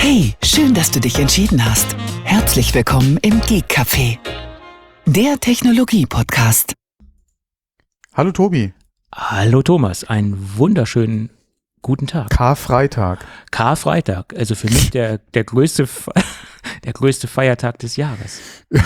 Hey, schön, dass du dich entschieden hast. Herzlich willkommen im Geek Café, der Technologie-Podcast. Hallo Tobi. Hallo Thomas, einen wunderschönen guten Tag. Karfreitag. Karfreitag, also für mich der größte Feiertag des Jahres.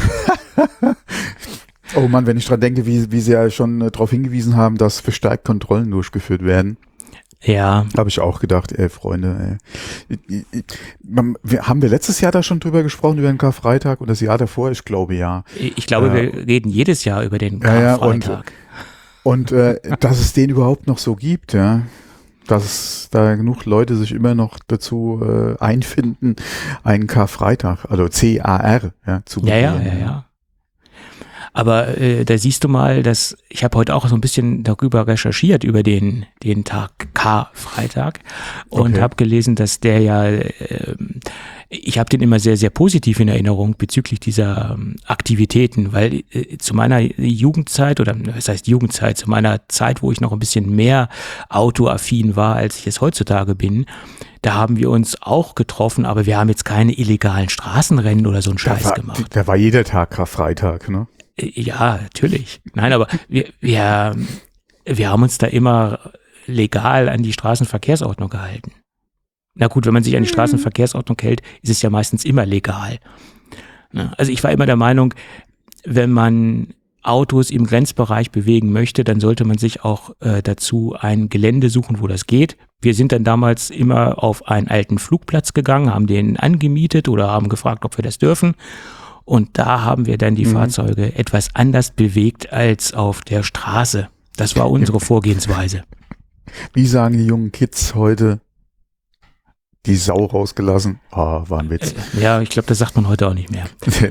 Oh Mann, wenn ich dran denke, wie sie ja schon darauf hingewiesen haben, dass verstärkt Kontrollen durchgeführt werden. Ja. Habe ich auch gedacht, Freunde, haben wir letztes Jahr da schon drüber gesprochen, über den Karfreitag oder das Jahr davor? Ich glaube, ja. Ich glaube, wir reden jedes Jahr über den Karfreitag. Und dass es den überhaupt noch so gibt, ja. Dass da genug Leute sich immer noch dazu einfinden, einen Karfreitag, also C-A-R, zu begehen. Ja. Aber da siehst du mal, dass ich habe heute auch so ein bisschen darüber recherchiert, über den Tag Karfreitag und habe gelesen, dass der ja, ich habe den immer sehr, sehr positiv in Erinnerung bezüglich dieser Aktivitäten, weil zu meiner Jugendzeit, oder was heißt Jugendzeit, zu meiner Zeit, wo ich noch ein bisschen mehr autoaffin war, als ich es heutzutage bin, da haben wir uns auch getroffen, aber wir haben jetzt keine illegalen Straßenrennen oder so einen Scheiß gemacht. Da war jeder Tag Karfreitag, ne? Ja, natürlich. Nein, aber wir haben uns da immer legal an die Straßenverkehrsordnung gehalten. Na gut, wenn man sich an die Straßenverkehrsordnung hält, ist es ja meistens immer legal. Also ich war immer der Meinung, wenn man Autos im Grenzbereich bewegen möchte, dann sollte man sich auch dazu ein Gelände suchen, wo das geht. Wir sind dann damals immer auf einen alten Flugplatz gegangen, haben den angemietet oder haben gefragt, ob wir das dürfen. Und da haben wir dann die Fahrzeuge etwas anders bewegt als auf der Straße. Das war unsere Vorgehensweise. Wie sagen die jungen Kids heute? Die Sau rausgelassen. War ein Witz. Ja, ich glaube, das sagt man heute auch nicht mehr.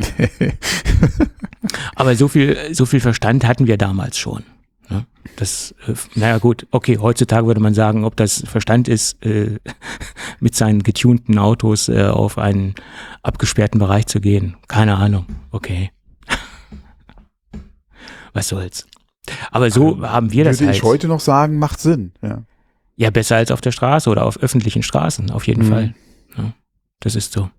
Aber so viel Verstand hatten wir damals schon. Ne? Das, naja gut, okay, heutzutage würde man sagen, ob das Verstand ist, mit seinen getunten Autos auf einen abgesperrten Bereich zu gehen. Keine Ahnung, okay. Was soll's. Aber so haben wir das würde halt. Ich heute noch sagen, macht Sinn. Ja, besser als auf der Straße oder auf öffentlichen Straßen, auf jeden Fall. Ja, das ist so.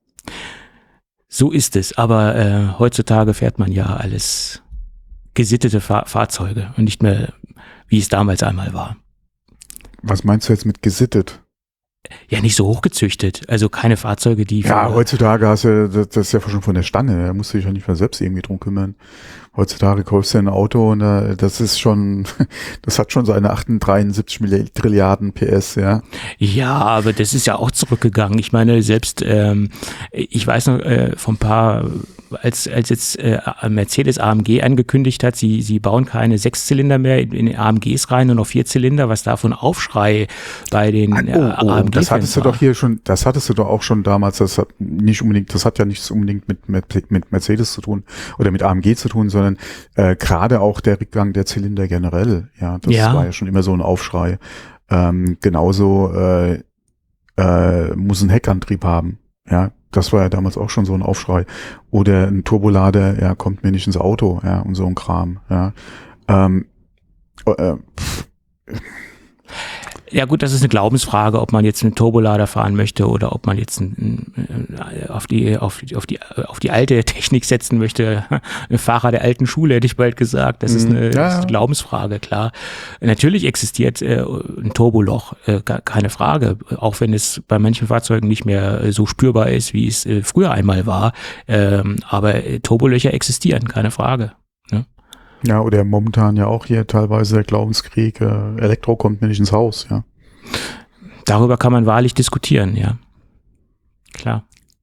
So ist es, aber heutzutage fährt man ja alles gesittete Fahrzeuge und nicht mehr, wie es damals einmal war. Was meinst du jetzt mit gesittet? Ja, nicht so hochgezüchtet. Also keine Fahrzeuge, die... Ja, heutzutage hast du das ist ja schon von der Stange. Da musst du dich ja nicht mehr selbst irgendwie drum kümmern. Heutzutage kaufst du ein Auto und das ist schon, das hat schon seine 73 Trilliarden PS, ja. Ja, aber das ist ja auch zurückgegangen. Ich meine, selbst, ich weiß noch von ein paar, als jetzt Mercedes AMG angekündigt hat, sie bauen keine 6-Zylinder mehr in AMGs rein, nur noch 4-Zylinder, was davon Aufschrei bei den AMG das hattest du doch hier schon, das hattest du doch auch schon damals, das hat ja nichts unbedingt mit Mercedes zu tun oder mit AMG zu tun, sondern gerade auch der Rückgang der Zylinder generell, das war ja schon immer so ein Aufschrei. Genauso muss ein Heckantrieb haben, das war ja damals auch schon so ein Aufschrei. Oder ein Turbolader, kommt mir nicht ins Auto, und so ein Kram, Ja gut, das ist eine Glaubensfrage, ob man jetzt einen Turbolader fahren möchte oder ob man jetzt auf die alte Technik setzen möchte. Ein Fahrer der alten Schule, hätte ich bald gesagt. Das ist eine Glaubensfrage, klar. Natürlich existiert ein Turboloch, keine Frage. Auch wenn es bei manchen Fahrzeugen nicht mehr so spürbar ist, wie es früher einmal war. Aber Turbolöcher existieren, keine Frage. Ne? Ja, oder momentan ja auch hier teilweise der Glaubenskrieg, Elektro kommt mir nicht ins Haus, Darüber kann man wahrlich diskutieren, klar.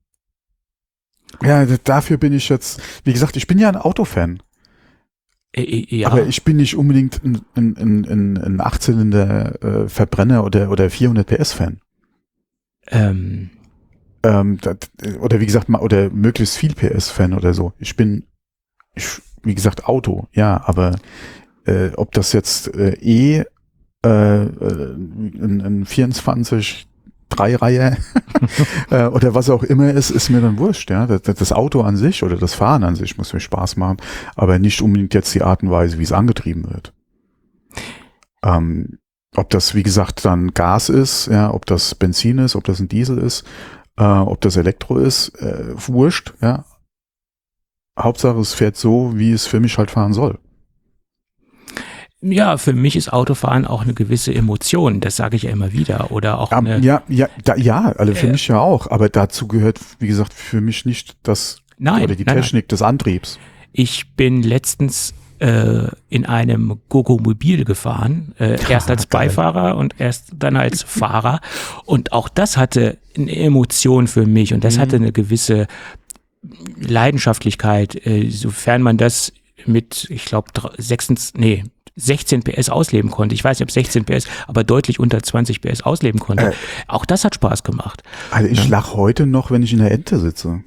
Ja, dafür bin ich jetzt, wie gesagt, ich bin ja ein Autofan. Ja. Aber ich bin nicht unbedingt ein 8-Zylinder Verbrenner oder 400 PS Fan. Oder wie gesagt, oder möglichst viel PS Fan oder so. Wie gesagt, Auto, aber ob das jetzt ein 24 3-Reihe oder was auch immer ist mir dann wurscht. Das Auto an sich oder das Fahren an sich muss mir Spaß machen, aber nicht unbedingt jetzt die Art und Weise, wie es angetrieben wird. Ob das, wie gesagt, dann Gas ist, ob das Benzin ist, ob das ein Diesel ist, ob das Elektro ist, wurscht, ja. Hauptsache, es fährt so, wie es für mich halt fahren soll. Ja, für mich ist Autofahren auch eine gewisse Emotion, das sage ich ja immer wieder. Oder auch eine, für mich ja auch, aber dazu gehört, wie gesagt, für mich nicht das oder die Technik des Antriebs. Ich bin letztens in einem Gogomobil gefahren, erst als Beifahrer und erst dann als Fahrer, und auch das hatte eine Emotion für mich und das hatte eine gewisse Leidenschaftlichkeit, sofern man das mit, ich glaube, 16 PS ausleben konnte. Ich weiß nicht, ob 16 PS, aber deutlich unter 20 PS ausleben konnte. Auch das hat Spaß gemacht. Also ich lach heute noch, wenn ich in der Ente sitze.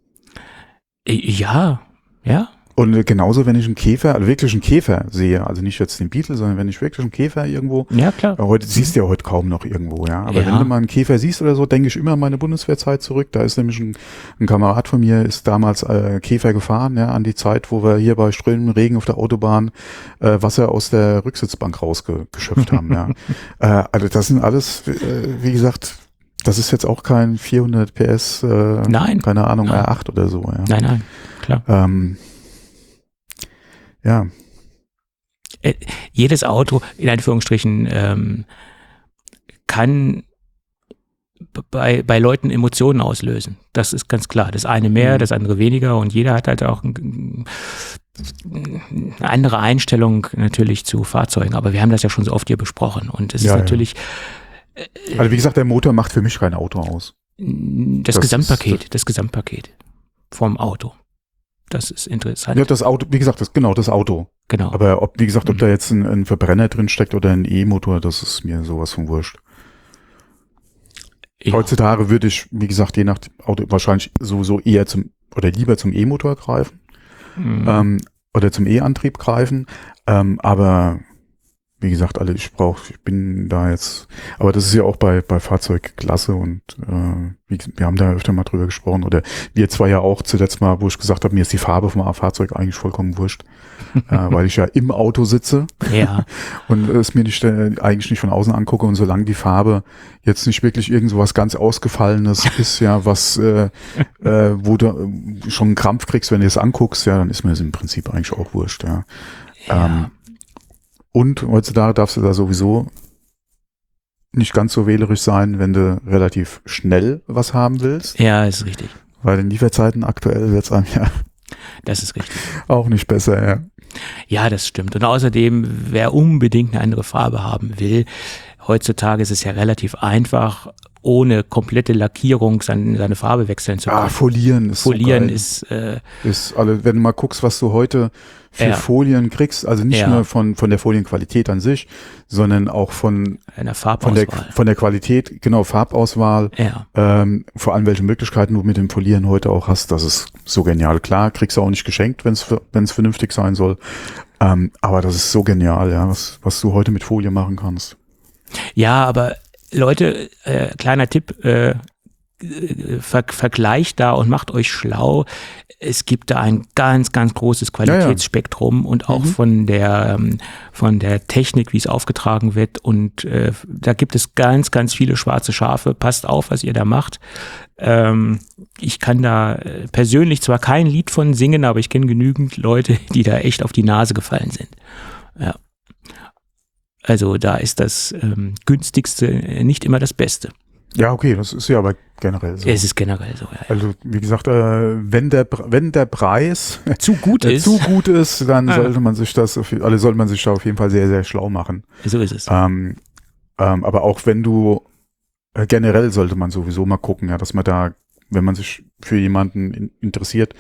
Ja. Und genauso, wenn ich einen Käfer, also wirklich einen Käfer sehe, also nicht jetzt den Beetle, sondern wenn ich wirklich einen Käfer irgendwo, ja klar. Heute siehst du ja heute kaum noch irgendwo, ja. Aber wenn du mal einen Käfer siehst oder so, denke ich immer an meine Bundeswehrzeit zurück. Da ist nämlich ein Kamerad von mir, ist damals Käfer gefahren, ja, an die Zeit, wo wir hier bei strömendem Regen auf der Autobahn Wasser aus der Rücksitzbank rausgeschöpft haben, ja. Also das sind alles, wie gesagt, das ist jetzt auch kein 400 PS, nein, keine Ahnung, R8 oder so, ja. Nein, klar. Ja. Jedes Auto, in Anführungsstrichen, kann bei Leuten Emotionen auslösen. Das ist ganz klar. Das eine mehr, das andere weniger, und jeder hat halt auch eine andere Einstellung natürlich zu Fahrzeugen. Aber wir haben das ja schon so oft hier besprochen, und es ist natürlich... Also wie gesagt, der Motor macht für mich kein Auto aus. Das Gesamtpaket vom Auto. Das ist interessant. Ja, das Auto, wie gesagt, das Auto. Genau. Aber ob da jetzt ein Verbrenner drin steckt oder ein E-Motor, das ist mir sowas von wurscht. Ja. Heutzutage würde ich, wie gesagt, je nach Auto wahrscheinlich sowieso eher lieber zum E-Motor greifen, oder zum E-Antrieb greifen, aber wie gesagt, ich bin da jetzt, aber das ist ja auch bei Fahrzeugklasse, und wir haben da öfter mal drüber gesprochen, oder wir zwei ja auch zuletzt mal, wo ich gesagt habe, mir ist die Farbe vom Fahrzeug eigentlich vollkommen wurscht, weil ich ja im Auto sitze, und es mir eigentlich nicht von außen angucke, und solange die Farbe jetzt nicht wirklich irgend so was ganz Ausgefallenes ist, ja, was wo du schon einen Krampf kriegst, wenn du es anguckst, ja, dann ist mir das im Prinzip eigentlich auch wurscht, ja. Und heutzutage darfst du da sowieso nicht ganz so wählerisch sein, wenn du relativ schnell was haben willst. Ja, ist richtig. Weil in Lieferzeiten aktuell wird es einem das ist richtig. Auch nicht besser, ja. Ja, das stimmt. Und außerdem, wer unbedingt eine andere Farbe haben will, heutzutage ist es ja relativ einfach, ohne komplette Lackierung seine Farbe wechseln zu können. Folieren ist Folieren so geil. Wenn du mal guckst, was du heute für Folien kriegst, also nicht nur von der Folienqualität an sich, sondern auch von einer Farbauswahl. Von der Qualität, genau, Farbauswahl, vor allem welche Möglichkeiten du mit dem Folieren heute auch hast, das ist so genial. Klar, kriegst du auch nicht geschenkt, wenn es vernünftig sein soll, aber das ist so genial, ja, was du heute mit Folie machen kannst. Ja, aber Leute, kleiner Tipp, vergleicht da und macht euch schlau. Es gibt da ein ganz, ganz großes Qualitätsspektrum und auch von der Technik, wie es aufgetragen wird. Und da gibt es ganz, ganz viele schwarze Schafe. Passt auf, was ihr da macht. Ich kann da persönlich zwar kein Lied von singen, aber ich kenne genügend Leute, die da echt auf die Nase gefallen sind. Ja. Also da ist das günstigste nicht immer das Beste. Ja, okay, das ist ja aber generell so. Es ist generell so, ja. Also wie gesagt, wenn der Preis zu gut ist, dann sollte man sich da auf jeden Fall sehr, sehr schlau machen. So ist es. Aber auch wenn du generell sollte man sowieso mal gucken, ja, dass man da, wenn man sich für jemanden interessiert,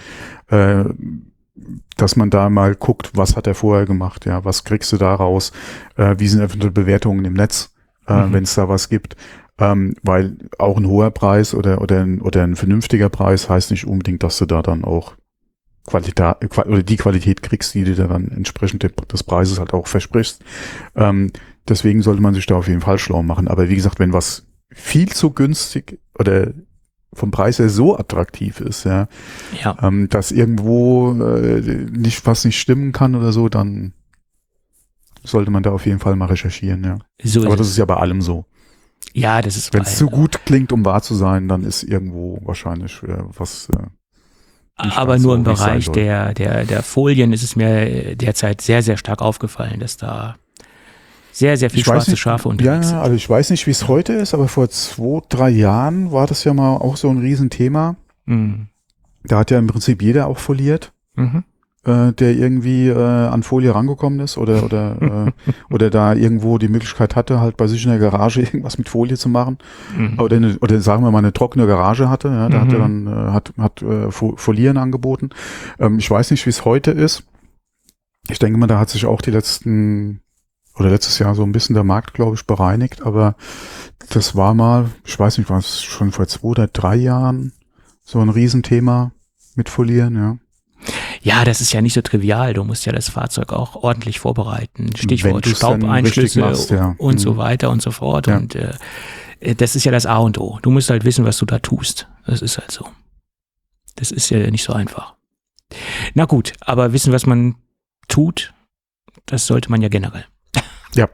dass man da mal guckt, was hat er vorher gemacht, ja, was kriegst du da raus, wie sind eventuell Bewertungen im Netz, wenn es da was gibt, weil auch ein hoher Preis oder ein vernünftiger Preis heißt nicht unbedingt, dass du da dann auch die Qualität kriegst, die du dann entsprechend des Preises halt auch versprichst. Deswegen sollte man sich da auf jeden Fall schlau machen. Aber wie gesagt, wenn was viel zu günstig oder vom Preis her so attraktiv ist, dass irgendwo was nicht stimmen kann oder so, dann sollte man da auf jeden Fall mal recherchieren, ja. Aber das ist ja bei allem so. Ja, das ist Wenn es zu gut klingt, um wahr zu sein, dann ist irgendwo wahrscheinlich was. Nicht aber ganz nur so, im wie es sein Bereich soll. der Folien ist es mir derzeit sehr, sehr stark aufgefallen, dass da sehr, sehr viel Ich weiß schwarze nicht, Schafe unterwegs ja, sind. also ich weiß nicht, wie es heute ist, aber vor 2, 3 Jahren war das ja mal auch so ein Riesenthema. Mhm. Da hat ja im Prinzip jeder auch foliert, Mhm. der irgendwie an Folie rangekommen ist oder da irgendwo die Möglichkeit hatte, halt bei sich in der Garage irgendwas mit Folie zu machen. Mhm. Oder sagen wir mal eine trockene Garage hatte, ja, da hat er Mhm. dann hat Folieren angeboten. Ich weiß nicht, wie es heute ist. Ich denke mal, da hat sich auch letztes Jahr so ein bisschen der Markt, glaube ich, bereinigt, aber das war mal, ich weiß nicht, war es schon vor 2 oder 3 Jahren so ein Riesenthema mit Folieren, ja. Ja, das ist ja nicht so trivial. Du musst ja das Fahrzeug auch ordentlich vorbereiten. Wenn Stichwort du's dann richtig Staubeinschlüsse machst, ja. und so weiter und so fort. Ja. Und das ist ja das A und O. Du musst halt wissen, was du da tust. Das ist halt so. Das ist ja nicht so einfach. Na gut, aber wissen, was man tut, das sollte man ja generell. Ja.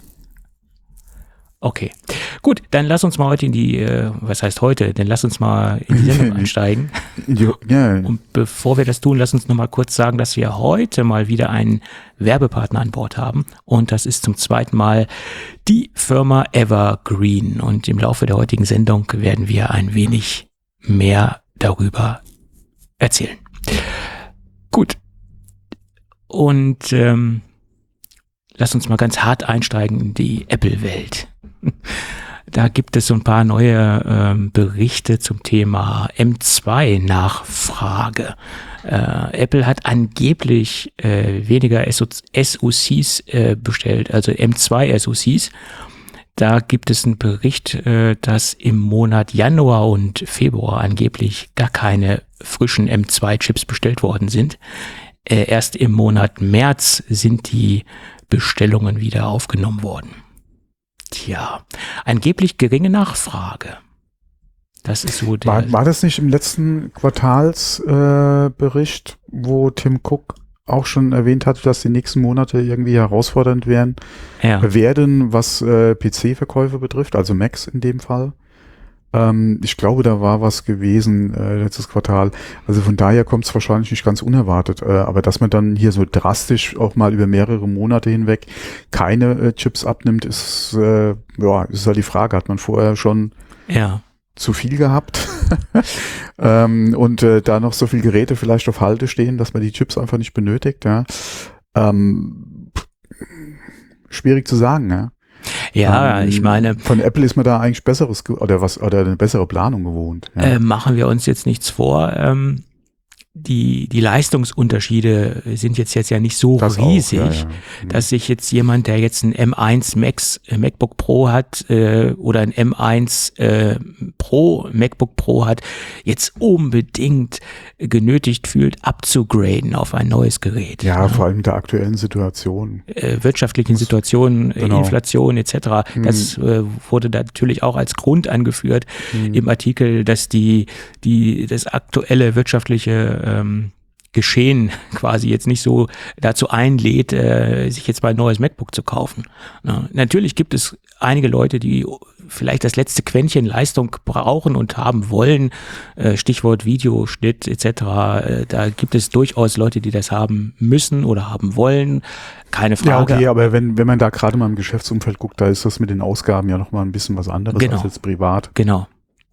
Okay, gut, dann lass uns mal heute was heißt heute, dann lass uns mal in die Sendung einsteigen. Ja, Und bevor wir das tun, lass uns noch mal kurz sagen, dass wir heute mal wieder einen Werbepartner an Bord haben. Und das ist zum zweiten Mal die Firma Evergreen. Und im Laufe der heutigen Sendung werden wir ein wenig mehr darüber erzählen. Gut. Und lass uns mal ganz hart einsteigen in die Apple-Welt. Da gibt es so ein paar neue Berichte zum Thema M2-Nachfrage. Apple hat angeblich weniger SoCs bestellt, also M2-SoCs. Da gibt es einen Bericht, dass im Monat Januar und Februar angeblich gar keine frischen M2-Chips bestellt worden sind. Erst im Monat März sind die Bestellungen wieder aufgenommen worden. Tja, angeblich geringe Nachfrage. Das ist so der. war das nicht im letzten Quartalsbericht, wo Tim Cook auch schon erwähnt hatte, dass die nächsten Monate irgendwie herausfordernd werden, was PC-Verkäufe betrifft, also Macs in dem Fall? Ich glaube, da war was gewesen letztes Quartal. Also von daher kommt es wahrscheinlich nicht ganz unerwartet. Aber dass man dann hier so drastisch auch mal über mehrere Monate hinweg keine Chips abnimmt, ist halt die Frage. Hat man vorher schon zu viel gehabt und da noch so viele Geräte vielleicht auf Halde stehen, dass man die Chips einfach nicht benötigt? Ja? Schwierig zu sagen, ja. Ja, ich meine. Von Apple ist man da eigentlich oder eine bessere Planung gewohnt. Ja. Machen wir uns jetzt nichts vor. Die Leistungsunterschiede sind jetzt ja nicht so das riesig, auch, ja. dass sich jetzt jemand, der jetzt ein M1 MacBook Pro hat oder ein M1 Pro MacBook Pro hat, jetzt unbedingt genötigt fühlt, abzugraden auf ein neues Gerät. Ja, vor allem in der aktuellen Situation. Wirtschaftlichen Situationen, Genau. Inflation etc. Das wurde da natürlich auch als Grund angeführt im Artikel, dass das aktuelle wirtschaftliche Geschehen quasi jetzt nicht so dazu einlädt, sich jetzt mal ein neues MacBook zu kaufen. Natürlich gibt es einige Leute, die vielleicht das letzte Quäntchen Leistung brauchen und haben wollen, Stichwort Videoschnitt etc. Da gibt es durchaus Leute, die das haben müssen oder haben wollen, keine Frage. Ja, okay, aber wenn man da gerade mal im Geschäftsumfeld guckt, da ist das mit den Ausgaben ja nochmal ein bisschen was anderes als jetzt privat. Genau.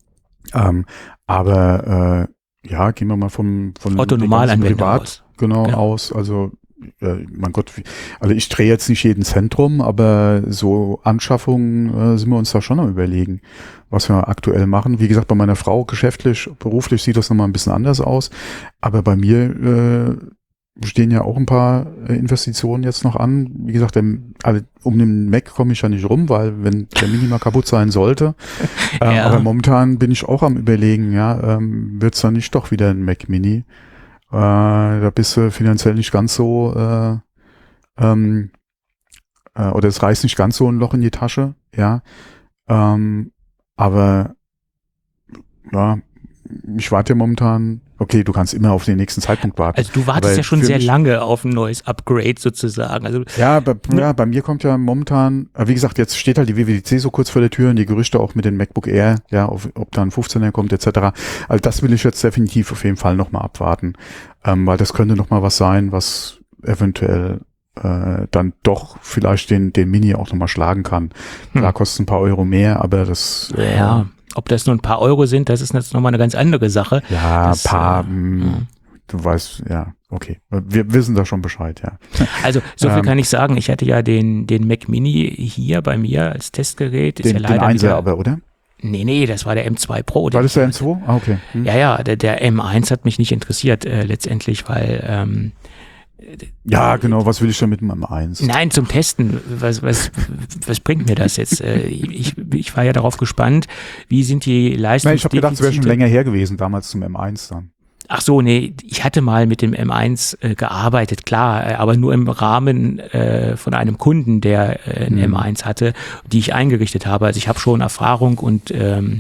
Ja, gehen wir mal von Otto Normalanwender privat aus. Also mein Gott, also ich drehe jetzt nicht jeden Cent rum, aber so Anschaffungen sind wir uns da schon am Überlegen, was wir aktuell machen. Wie gesagt, bei meiner Frau geschäftlich, beruflich sieht das nochmal ein bisschen anders aus, aber bei mir stehen ja auch ein paar Investitionen jetzt noch an. Wie gesagt, um den Mac komme ich ja nicht rum, weil wenn der Mini mal kaputt sein sollte. Aber momentan bin ich auch am Überlegen, wird es dann nicht doch wieder ein Mac Mini? Da bist du finanziell nicht ganz so oder es reißt nicht ganz so ein Loch in die Tasche, ja. Aber ja, ich warte ja momentan okay, du kannst immer auf den nächsten Zeitpunkt warten. Also du wartest ja schon sehr lange auf ein neues Upgrade sozusagen. Also bei mir kommt ja momentan, wie gesagt, jetzt steht halt die WWDC so kurz vor der Tür und die Gerüchte auch mit den MacBook Air, ja, ob da ein 15er kommt etc. Also das will ich jetzt definitiv auf jeden Fall nochmal abwarten, weil das könnte nochmal was sein, was eventuell dann doch vielleicht den Mini auch nochmal schlagen kann. Klar kostet es ein paar Euro mehr, aber das ob das nur ein paar Euro sind, das ist jetzt nochmal eine ganz andere Sache. Ja, du weißt, ja, okay. Wir wissen da schon Bescheid, ja. Also, so viel kann ich sagen. Ich hatte ja den Mac Mini hier bei mir als Testgerät. Ist ja leider den 1er aber, oder? Nee, das war der M2 Pro. War das der M2? Ah, okay. Ja, der M1 hat mich nicht interessiert, letztendlich, weil, ja, genau, was will ich denn mit dem M1? Nein, zum Testen. Was bringt mir das jetzt? Ich war ja darauf gespannt, wie sind die Leistungsdefizite. Ich habe gedacht, es wäre schon länger her gewesen, damals zum M1 dann. Ach so, nee, ich hatte mal mit dem M1 gearbeitet, klar, aber nur im Rahmen von einem Kunden, der ein M1 hatte, die ich eingerichtet habe. Also ich habe schon Erfahrung und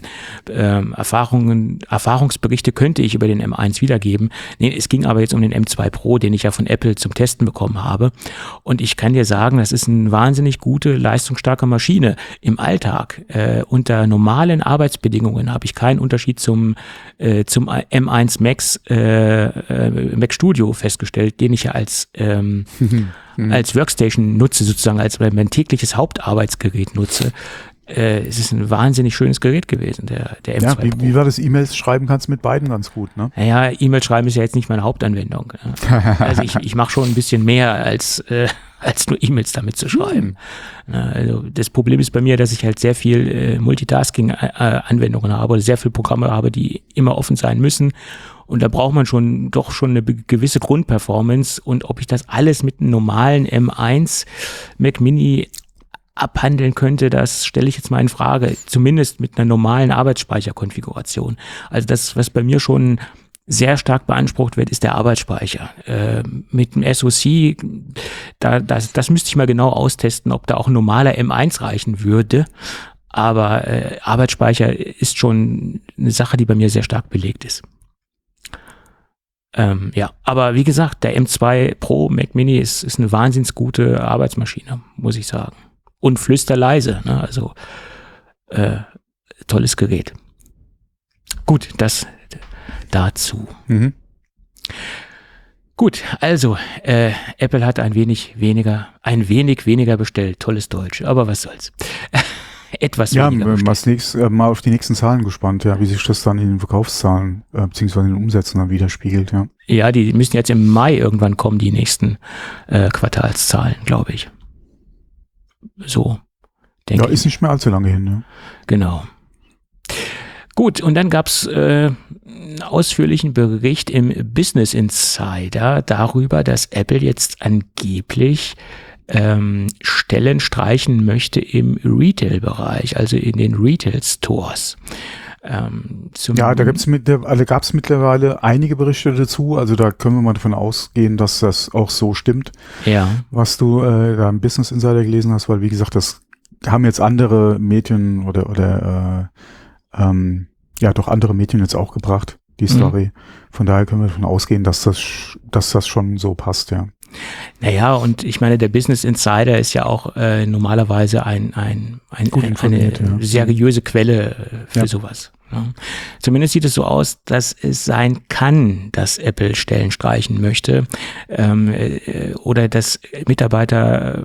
Erfahrungsberichte könnte ich über den M1 wiedergeben. Nee, es ging aber jetzt um den M2 Pro, den ich ja von Apple zum Testen bekommen habe. Und ich kann dir sagen, das ist eine wahnsinnig gute, leistungsstarke Maschine im Alltag. Unter normalen Arbeitsbedingungen habe ich keinen Unterschied zum M1 Max Mac Studio festgestellt, den ich ja als Workstation nutze, sozusagen als mein tägliches Hauptarbeitsgerät nutze. Es ist ein wahnsinnig schönes Gerät gewesen, der M2 ja, Pro. Wie war das? E-Mails schreiben kannst mit beiden ganz gut, ne? Naja, E-Mail schreiben ist ja jetzt nicht meine Hauptanwendung. Also ich mache schon ein bisschen mehr als nur E-Mails damit zu schreiben. Also das Problem ist bei mir, dass ich halt sehr viel Multitasking-Anwendungen habe oder sehr viele Programme habe, die immer offen sein müssen. Und da braucht man doch schon eine gewisse Grundperformance. Und ob ich das alles mit einem normalen M1 Mac Mini abhandeln könnte, das stelle ich jetzt mal in Frage. Zumindest mit einer normalen Arbeitsspeicherkonfiguration. Also das, was bei mir schon sehr stark beansprucht wird, ist der Arbeitsspeicher. Mit dem SoC, das müsste ich mal genau austesten, ob da auch ein normaler M1 reichen würde. Aber Arbeitsspeicher ist schon eine Sache, die bei mir sehr stark belegt ist. Ja, aber wie gesagt, der M2 Pro Mac Mini ist eine wahnsinnig gute Arbeitsmaschine, muss ich sagen. Und flüsterleise, ne? Also tolles Gerät. Gut, das dazu. Gut, also Apple hat ein wenig weniger bestellt. Tolles Deutsch, aber was soll's. Etwas weniger bestellt. Ja, mal auf die nächsten Zahlen gespannt, ja, wie sich das dann in den Verkaufszahlen beziehungsweise in den Umsätzen dann widerspiegelt, ja. Ja, die müssen jetzt im Mai irgendwann kommen, die nächsten Quartalszahlen, glaube ich. So, denke ich. Ja, ist nicht mehr allzu lange hin, ja. Genau. Gut, und dann gab's einen ausführlichen Bericht im Business Insider darüber, dass Apple jetzt angeblich Stellen streichen möchte im Retail-Bereich, also in den Retail-Stores. Ja, da gab's mittlerweile einige Berichte dazu, also da können wir mal davon ausgehen, dass das auch so stimmt, ja, was du da im Business Insider gelesen hast, weil wie gesagt, das haben jetzt andere Medien oder doch andere Medien jetzt auch gebracht, die Story. Von daher können wir davon ausgehen, dass das schon so passt, ja. Naja, und ich meine, der Business Insider ist ja auch normalerweise eine seriöse Quelle für sowas. Ja. Zumindest sieht es so aus, dass es sein kann, dass Apple Stellen streichen möchte oder dass Mitarbeiter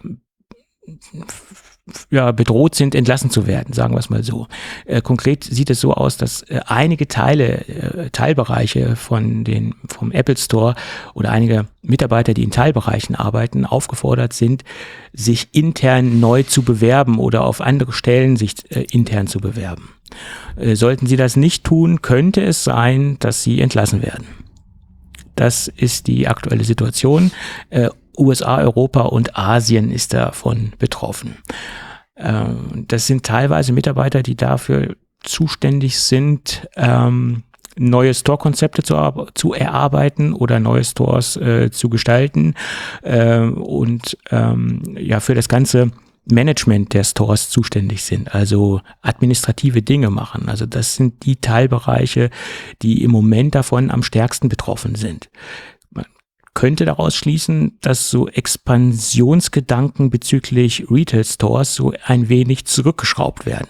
bedroht sind, entlassen zu werden, sagen wir es mal so. Konkret sieht es so aus, dass einige Teilbereiche vom Apple Store oder einige Mitarbeiter, die in Teilbereichen arbeiten, aufgefordert sind, sich intern neu zu bewerben oder auf andere Stellen sich intern zu bewerben. Sollten sie das nicht tun, könnte es sein, dass sie entlassen werden. Das ist die aktuelle Situation. USA, Europa und Asien ist davon betroffen. Das sind teilweise Mitarbeiter, die dafür zuständig sind, neue Store-Konzepte zu erarbeiten oder neue Stores zu gestalten und für das ganze Management der Stores zuständig sind, also administrative Dinge machen. Also das sind die Teilbereiche, die im Moment davon am stärksten betroffen sind. Man könnte daraus schließen, dass so Expansionsgedanken bezüglich Retail Stores so ein wenig zurückgeschraubt werden.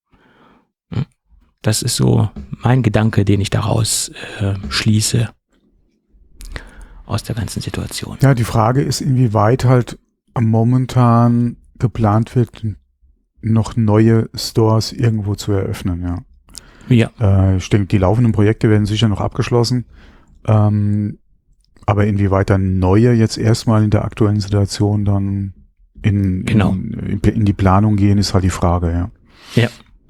Das ist so mein Gedanke, den ich daraus schließe aus der ganzen Situation. Ja, die Frage ist, inwieweit halt momentan geplant wird, noch neue Stores irgendwo zu eröffnen, ja. Ja. Ich denke, die laufenden Projekte werden sicher noch abgeschlossen. Aber inwieweit dann neue jetzt erstmal in der aktuellen Situation dann in die Planung gehen, ist halt die Frage, ja. Ja.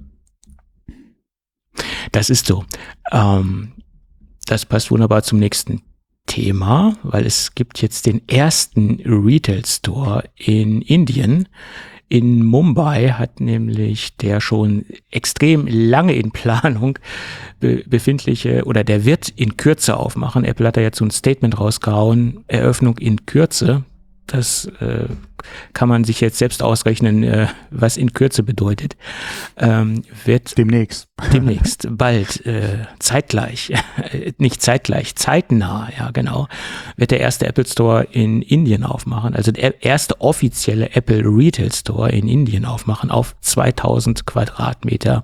Das ist so. Das passt wunderbar zum nächsten Thema, weil es gibt jetzt den ersten Retail Store in Indien. In Mumbai hat nämlich der schon extrem lange in Planung befindliche, oder der wird in Kürze aufmachen. Apple hat da jetzt so ein Statement rausgehauen, Eröffnung in Kürze. Das kann man sich jetzt selbst ausrechnen, was in Kürze bedeutet. Wird demnächst, bald, zeitgleich, nicht zeitgleich, zeitnah, ja genau, wird der erste Apple Store in Indien aufmachen. Also der erste offizielle Apple Retail Store in Indien aufmachen auf 2000 Quadratmeter.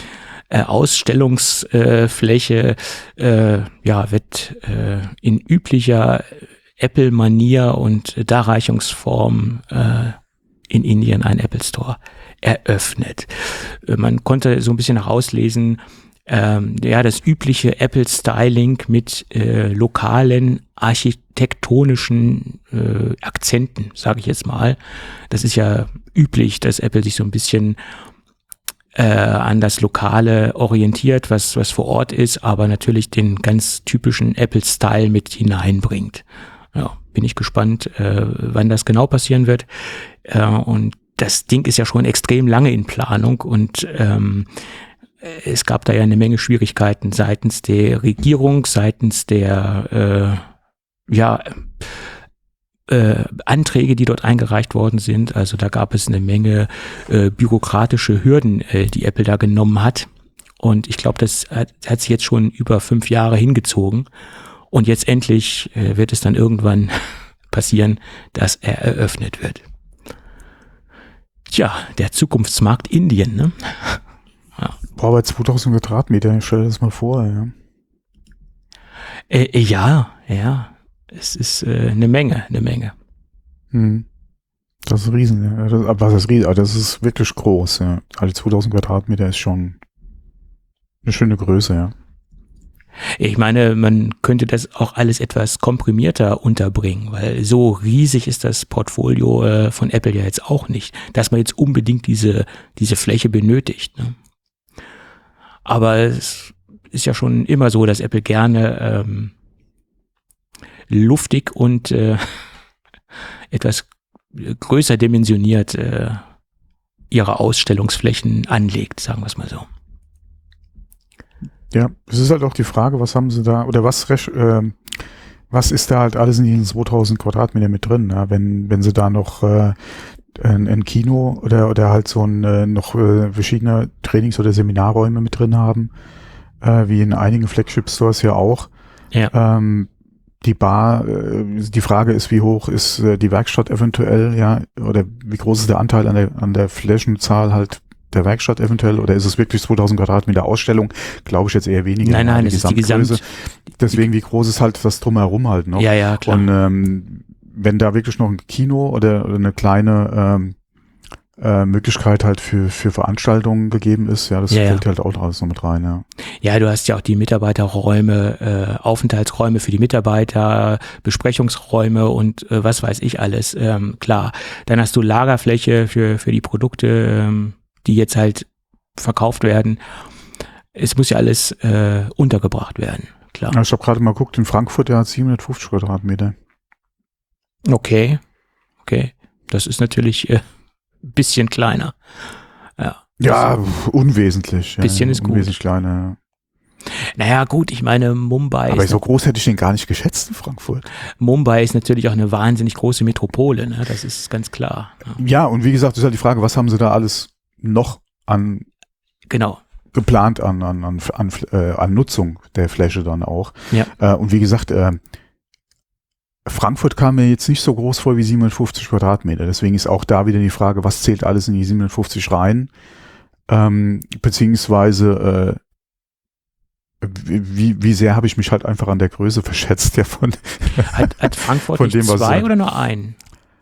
Ausstellungsfläche, wird in üblicher Apple-Manier und Darreichungsform in Indien ein Apple Store eröffnet. Man konnte so ein bisschen herauslesen, das übliche Apple-Styling mit lokalen architektonischen Akzenten, sage ich jetzt mal. Das ist ja üblich, dass Apple sich so ein bisschen an das Lokale orientiert, was vor Ort ist, aber natürlich den ganz typischen Apple-Style mit hineinbringt. Ja, bin ich gespannt, wann das genau passieren wird. Und das Ding ist ja schon extrem lange in Planung und es gab da ja eine Menge Schwierigkeiten seitens der Regierung, seitens der Anträge, die dort eingereicht worden sind. Also da gab es eine Menge bürokratische Hürden, die Apple da genommen hat. Und ich glaube, das hat sich jetzt schon über 5 Jahre hingezogen. Und jetzt endlich wird es dann irgendwann passieren, dass er eröffnet wird. Tja, der Zukunftsmarkt Indien, ne? Ja. Boah, bei 2000 Quadratmeter, stell dir das mal vor, ja. Es ist eine Menge. Das ist riesen, ja. Das ist wirklich groß, ja. Also 2000 Quadratmeter ist schon eine schöne Größe, ja. Ich meine, man könnte das auch alles etwas komprimierter unterbringen, weil so riesig ist das Portfolio von Apple ja jetzt auch nicht, dass man jetzt unbedingt diese Fläche benötigt, ne? Aber es ist ja schon immer so, dass Apple gerne luftig und etwas größer dimensioniert ihre Ausstellungsflächen anlegt, sagen wir es mal so. Ja, es ist halt auch die Frage, was haben sie da, oder was ist da halt alles in diesen 2000 Quadratmeter mit drin, ne? Wenn sie da noch ein Kino oder halt so noch verschiedene Trainings- oder Seminarräume mit drin haben, wie in einigen Flagship-Stores ja auch. Ja. Die Bar, die Frage ist, wie hoch ist die Werkstatt eventuell, ja, oder wie groß ist der Anteil an der Flächenzahl halt der Werkstatt eventuell, oder ist es wirklich 2000 Quadratmeter Ausstellung? Glaube ich jetzt eher weniger. Nein, das ist die Gesamtgröße. Deswegen, wie groß ist halt das Drumherum halt noch? Ja, klar. Und wenn da wirklich noch ein Kino oder eine kleine Möglichkeit halt für Veranstaltungen gegeben ist, ja, das fällt halt auch alles noch mit rein, ja. Ja, du hast ja auch die Mitarbeiterräume, Aufenthaltsräume für die Mitarbeiter, Besprechungsräume und was weiß ich alles, klar. Dann hast du Lagerfläche für die Produkte, die jetzt halt verkauft werden. Es muss ja alles untergebracht werden, klar. Ja, ich habe gerade mal geguckt, in Frankfurt, der hat 750 Quadratmeter. Okay. Das ist natürlich bisschen kleiner. Ja, unwesentlich. Bisschen ist gut. Unwesentlich kleiner. Naja, gut, ich meine, Aber so groß hätte ich den gar nicht geschätzt in Frankfurt. Mumbai ist natürlich auch eine wahnsinnig große Metropole, ne? Das ist ganz klar. Ja, und wie gesagt, ist halt die Frage, was haben sie da alles noch geplant an Nutzung der Fläche dann auch. Ja. Und wie gesagt, Frankfurt kam mir jetzt nicht so groß vor wie 750 Quadratmeter. Deswegen ist auch da wieder die Frage, was zählt alles in die 750 rein? Beziehungsweise wie sehr habe ich mich halt einfach an der Größe verschätzt, ja, Hat Frankfurt von nicht dem, was zwei sie- oder nur einen?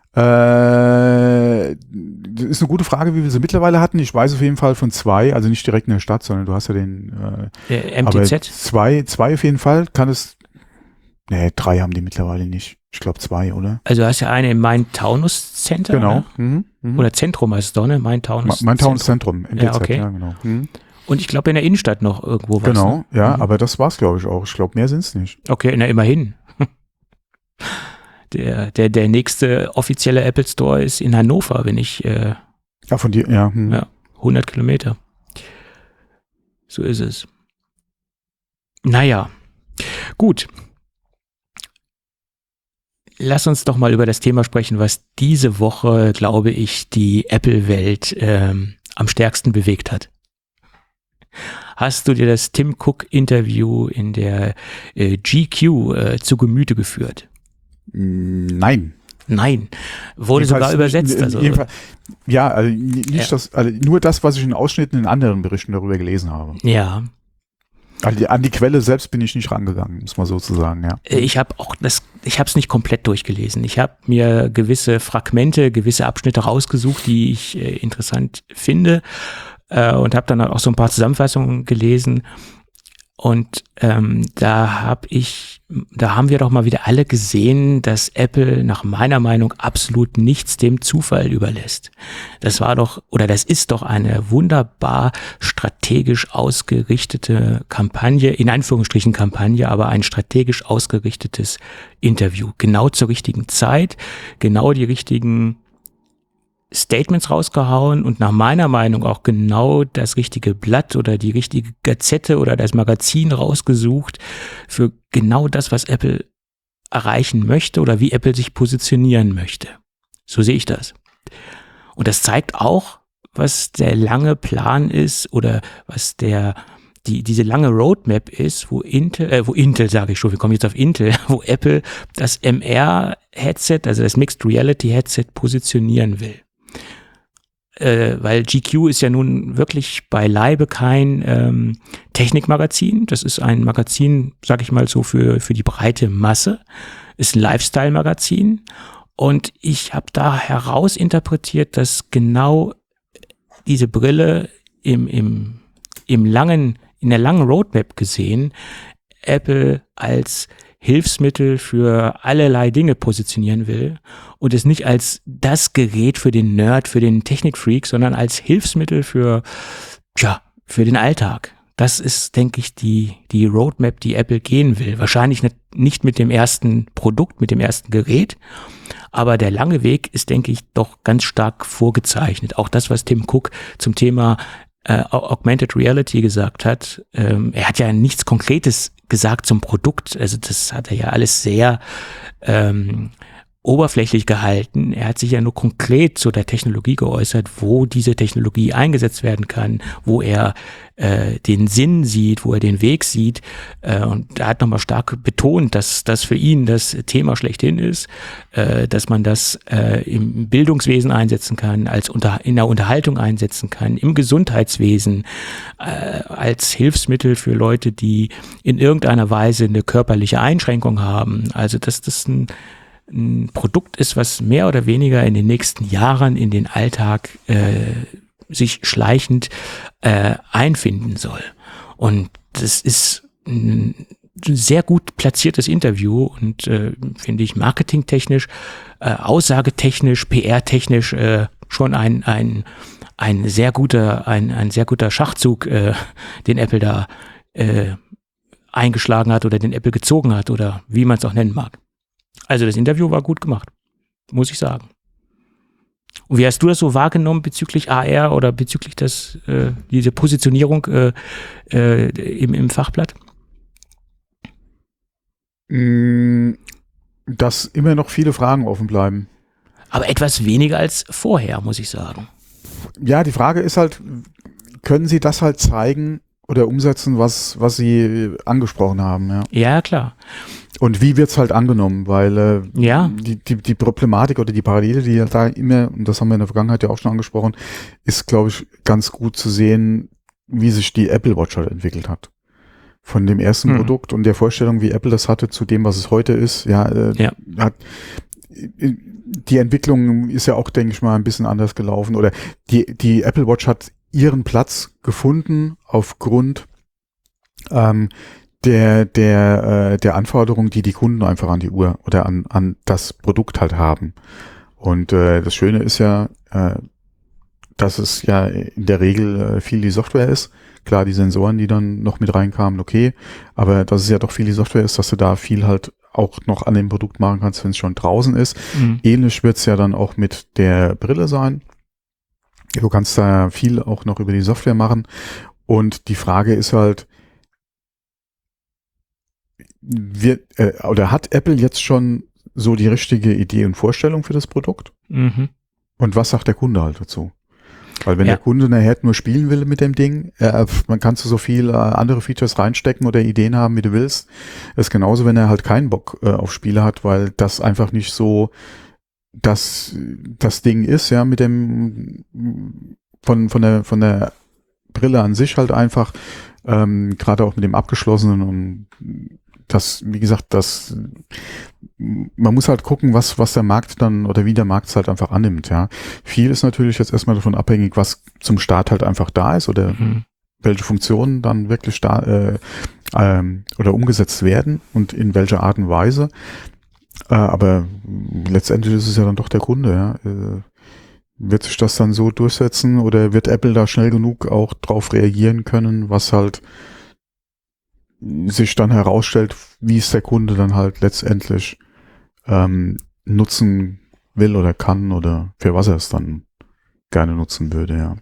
Das ist eine gute Frage, wie wir sie mittlerweile hatten. Ich weiß auf jeden Fall von 2, also nicht direkt in der Stadt, sondern du hast ja den aber MTZ? 2 auf jeden Fall kann es. Nee, 3 haben die mittlerweile nicht. Ich glaube 2, oder? Also du hast ja eine im Main-Taunus-Center. Genau. Ne? Oder Zentrum heißt es doch, ne? Main-Taunus. Mein Towns-Zentrum, MTZ, Ja, okay. ja, genau. Und ich glaube in der Innenstadt noch irgendwo was. Genau, Ne? ja, aber das war's, glaube ich, auch. Ich glaube, mehr sind's nicht. Okay, na immerhin. Der nächste offizielle Apple Store ist in Hannover, wenn ich Ja, von dir, ja. Ja, 100 Kilometer. So ist es. Naja, gut. Lass uns doch mal über das Thema sprechen, was diese Woche, glaube ich, die Apple-Welt am stärksten bewegt hat. Hast du dir das Tim Cook-Interview in der GQ zu Gemüte geführt? Nein. Nein, wurde sogar übersetzt. Also, ja, also nicht nur das, was ich in Ausschnitten in anderen Berichten darüber gelesen habe. ja. Also an die Quelle selbst bin ich nicht rangegangen, muss man sozusagen, ja. Ich habe es nicht komplett durchgelesen. Ich habe mir gewisse Fragmente, gewisse Abschnitte rausgesucht, die ich interessant finde und habe dann auch so ein paar Zusammenfassungen gelesen. Und da haben wir doch mal wieder alle gesehen, dass Apple nach meiner Meinung absolut nichts dem Zufall überlässt. Das ist doch eine wunderbar strategisch ausgerichtete Kampagne, in Anführungsstrichen Kampagne, aber ein strategisch ausgerichtetes Interview. Genau zur richtigen Zeit, genau die richtigen Statements rausgehauen und nach meiner Meinung auch genau das richtige Blatt oder die richtige Gazette oder das Magazin rausgesucht für genau das, was Apple erreichen möchte oder wie Apple sich positionieren möchte. So sehe ich das. Und das zeigt auch, was der lange Plan ist oder was diese lange Roadmap ist, wo Apple das MR-Headset, also das Mixed Reality Headset positionieren will. Weil GQ ist ja nun wirklich beileibe kein Technikmagazin. Das ist ein Magazin, sag ich mal so, für die breite Masse. Ist ein Lifestyle-Magazin. Und ich habe da herausinterpretiert, dass genau diese Brille in der langen Roadmap gesehen Apple als Hilfsmittel für allerlei Dinge positionieren will und es nicht als das Gerät für den Nerd, für den Technikfreak, sondern als Hilfsmittel für den Alltag. Das ist, denke ich, die Roadmap, die Apple gehen will. Wahrscheinlich nicht mit dem ersten Produkt, mit dem ersten Gerät, aber der lange Weg ist, denke ich, doch ganz stark vorgezeichnet. Auch das, was Tim Cook zum Thema Augmented Reality gesagt hat. Er hat ja nichts Konkretes gesagt zum Produkt. Also das hat er ja alles sehr oberflächlich gehalten. Er hat sich ja nur konkret zu der Technologie geäußert, wo diese Technologie eingesetzt werden kann, wo er den Sinn sieht, wo er den Weg sieht. Und er hat nochmal stark betont, dass das für ihn das Thema schlechthin ist, dass man das im Bildungswesen einsetzen kann, in der Unterhaltung einsetzen kann, im Gesundheitswesen, als Hilfsmittel für Leute, die in irgendeiner Weise eine körperliche Einschränkung haben. Also dass das ein Produkt ist, was mehr oder weniger in den nächsten Jahren in den Alltag sich schleichend einfinden soll. Und das ist ein sehr gut platziertes Interview und finde ich marketingtechnisch, aussagetechnisch, PR-technisch schon ein sehr guter Schachzug, den Apple da eingeschlagen hat oder den Apple gezogen hat oder wie man es auch nennen mag. Also das Interview war gut gemacht, muss ich sagen. Und wie hast du das so wahrgenommen bezüglich AR oder bezüglich diese Positionierung im Fachblatt? Dass immer noch viele Fragen offen bleiben. Aber etwas weniger als vorher, muss ich sagen. Ja, die Frage ist halt, können Sie das halt zeigen oder umsetzen, was Sie angesprochen haben, ja. Ja, klar. Und wie wird's halt angenommen? Weil Ja. die Problematik oder die Parallele, die ja da immer, und das haben wir in der Vergangenheit ja auch schon angesprochen, ist, glaube ich, ganz gut zu sehen, wie sich die Apple Watch halt entwickelt hat. Von dem ersten Produkt und der Vorstellung, wie Apple das hatte, zu dem, was es heute ist, hat die Entwicklung ist ja auch, denke ich mal, ein bisschen anders gelaufen. Oder die Apple Watch hat ihren Platz gefunden aufgrund der Anforderungen, die Kunden einfach an die Uhr oder an das Produkt halt haben. Und das Schöne ist ja, dass es ja in der Regel viel die Software ist. Klar, die Sensoren, die dann noch mit reinkamen, okay, aber dass es ja doch viel die Software ist, dass du da viel halt auch noch an dem Produkt machen kannst, wenn es schon draußen ist. Ähnlich wird es ja dann auch mit der Brille sein. Du kannst da viel auch noch über die Software machen. Und die Frage ist halt, hat Apple jetzt schon so die richtige Idee und Vorstellung für das Produkt? Mhm. Und was sagt der Kunde halt dazu? Weil wenn der Kunde nachher nur spielen will mit dem Ding, man kannst du so viel andere Features reinstecken oder Ideen haben, wie du willst. Das ist genauso, wenn er halt keinen Bock auf Spiele hat, weil das einfach nicht so das Ding ist, ja, mit dem von der Brille an sich halt einfach, gerade auch mit dem abgeschlossenen und das, wie gesagt, man muss halt gucken, was der Markt dann oder wie der Markt es halt einfach annimmt, ja. Viel ist natürlich jetzt erstmal davon abhängig, was zum Start halt einfach da ist oder welche Funktionen dann wirklich da oder umgesetzt werden und in welcher Art und Weise. Aber letztendlich ist es ja dann doch der Kunde, ja. Wird sich das dann so durchsetzen oder wird Apple da schnell genug auch drauf reagieren können, was halt sich dann herausstellt, wie es der Kunde dann halt letztendlich nutzen will oder kann oder für was er es dann gerne nutzen würde, ja.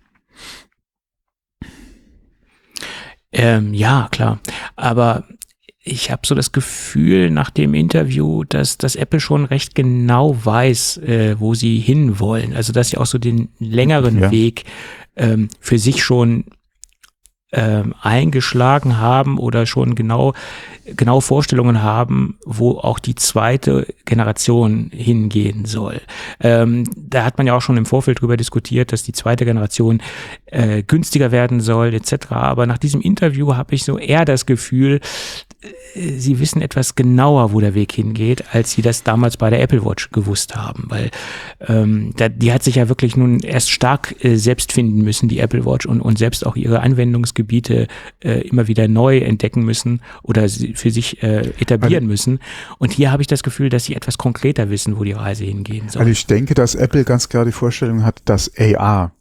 Ja, klar. Aber ich habe so das Gefühl nach dem Interview, dass Apple schon recht genau weiß, wo sie hinwollen. Also dass sie auch so den längeren Weg für sich schon eingeschlagen haben oder schon genau Vorstellungen haben, wo auch die zweite Generation hingehen soll. Da hat man ja auch schon im Vorfeld drüber diskutiert, dass die zweite Generation günstiger werden soll etc. Aber nach diesem Interview habe ich so eher das Gefühl, sie wissen etwas genauer, wo der Weg hingeht, als sie das damals bei der Apple Watch gewusst haben, weil die hat sich ja wirklich nun erst stark selbst finden müssen, die Apple Watch, und selbst auch ihre Anwendungsgebiete immer wieder neu entdecken müssen oder für sich etablieren müssen. Und hier habe ich das Gefühl, dass sie etwas konkreter wissen, wo die Reise hingehen soll. Also ich denke, dass Apple ganz klar die Vorstellung hat, dass AR,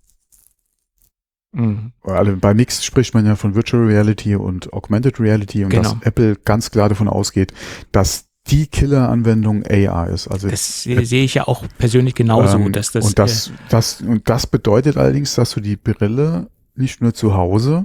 also bei Mixed spricht man ja von Virtual Reality und Augmented Reality und dass Apple ganz klar davon ausgeht, dass die Killer-Anwendung AR ist. Also das sehe ich ja auch persönlich genauso, dass das und das bedeutet allerdings, dass du die Brille nicht nur zu Hause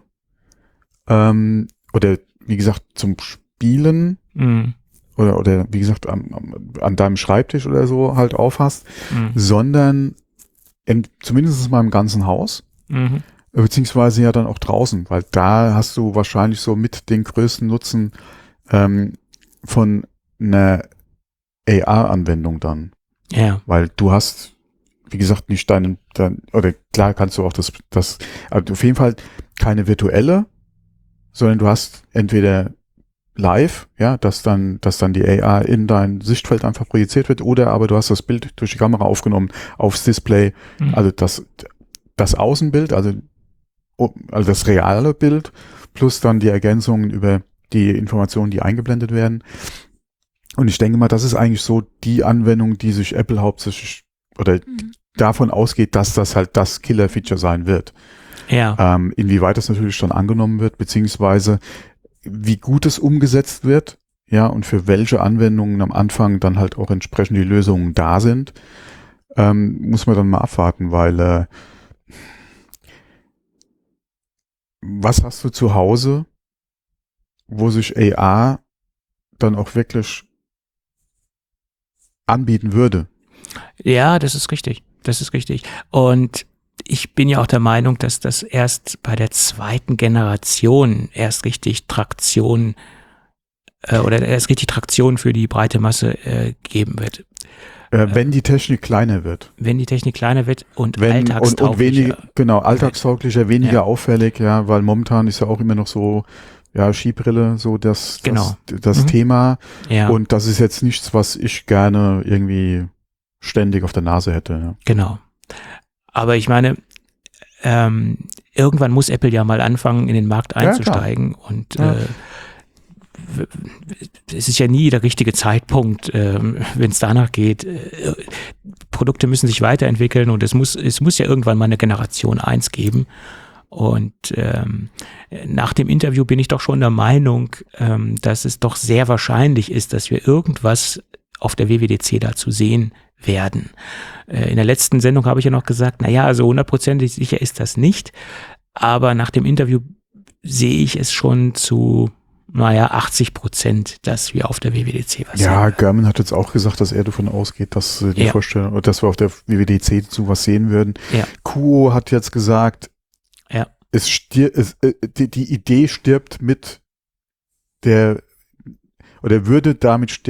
oder wie gesagt zum Spielen oder wie gesagt an deinem Schreibtisch oder so halt aufhast, sondern zumindest mal im ganzen Haus. Beziehungsweise ja dann auch draußen, weil da hast du wahrscheinlich so mit den größten Nutzen von einer AR-Anwendung dann. Ja. Weil du hast, wie gesagt, nicht oder klar kannst du auch das, also auf jeden Fall keine virtuelle, sondern du hast entweder live, ja, dass dann die AR in dein Sichtfeld einfach projiziert wird, oder aber du hast das Bild durch die Kamera aufgenommen aufs Display, also das Außenbild, also das reale Bild, plus dann die Ergänzungen über die Informationen, die eingeblendet werden. Und ich denke mal, das ist eigentlich so die Anwendung, die sich Apple hauptsächlich oder davon ausgeht, dass das halt das Killer-Feature sein wird. Ja. Inwieweit das natürlich schon angenommen wird, beziehungsweise wie gut es umgesetzt wird, ja, und für welche Anwendungen am Anfang dann halt auch entsprechend die Lösungen da sind, muss man dann mal abwarten, weil was hast du zu Hause, wo sich AR dann auch wirklich anbieten würde. Ja, das ist richtig. Das ist richtig. Und ich bin ja auch der Meinung, dass das erst bei der zweiten Generation erst richtig Traktion für die breite Masse geben wird. Wenn die Technik kleiner wird. Wenn die Technik kleiner wird und alltagstauglicher. Und weniger, genau, alltagstauglicher, weniger Ja. auffällig, ja, weil momentan ist ja auch immer noch so, ja, Skibrille, so das Mhm. Thema. Ja, Und das ist jetzt nichts, was ich gerne irgendwie ständig auf der Nase hätte. Ja. genau. Aber ich meine, irgendwann muss Apple ja mal anfangen, in den Markt einzusteigen. Und es ist ja nie der richtige Zeitpunkt, wenn es danach geht. Produkte müssen sich weiterentwickeln und es muss ja irgendwann mal eine Generation 1 geben. Und nach dem Interview bin ich doch schon der Meinung, dass es doch sehr wahrscheinlich ist, dass wir irgendwas auf der WWDC dazu sehen werden. In der letzten Sendung habe ich ja noch gesagt, naja, also 100% sicher ist das nicht. Aber nach dem Interview sehe ich es schon zu 80%, dass wir auf der WWDC was sehen. Ja, Gurman hat jetzt auch gesagt, dass er davon ausgeht, dass die Vorstellung, dass wir auf der WWDC zu was sehen würden. Ja. Kuo hat jetzt gesagt, die Idee stirbt mit der, oder würde damit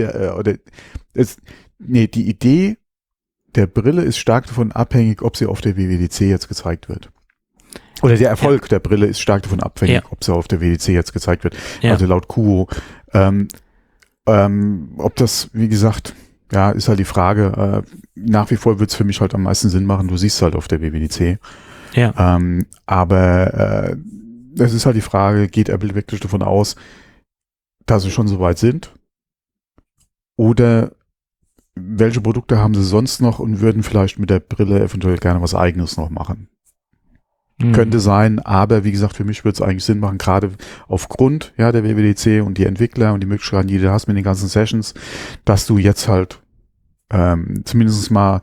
die Idee der Brille ist stark davon abhängig, ob sie auf der WWDC jetzt gezeigt wird. Oder der Erfolg der Brille ist stark davon abhängig, ob sie auf der WWDC jetzt gezeigt wird. Ja. Also laut Kuo. Ob das, wie gesagt, ja, ist halt die Frage. Nach wie vor wird es für mich halt am meisten Sinn machen. Du siehst halt auf der WWDC. Ja. Aber es ist halt die Frage, geht Apple wirklich davon aus, dass sie schon so weit sind? Oder welche Produkte haben sie sonst noch und würden vielleicht mit der Brille eventuell gerne was Eigenes noch machen? Könnte sein, aber wie gesagt, für mich würde es eigentlich Sinn machen, gerade aufgrund der WWDC und die Entwickler und die Möglichkeiten, die du hast mit den ganzen Sessions, dass du jetzt halt zumindest mal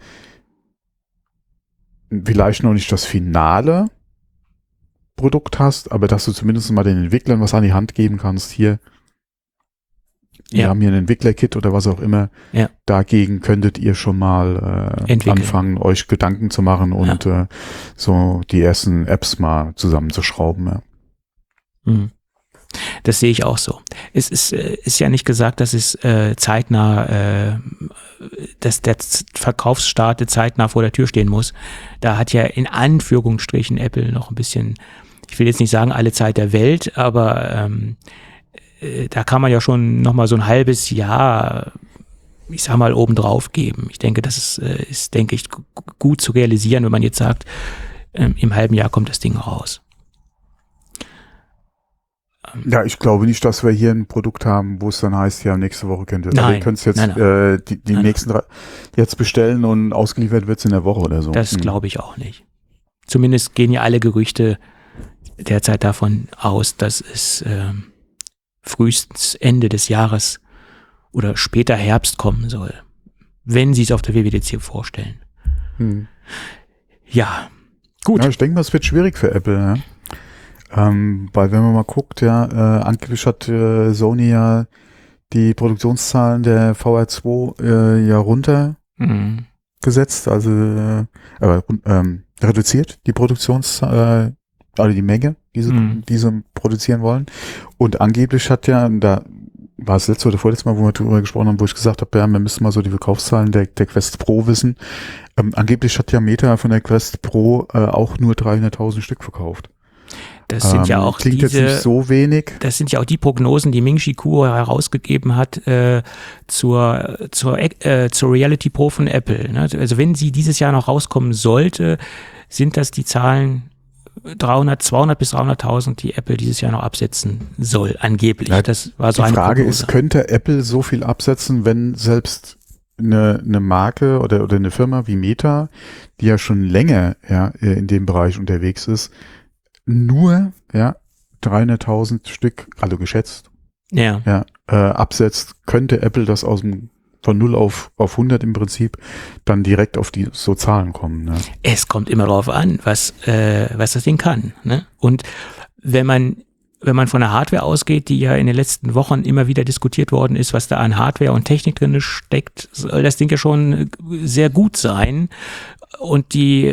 vielleicht noch nicht das finale Produkt hast, aber dass du zumindest mal den Entwicklern was an die Hand geben kannst. Hier, wir haben hier ein Entwickler-Kit oder was auch immer. Ja. Dagegen könntet ihr schon mal anfangen, euch Gedanken zu machen und so die ersten Apps mal zusammenzuschrauben. Ja. Mhm. Das sehe ich auch so. Es ist ja nicht gesagt, dass es zeitnah, dass der Verkaufsstart zeitnah vor der Tür stehen muss. Da hat ja in Anführungsstrichen Apple noch ein bisschen, ich will jetzt nicht sagen alle Zeit der Welt, aber da kann man ja schon noch mal so ein halbes Jahr, ich sag mal, obendrauf geben. Ich denke, das ist, denke ich, gut zu realisieren, wenn man jetzt sagt, im halben Jahr kommt das Ding raus. Ja, ich glaube nicht, dass wir hier ein Produkt haben, wo es dann heißt, ja, nächste Woche könnt ihr. Nein, ihr könnt es jetzt die nächsten 3 jetzt bestellen und ausgeliefert wird es in der Woche oder so. Das glaube ich auch nicht. Zumindest gehen ja alle Gerüchte derzeit davon aus, dass es frühestens Ende des Jahres oder später Herbst kommen soll, wenn sie es auf der WWDC vorstellen. Ja, gut. Ja, ich denke mal, es wird schwierig für Apple, ja. Weil wenn man mal guckt, angeblich hat Sony ja die Produktionszahlen der VR2 runtergesetzt, also reduziert die Produktionszahl, also die Menge, die sie produzieren wollen. Und angeblich hat da war es letzte oder vorletzte Mal, wo wir darüber gesprochen haben, wo ich gesagt habe, wir müssen mal so die Verkaufszahlen der Quest Pro wissen. Angeblich hat ja Meta von der Quest Pro auch nur 300.000 Stück verkauft. Das sind ja auch klingt jetzt nicht so wenig. Das sind ja auch die Prognosen, die Ming-Chi Kuo herausgegeben hat zur Reality Pro von Apple. Ne? Also wenn sie dieses Jahr noch rauskommen sollte, sind das die Zahlen 200 bis 300.000, die Apple dieses Jahr noch absetzen soll, angeblich. Ja, das war so die eine Frage Prognose. ist, könnte Apple so viel absetzen, wenn selbst eine Marke oder eine Firma wie Meta, die ja schon länger in dem Bereich unterwegs ist, nur 300.000 Stück, also geschätzt, absetzt, könnte Apple das von 0 auf 100 im Prinzip dann direkt auf die so Zahlen kommen. Ne? Es kommt immer darauf an, was das Ding kann. Ne? Und wenn man wenn man von der Hardware ausgeht, die ja in den letzten Wochen immer wieder diskutiert worden ist, was da an Hardware und Technik drin steckt, soll das Ding ja schon sehr gut sein. Und die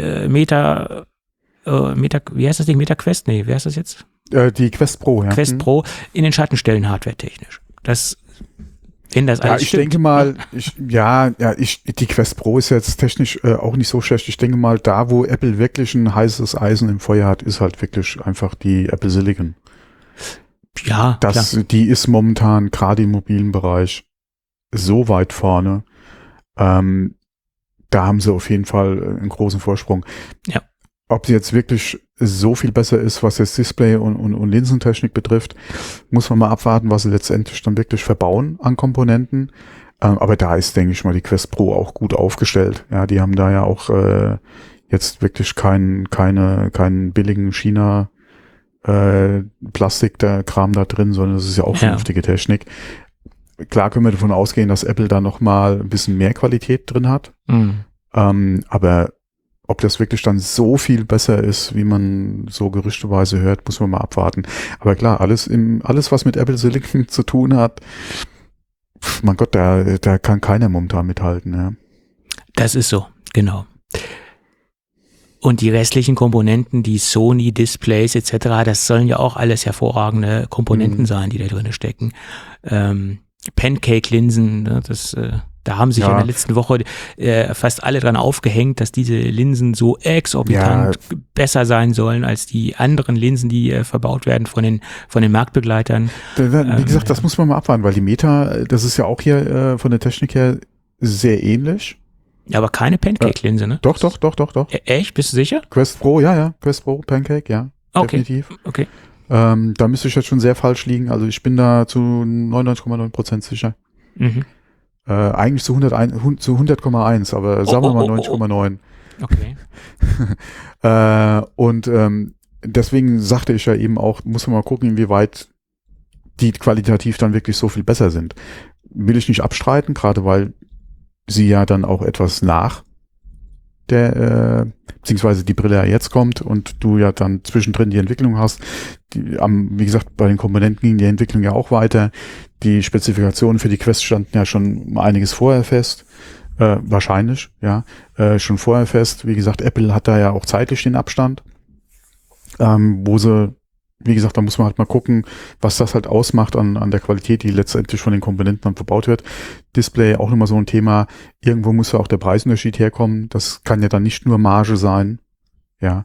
wie heißt das Ding? MetaQuest? Nee, wer ist das jetzt? Die Quest Pro, ja. Quest Pro in den Schatten stellen, hardware-technisch. Wenn das alles ich stimmt. denke mal, die Quest Pro ist jetzt technisch auch nicht so schlecht. Ich denke mal, da wo Apple wirklich ein heißes Eisen im Feuer hat, ist halt wirklich einfach die Apple Silicon. Ja, klar. Die ist momentan gerade im mobilen Bereich so weit vorne. Da haben sie auf jeden Fall einen großen Vorsprung. Ja. Ob sie jetzt wirklich so viel besser ist, was jetzt Display und Linsentechnik betrifft, muss man mal abwarten, was sie letztendlich dann wirklich verbauen an Komponenten. Aber da ist, denke ich mal, die Quest Pro auch gut aufgestellt. Ja, die haben da ja auch jetzt wirklich keinen billigen China Plastik, der Kram da drin, sondern das ist ja auch vernünftige Technik. Klar können wir davon ausgehen, dass Apple da noch mal ein bisschen mehr Qualität drin hat. Mhm. Aber ob das wirklich dann so viel besser ist, wie man so gerüchteweise hört, muss man mal abwarten. Aber klar, alles, was mit Apple Silicon zu tun hat, mein Gott, da kann keiner momentan mithalten. Ja. Das ist so, genau. Und die restlichen Komponenten, die Sony Displays etc., das sollen ja auch alles hervorragende Komponenten sein, die da drin stecken. Pancake-Linsen, ne, da haben sich in der letzten Woche fast alle dran aufgehängt, dass diese Linsen so exorbitant besser sein sollen als die anderen Linsen, die verbaut werden von den Marktbegleitern. Wie gesagt, das muss man mal abwarten, weil die Meta, das ist ja auch hier von der Technik her sehr ähnlich. Ja, aber keine Pancake-Linse, ne? Doch. Echt? Bist du sicher? Quest Pro, ja. Quest Pro, Pancake, ja. Okay. Definitiv. Okay. Da müsste ich jetzt schon sehr falsch liegen. Also ich bin da zu 99,9% sicher. Mhm. Eigentlich zu 100,1, aber sagen wir mal 90,9. Okay. Deswegen sagte ich ja eben auch, muss man mal gucken, inwieweit die qualitativ dann wirklich so viel besser sind. Will ich nicht abstreiten, gerade weil sie ja dann auch etwas nach beziehungsweise die Brille ja jetzt kommt und du ja dann zwischendrin die Entwicklung hast. Wie gesagt, bei den Komponenten ging die Entwicklung ja auch weiter. Die Spezifikationen für die Quest standen ja schon einiges vorher fest. Wahrscheinlich, ja. Schon vorher fest. Wie gesagt, Apple hat da ja auch zeitlich den Abstand. Wo sie, wie gesagt, da muss man halt mal gucken, was das halt ausmacht an der Qualität, die letztendlich von den Komponenten dann verbaut wird. Display auch nochmal so ein Thema. Irgendwo muss ja auch der Preisunterschied herkommen. Das kann ja dann nicht nur Marge sein. Ja.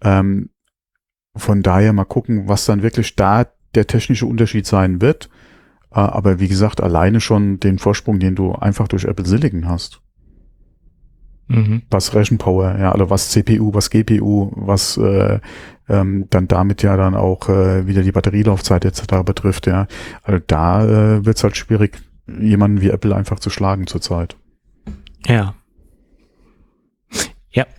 Von daher mal gucken, was dann wirklich da der technische Unterschied sein wird. Aber wie gesagt, alleine schon den Vorsprung, den du einfach durch Apple Silicon hast. Mhm. Was Rechenpower, ja, also was CPU, was GPU, was dann damit ja dann auch wieder die Batterielaufzeit etc. betrifft, ja. Also da wird's halt schwierig, jemanden wie Apple einfach zu schlagen zurzeit. Ja. Ja.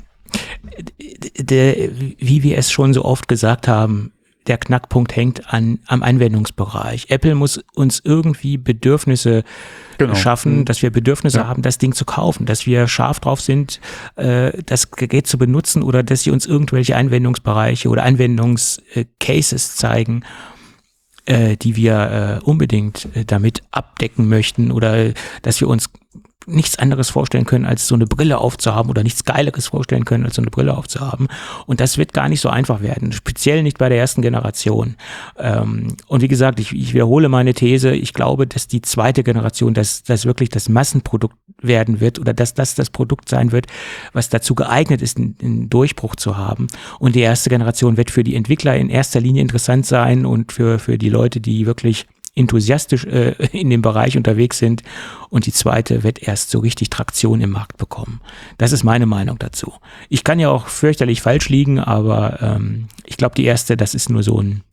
Wie wir es schon so oft gesagt haben, der Knackpunkt hängt am Anwendungsbereich. Apple muss uns irgendwie Bedürfnisse schaffen, dass wir Bedürfnisse haben, das Ding zu kaufen, dass wir scharf drauf sind, das Gerät zu benutzen oder dass sie uns irgendwelche Anwendungsbereiche oder Anwendungscases zeigen, die wir unbedingt damit abdecken möchten oder dass wir uns nichts anderes vorstellen können, als so eine Brille aufzuhaben oder nichts Geileres vorstellen können, als so eine Brille aufzuhaben. Und das wird gar nicht so einfach werden, speziell nicht bei der ersten Generation. Und wie gesagt, ich wiederhole meine These, ich glaube, dass die zweite Generation, dass wirklich das Massenprodukt werden wird oder dass das Produkt sein wird, was dazu geeignet ist, einen Durchbruch zu haben. Und die erste Generation wird für die Entwickler in erster Linie interessant sein und für die Leute, die wirklich enthusiastisch in dem Bereich unterwegs sind, und die zweite wird erst so richtig Traktion im Markt bekommen. Das ist meine Meinung dazu. Ich kann ja auch fürchterlich falsch liegen, aber ich glaube, die erste, das ist nur so ein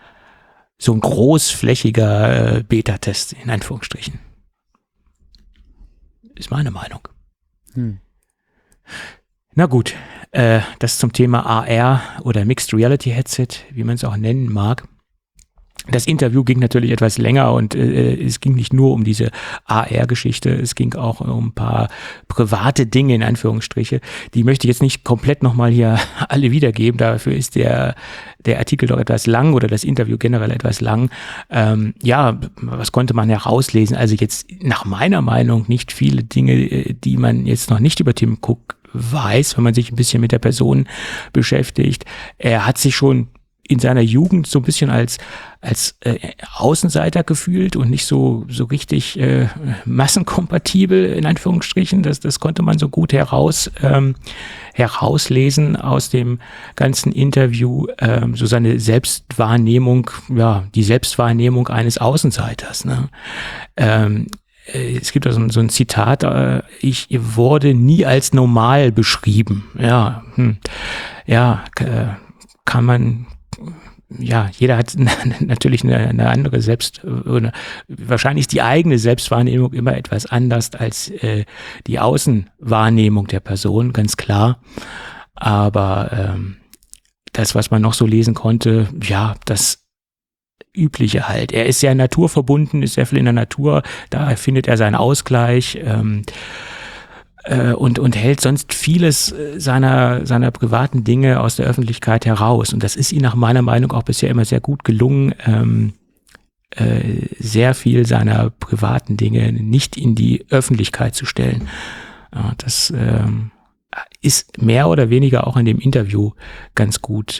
großflächiger Beta-Test, in Anführungsstrichen. Ist meine Meinung. Na gut, das zum Thema AR oder Mixed Reality Headset, wie man es auch nennen mag. Das Interview ging natürlich etwas länger und es ging nicht nur um diese AR-Geschichte, es ging auch um ein paar private Dinge in Anführungsstriche. Die möchte ich jetzt nicht komplett nochmal hier alle wiedergeben, dafür ist der Artikel doch etwas lang oder das Interview generell etwas lang. Ja, was konnte man herauslesen? Also jetzt nach meiner Meinung nicht viele Dinge, die man jetzt noch nicht über Tim Cook weiß, wenn man sich ein bisschen mit der Person beschäftigt. Er hat sich schon in seiner Jugend so ein bisschen als Außenseiter gefühlt und nicht so richtig massenkompatibel in Anführungsstrichen. Das konnte man so gut herauslesen aus dem ganzen Interview, so seine Selbstwahrnehmung, ja, die Selbstwahrnehmung eines Außenseiters, ne? Es gibt da so ein Zitat, ich wurde nie als normal beschrieben. Ja, kann man, ja, jeder hat natürlich eine andere wahrscheinlich ist die eigene Selbstwahrnehmung immer etwas anders als die Außenwahrnehmung der Person, ganz klar. Aber das, was man noch so lesen konnte, ja, das Übliche halt. Er ist sehr naturverbunden, ist sehr viel in der Natur, da findet er seinen Ausgleich und hält sonst vieles seiner privaten Dinge aus der Öffentlichkeit heraus. Und das ist ihm nach meiner Meinung auch bisher immer sehr gut gelungen, sehr viel seiner privaten Dinge nicht in die Öffentlichkeit zu stellen. Das ist mehr oder weniger auch in dem Interview ganz gut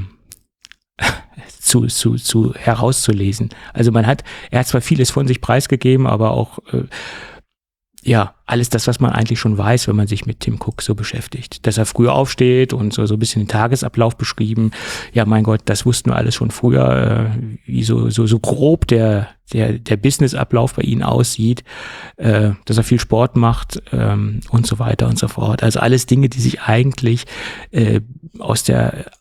zu herauszulesen. Also er hat zwar vieles von sich preisgegeben, aber auch ja, alles das, was man eigentlich schon weiß, wenn man sich mit Tim Cook so beschäftigt. Dass er früher aufsteht und so ein bisschen den Tagesablauf beschrieben. Ja, mein Gott, das wussten wir alles schon früher, wie so grob der Businessablauf bei ihnen aussieht, dass er viel Sport macht und so weiter und so fort. Also alles Dinge, die sich eigentlich aus der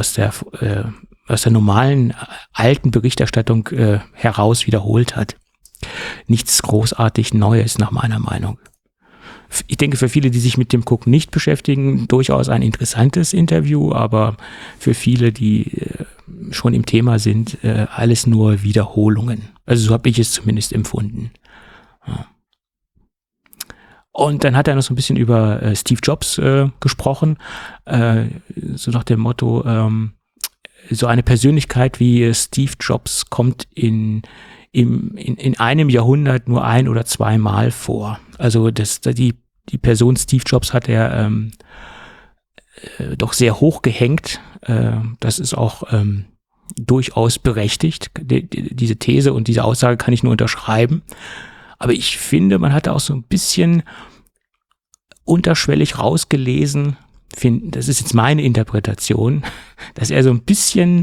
normalen alten Berichterstattung heraus wiederholt hat. Nichts großartig Neues nach meiner Meinung. Ich denke, für viele, die sich mit Tim Cook nicht beschäftigen, durchaus ein interessantes Interview, aber für viele, die schon im Thema sind, alles nur Wiederholungen. Also so habe ich es zumindest empfunden. Ja. Und dann hat er noch so ein bisschen über Steve Jobs gesprochen, so nach dem Motto, so eine Persönlichkeit wie Steve Jobs kommt in einem Jahrhundert nur ein- oder zweimal vor. Also die Person Steve Jobs hat er doch sehr hoch gehängt. Das ist auch durchaus berechtigt. Diese These und diese Aussage kann ich nur unterschreiben. Aber ich finde, man hat auch so ein bisschen unterschwellig rausgelesen, das ist jetzt meine Interpretation, dass er so ein bisschen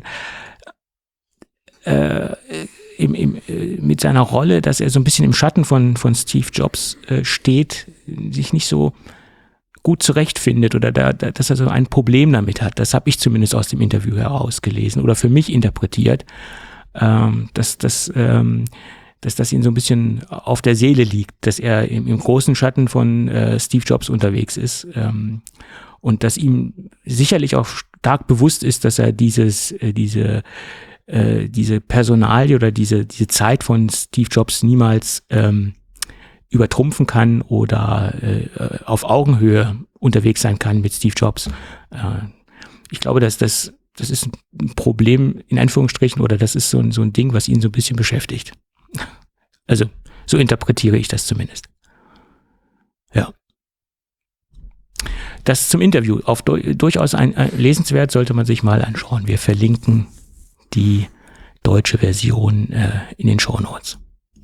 mit seiner Rolle, dass er so ein bisschen im Schatten von Steve Jobs steht, sich nicht so gut zurechtfindet oder dass er so ein Problem damit hat. Das habe ich zumindest aus dem Interview herausgelesen oder für mich interpretiert, dass das ihm so ein bisschen auf der Seele liegt, dass er im großen Schatten von Steve Jobs unterwegs ist und dass ihm sicherlich auch stark bewusst ist, dass er diese Personalie oder diese Zeit von Steve Jobs niemals übertrumpfen kann oder auf Augenhöhe unterwegs sein kann mit Steve Jobs. Ich glaube, dass das ist ein Problem in Anführungsstrichen oder das ist so ein Ding, was ihn so ein bisschen beschäftigt. Also so interpretiere ich das zumindest. Ja. Das zum Interview. Durchaus ein lesenswert, sollte man sich mal anschauen. Wir verlinken die deutsche Version in den Shownotes.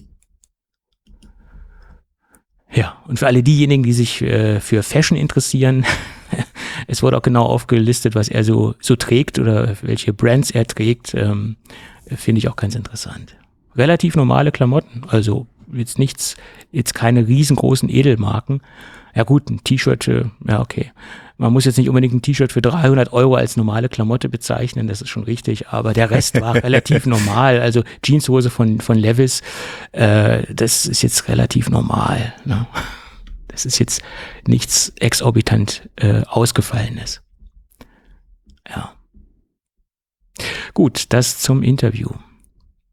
Ja, und für alle diejenigen, die sich für Fashion interessieren, es wurde auch genau aufgelistet, was er so trägt oder welche Brands er trägt, finde ich auch ganz interessant. Relativ normale Klamotten, also jetzt keine riesengroßen Edelmarken. Ja gut, ein T-Shirt, ja okay. Man muss jetzt nicht unbedingt ein T-Shirt für 300 € als normale Klamotte bezeichnen, das ist schon richtig, aber der Rest war relativ normal. Also Jeanshose von Levi's, das ist jetzt relativ normal. Ne? Das ist jetzt nichts exorbitant Ausgefallenes. Ja. Gut, das zum Interview.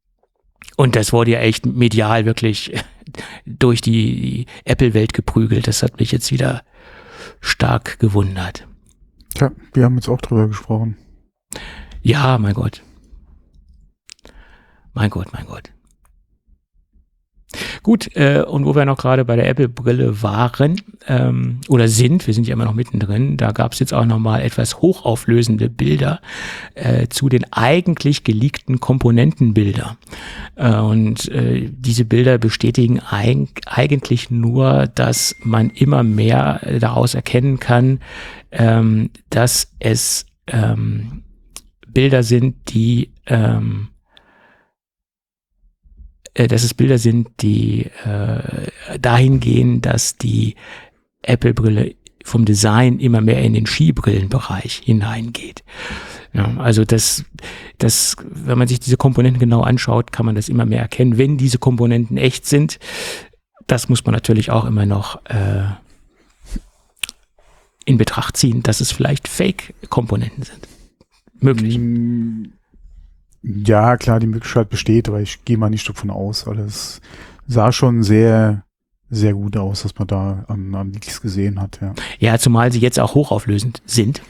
Und das wurde ja echt medial wirklich durch die Apple-Welt geprügelt. Das hat mich jetzt wieder stark gewundert. Ja, wir haben jetzt auch drüber gesprochen. Ja, mein Gott. Mein Gott. Gut, und wo wir noch gerade bei der Apple-Brille waren oder sind, wir sind ja immer noch mittendrin, da gab es jetzt auch nochmal etwas hochauflösende Bilder zu den eigentlich geleakten Komponentenbilder. Und diese Bilder bestätigen eigentlich nur, dass man immer mehr daraus erkennen kann, dass es Bilder sind, die dahin gehen, dass die Apple-Brille vom Design immer mehr in den Skibrillenbereich hineingeht. Ja, also wenn man sich diese Komponenten genau anschaut, kann man das immer mehr erkennen. Wenn diese Komponenten echt sind, das muss man natürlich auch immer noch in Betracht ziehen, dass es vielleicht Fake-Komponenten sind. Möglich. Ja, klar, die Möglichkeit besteht, aber ich gehe mal nicht davon aus, weil es sah schon sehr, sehr gut aus, was man da an Leaks gesehen hat. Ja. Ja, zumal sie jetzt auch hochauflösend sind.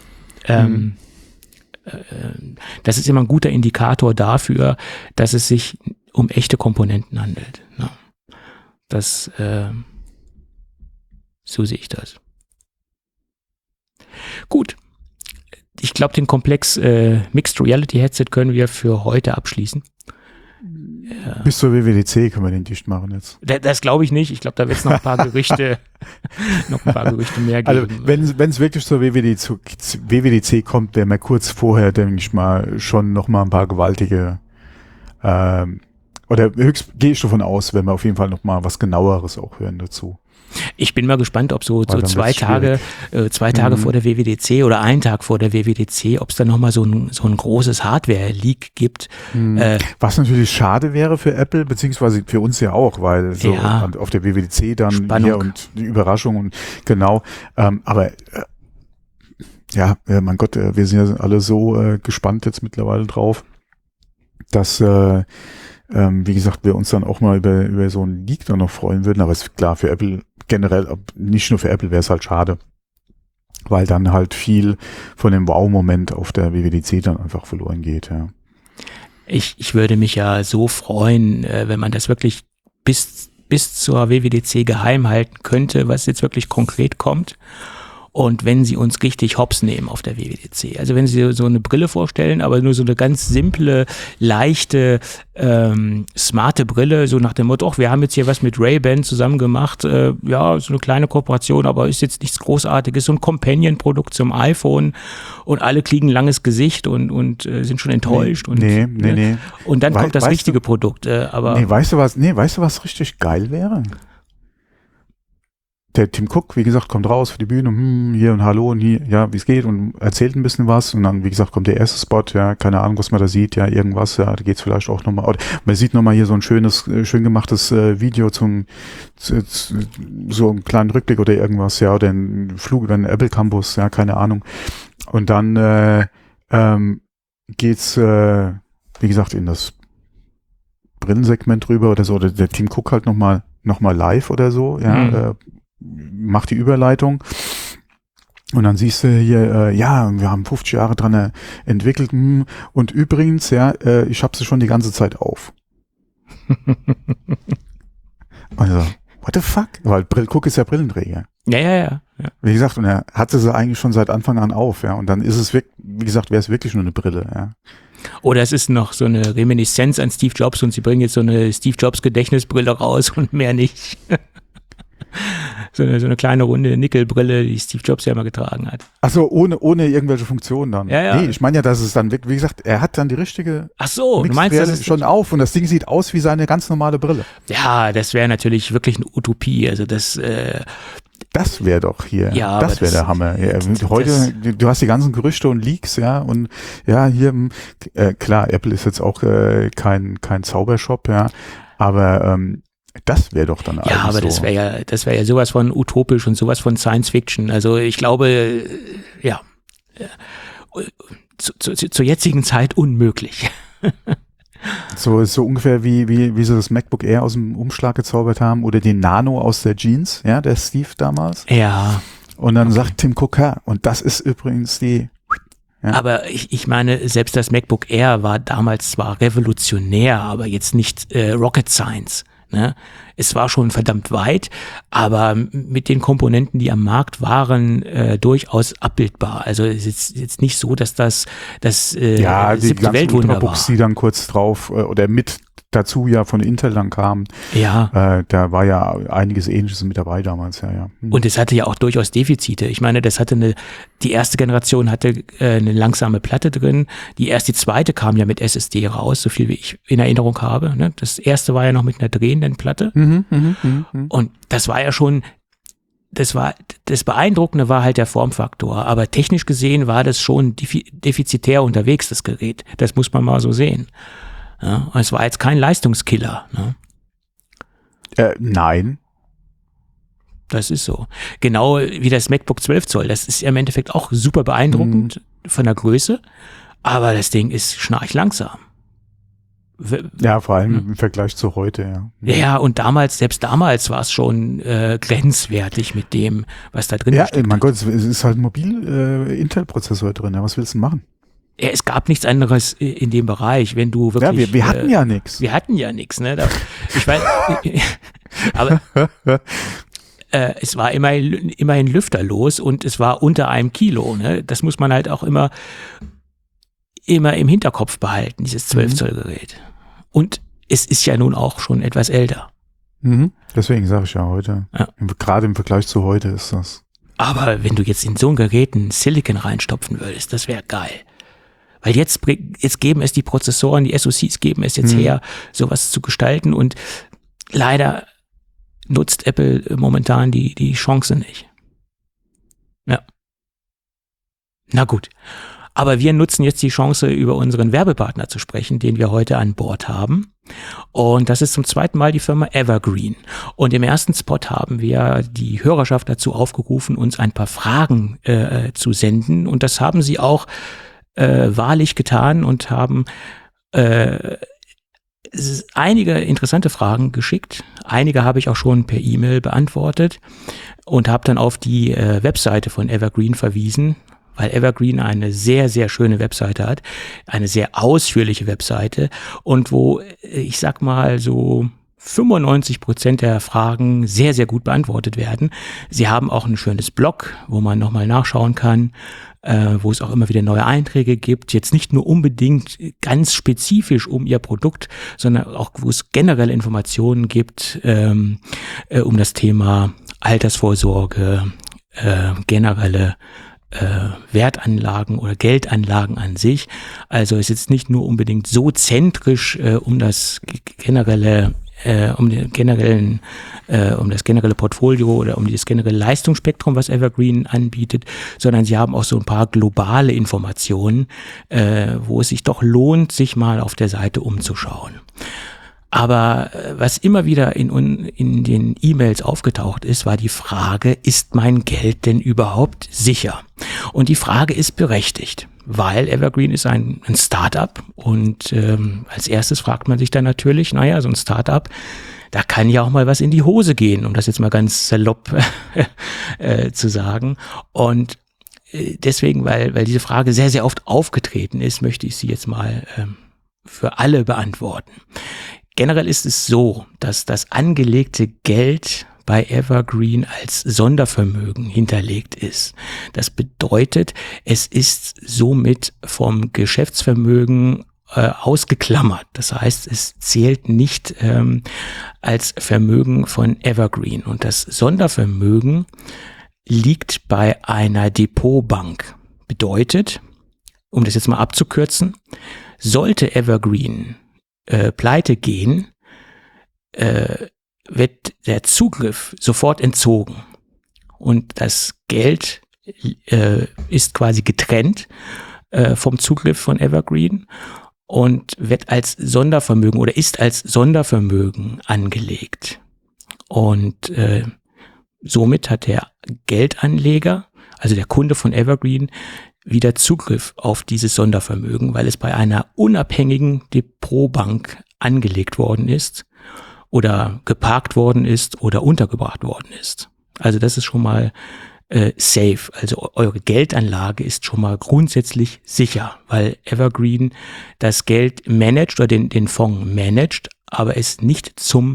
Das ist immer ein guter Indikator dafür, dass es sich um echte Komponenten handelt. Ja. So sehe ich das. Gut. Ich glaube, den Komplex Mixed Reality Headset können wir für heute abschließen. Ja. Bis zur WWDC können wir den dicht machen jetzt. Das glaube ich nicht. Ich glaube, da wird es noch ein paar Gerüchte mehr geben. Also wenn es wirklich zur WWDC kommt, wäre mal kurz vorher, denke ich mal, schon noch mal ein paar gewaltige oder höchst gehe ich davon aus, wenn wir auf jeden Fall noch mal was Genaueres auch hören dazu. Ich bin mal gespannt, ob so 2 Tage vor der WWDC oder einen Tag vor der WWDC, ob es da nochmal so ein großes Hardware-Leak gibt. Was natürlich schade wäre für Apple, beziehungsweise für uns ja auch, weil so auf der WWDC dann Spannung. Hier und die Überraschung und genau. Aber mein Gott, wir sind ja alle so gespannt jetzt mittlerweile drauf, dass wie gesagt, wir uns dann auch mal über so einen Leak dann noch freuen würden, aber ist klar, für Apple generell, nicht nur für Apple wäre es halt schade, weil dann halt viel von dem Wow-Moment auf der WWDC dann einfach verloren geht, ja. Ich würde mich ja so freuen, wenn man das wirklich bis zur WWDC geheim halten könnte, was jetzt wirklich konkret kommt. Und wenn sie uns richtig hops nehmen auf der WWDC, also wenn sie so eine Brille vorstellen, aber nur so eine ganz simple, leichte, smarte Brille, so nach dem Motto, wir haben jetzt hier was mit Ray-Ban zusammen gemacht, so eine kleine Kooperation, aber ist jetzt nichts Großartiges, so ein Companion-Produkt zum iPhone und alle kriegen ein langes Gesicht und sind schon enttäuscht. Nee. Und dann kommt das richtige Produkt. Weißt du was richtig geil wäre? Der Tim Cook, wie gesagt, kommt raus für die Bühne, hier und hallo und hier, ja, wie es geht und erzählt ein bisschen was und dann, wie gesagt, kommt der erste Spot, ja, keine Ahnung, was man da sieht, ja, irgendwas, ja, da geht's vielleicht auch nochmal, man sieht nochmal hier so ein schön gemachtes Video so einen kleinen Rückblick oder irgendwas, ja, oder ein Flug über den Apple Campus, ja, keine Ahnung. Und dann geht's, wie gesagt, in das Brillensegment rüber oder so, oder der Tim Cook halt nochmal live oder so, ja, macht die Überleitung und dann siehst du hier, wir haben 50 Jahre dran entwickelt und übrigens, ich habe sie schon die ganze Zeit auf. Also, what the fuck? Weil Cook ist ja Brillenträger. Ja. Wie gesagt, und er hatte sie eigentlich schon seit Anfang an auf, ja, und dann ist es wirklich, wie gesagt, wäre es wirklich nur eine Brille, ja. Oder es ist noch so eine Reminiszenz an Steve Jobs und sie bringen jetzt so eine Steve Jobs Gedächtnisbrille raus und mehr nicht. So eine kleine runde Nickelbrille, die Steve Jobs ja mal getragen hat. Achso, ohne irgendwelche Funktionen dann. Ja. Nee, ich meine ja, dass es dann, wie gesagt, er hat dann die richtige du meinst, das ist schon auf und das Ding sieht aus wie seine ganz normale Brille. Ja, das wäre natürlich wirklich eine Utopie. Also das wäre doch hier, ja, das wäre der Hammer. Ja, heute, du hast die ganzen Gerüchte und Leaks, ja, und ja, hier, klar, Apple ist jetzt auch kein Zaubershop, ja, aber das wäre doch dann eigentlich ja, aber so. Das wäre ja sowas von utopisch und sowas von Science Fiction. Also ich glaube, zur jetzigen Zeit unmöglich. So ist so ungefähr wie sie das MacBook Air aus dem Umschlag gezaubert haben oder den Nano aus der Jeans, ja, der Steve damals. Ja. Und dann sagt Tim Cook, und das ist übrigens die. Ja. Aber ich meine, selbst das MacBook Air war damals zwar revolutionär, aber jetzt nicht Rocket Science. Ne? Es war schon verdammt weit, aber mit den Komponenten, die am Markt waren, durchaus abbildbar. Also es ist jetzt nicht so, dass das die siebte Weltwunder war. Ultrabooks, die dann kurz drauf oder mit dazu ja von Intel dann kamen. Ja. Da war ja einiges Ähnliches mit dabei damals, ja. Und es hatte ja auch durchaus Defizite. Ich meine, die erste Generation hatte eine langsame Platte drin. Die zweite kam ja mit SSD raus, so viel wie ich in Erinnerung habe. Ne? Das erste war ja noch mit einer drehenden Platte. Und das war ja schon, das Beeindruckende war halt der Formfaktor. Aber technisch gesehen war das schon defizitär unterwegs, das Gerät. Das muss man mal so sehen. Ja, es war jetzt kein Leistungskiller. Ne? Nein. Das ist so. Genau wie das MacBook 12 Zoll. Das ist ja im Endeffekt auch super beeindruckend von der Größe. Aber das Ding ist schnarchlangsam. Ja, vor allem im Vergleich zu heute, ja. Ja, und selbst damals war es schon grenzwertig mit dem, was da drin steckt. Ja, mein Gott, es ist halt ein Mobil-Intel-Prozessor drin. Ja, was willst du machen? Ja, es gab nichts anderes in dem Bereich, wenn du wirklich... Ja, wir hatten ja nichts. Wir hatten ja nichts, ne? Ich weiß, aber es war immerhin lüfterlos und es war unter 1 Kilo, ne? Das muss man halt auch immer im Hinterkopf behalten, dieses 12-Zoll-Gerät. Und es ist ja nun auch schon etwas älter. Deswegen sage ich ja heute. Ja. Gerade im Vergleich zu heute ist das. Aber wenn du jetzt in so ein Gerät einen Silicon reinstopfen würdest, das wäre geil. Weil jetzt geben es die Prozessoren, die SoCs geben es jetzt her, sowas zu gestalten. Und leider nutzt Apple momentan die Chance nicht. Ja. Na gut. Aber wir nutzen jetzt die Chance, über unseren Werbepartner zu sprechen, den wir heute an Bord haben. Und das ist zum zweiten Mal die Firma Evergreen. Und im ersten Spot haben wir die Hörerschaft dazu aufgerufen, uns ein paar Fragen zu senden. Und das haben sie auch wahrlich getan und haben einige interessante Fragen geschickt. Einige habe ich auch schon per E-Mail beantwortet und habe dann auf die Webseite von Evergreen verwiesen, weil Evergreen eine sehr, sehr schöne Webseite hat, eine sehr ausführliche Webseite und wo, ich sag mal so 95% der Fragen sehr, sehr gut beantwortet werden. Sie haben auch ein schönes Blog, wo man nochmal nachschauen kann, wo es auch immer wieder neue Einträge gibt. Jetzt nicht nur unbedingt ganz spezifisch um ihr Produkt, sondern auch, wo es generelle Informationen gibt um das Thema Altersvorsorge, generelle Wertanlagen oder Geldanlagen an sich. Also es ist jetzt nicht nur unbedingt so zentrisch um das generelle Portfolio oder um das generelle Leistungsspektrum, was Evergreen anbietet, sondern sie haben auch so ein paar globale Informationen, wo es sich doch lohnt, sich mal auf der Seite umzuschauen. Aber was immer wieder in den E-Mails aufgetaucht ist, war die Frage, ist mein Geld denn überhaupt sicher? Und die Frage ist berechtigt, weil Evergreen ist ein Startup und als erstes fragt man sich dann natürlich, naja, so ein Startup, da kann ja auch mal was in die Hose gehen, um das jetzt mal ganz salopp zu sagen. Und deswegen, weil diese Frage sehr, sehr oft aufgetreten ist, möchte ich sie jetzt mal für alle beantworten. Generell ist es so, dass das angelegte Geld bei Evergreen als Sondervermögen hinterlegt ist. Das bedeutet, es ist somit vom Geschäftsvermögen ausgeklammert. Das heißt, es zählt nicht als Vermögen von Evergreen. Und das Sondervermögen liegt bei einer Depotbank. Bedeutet, um das jetzt mal abzukürzen, sollte Evergreen pleite gehen, wird der Zugriff sofort entzogen und das Geld ist quasi getrennt vom Zugriff von Evergreen und wird als Sondervermögen oder ist als Sondervermögen angelegt. Und somit hat der Geldanleger, also der Kunde von Evergreen, wieder Zugriff auf dieses Sondervermögen, weil es bei einer unabhängigen Depotbank angelegt worden ist oder geparkt worden ist oder untergebracht worden ist. Also das ist schon mal safe. Also eure Geldanlage ist schon mal grundsätzlich sicher, weil Evergreen das Geld managt oder den Fonds managt, aber es nicht zum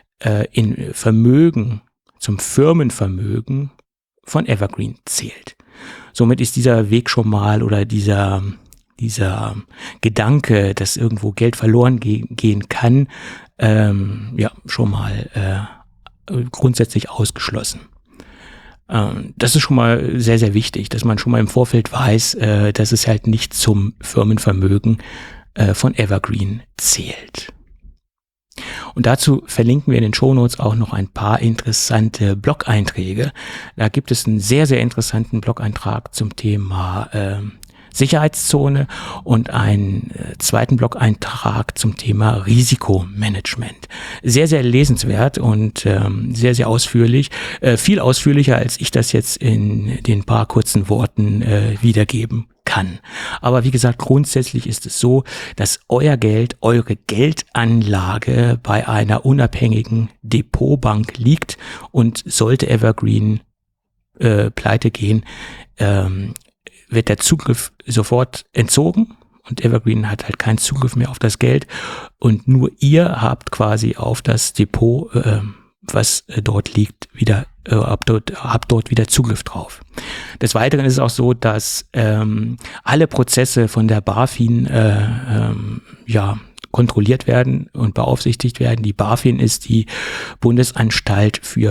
Firmenvermögen von Evergreen zählt. Somit ist dieser Weg schon mal oder dieser Gedanke, dass irgendwo Geld verloren gehen kann, schon mal grundsätzlich ausgeschlossen. Das ist schon mal sehr, sehr wichtig, dass man schon mal im Vorfeld weiß, dass es halt nicht zum Firmenvermögen von Evergreen zählt. Und dazu verlinken wir in den Shownotes auch noch ein paar interessante Blog-Einträge. Da gibt es einen sehr, sehr interessanten Blog-Eintrag zum Thema Sicherheitszone und einen zweiten Blog-Eintrag zum Thema Risikomanagement. Sehr, sehr lesenswert und sehr, sehr ausführlich. Viel ausführlicher, als ich das jetzt in den paar kurzen Worten wiedergeben kann. Aber wie gesagt, grundsätzlich ist es so, dass euer Geld, eure Geldanlage bei einer unabhängigen Depotbank liegt und sollte Evergreen pleite gehen, wird der Zugriff sofort entzogen und Evergreen hat halt keinen Zugriff mehr auf das Geld und nur ihr habt quasi auf das Depot, was dort liegt, habt dort wieder Zugriff drauf. Des Weiteren ist es auch so, dass alle Prozesse von der BaFin kontrolliert werden und beaufsichtigt werden. Die BaFin ist die Bundesanstalt für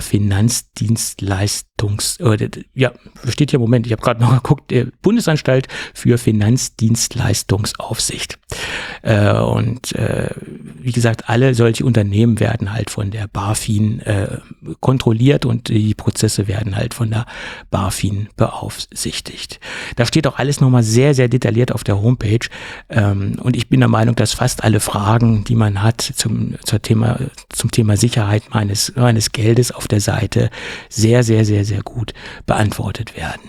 steht hier, Moment, ich habe gerade noch geguckt, Bundesanstalt für Finanzdienstleistungsaufsicht. Wie gesagt, alle solche Unternehmen werden halt von der BaFin kontrolliert und die Prozesse werden halt von der BaFin beaufsichtigt. Da steht auch alles nochmal sehr, sehr detailliert auf der Homepage und ich bin der Meinung, dass fast alle Fragen, die man hat zum Thema Sicherheit meines Geldes auf der Seite sehr, sehr, sehr, sehr gut beantwortet werden.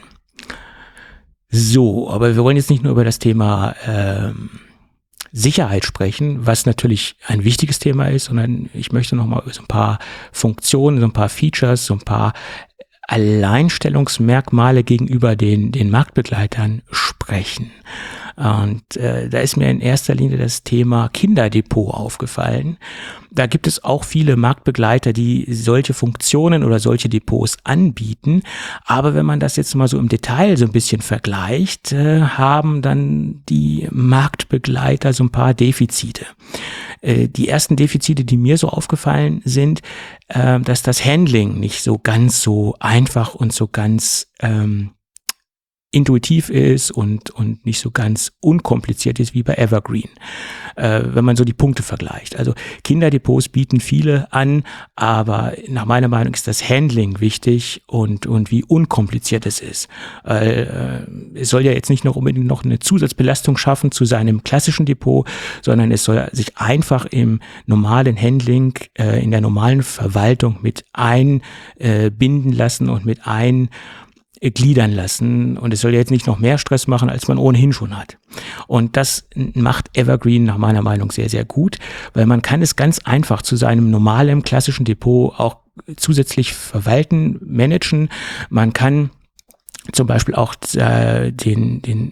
So, aber wir wollen jetzt nicht nur über das Thema Sicherheit sprechen, was natürlich ein wichtiges Thema ist, sondern ich möchte nochmal über so ein paar Funktionen, so ein paar Features, so ein paar Alleinstellungsmerkmale gegenüber den Marktbegleitern sprechen. Und da ist mir in erster Linie das Thema Kinderdepot aufgefallen. Da gibt es auch viele Marktbegleiter, die solche Funktionen oder solche Depots anbieten. Aber wenn man das jetzt mal so im Detail so ein bisschen vergleicht, haben dann die Marktbegleiter so ein paar Defizite. Die ersten Defizite, die mir so aufgefallen sind, dass das Handling nicht so ganz so einfach und so ganz intuitiv ist und nicht so ganz unkompliziert ist wie bei Evergreen, wenn man so die Punkte vergleicht. Also Kinderdepots bieten viele an, aber nach meiner Meinung ist das Handling wichtig und wie unkompliziert es ist. Es soll ja jetzt nicht noch unbedingt noch eine Zusatzbelastung schaffen zu seinem klassischen Depot, sondern es soll sich einfach im normalen Handling, in der normalen Verwaltung mit einbinden lassen und mit gliedern lassen und es soll jetzt nicht noch mehr Stress machen, als man ohnehin schon hat. Und das macht Evergreen nach meiner Meinung sehr, sehr gut, weil man kann es ganz einfach zu seinem normalen klassischen Depot auch zusätzlich verwalten, managen. Man kann zum Beispiel auch dem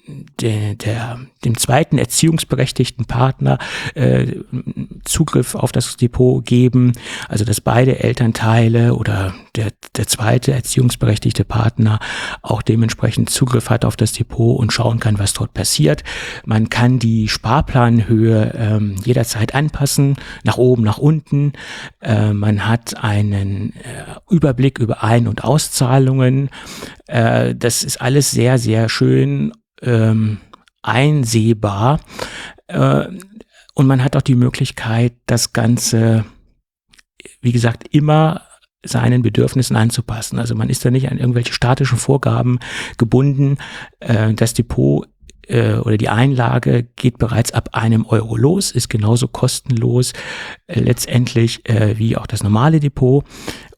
zweiten erziehungsberechtigten Partner Zugriff auf das Depot geben, also dass beide Elternteile oder der zweite erziehungsberechtigte Partner auch dementsprechend Zugriff hat auf das Depot und schauen kann, was dort passiert. Man kann die Sparplanhöhe jederzeit anpassen, nach oben, nach unten. Man hat einen Überblick über Ein- und Auszahlungen. Das ist alles sehr, sehr schön einsehbar und man hat auch die Möglichkeit, das Ganze, wie gesagt, immer seinen Bedürfnissen anzupassen. Also man ist da nicht an irgendwelche statischen Vorgaben gebunden. Das Depot oder die Einlage geht bereits ab €1 los, ist genauso kostenlos letztendlich wie auch das normale Depot.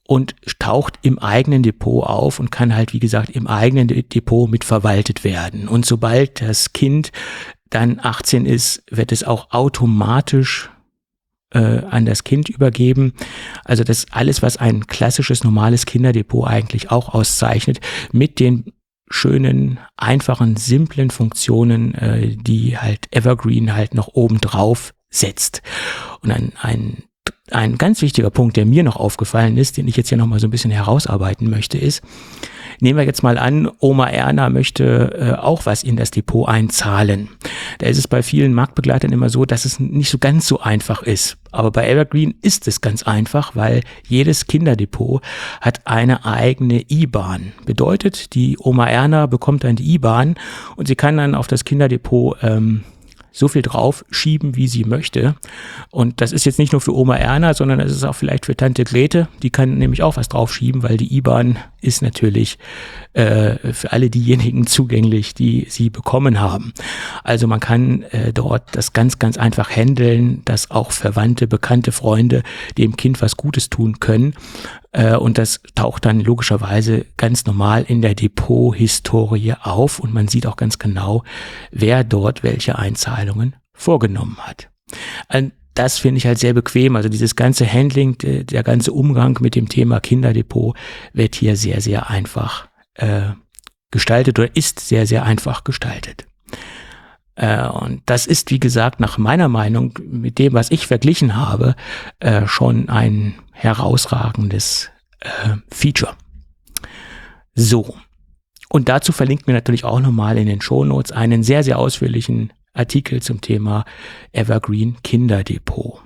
und taucht im eigenen Depot auf und kann halt, wie gesagt, im eigenen Depot mitverwaltet werden. Und sobald das Kind dann 18 ist, wird es auch automatisch an das Kind übergeben. Also das alles, was ein klassisches, normales Kinderdepot eigentlich auch auszeichnet, mit den schönen, einfachen, simplen Funktionen, die halt Evergreen halt noch oben drauf setzt. Und ein ganz wichtiger Punkt, der mir noch aufgefallen ist, den ich jetzt hier nochmal so ein bisschen herausarbeiten möchte, ist, nehmen wir jetzt mal an, Oma Erna möchte auch was in das Depot einzahlen. Da ist es bei vielen Marktbegleitern immer so, dass es nicht so ganz so einfach ist. Aber bei Evergreen ist es ganz einfach, weil jedes Kinderdepot hat eine eigene IBAN. Bedeutet, die Oma Erna bekommt dann die IBAN und sie kann dann auf das Kinderdepot so viel drauf schieben, wie sie möchte. Und das ist jetzt nicht nur für Oma Erna, sondern es ist auch vielleicht für Tante Grete. Die kann nämlich auch was draufschieben, weil die IBAN ist natürlich für alle diejenigen zugänglich, die sie bekommen haben. Also man kann dort das ganz, ganz einfach handeln, dass auch Verwandte, bekannte Freunde dem Kind was Gutes tun können. Und das taucht dann logischerweise ganz normal in der Depot-Historie auf und man sieht auch ganz genau, wer dort welche Einzahlungen vorgenommen hat. Das finde ich halt sehr bequem. Also dieses ganze Handling, der ganze Umgang mit dem Thema Kinderdepot wird hier sehr, sehr einfach gestaltet oder ist sehr, sehr einfach gestaltet. Und das ist, wie gesagt, nach meiner Meinung mit dem, was ich verglichen habe, schon ein herausragendes Feature. So, und dazu verlinkt mir natürlich auch nochmal in den Shownotes einen sehr, sehr ausführlichen Artikel zum Thema Evergreen Kinderdepot.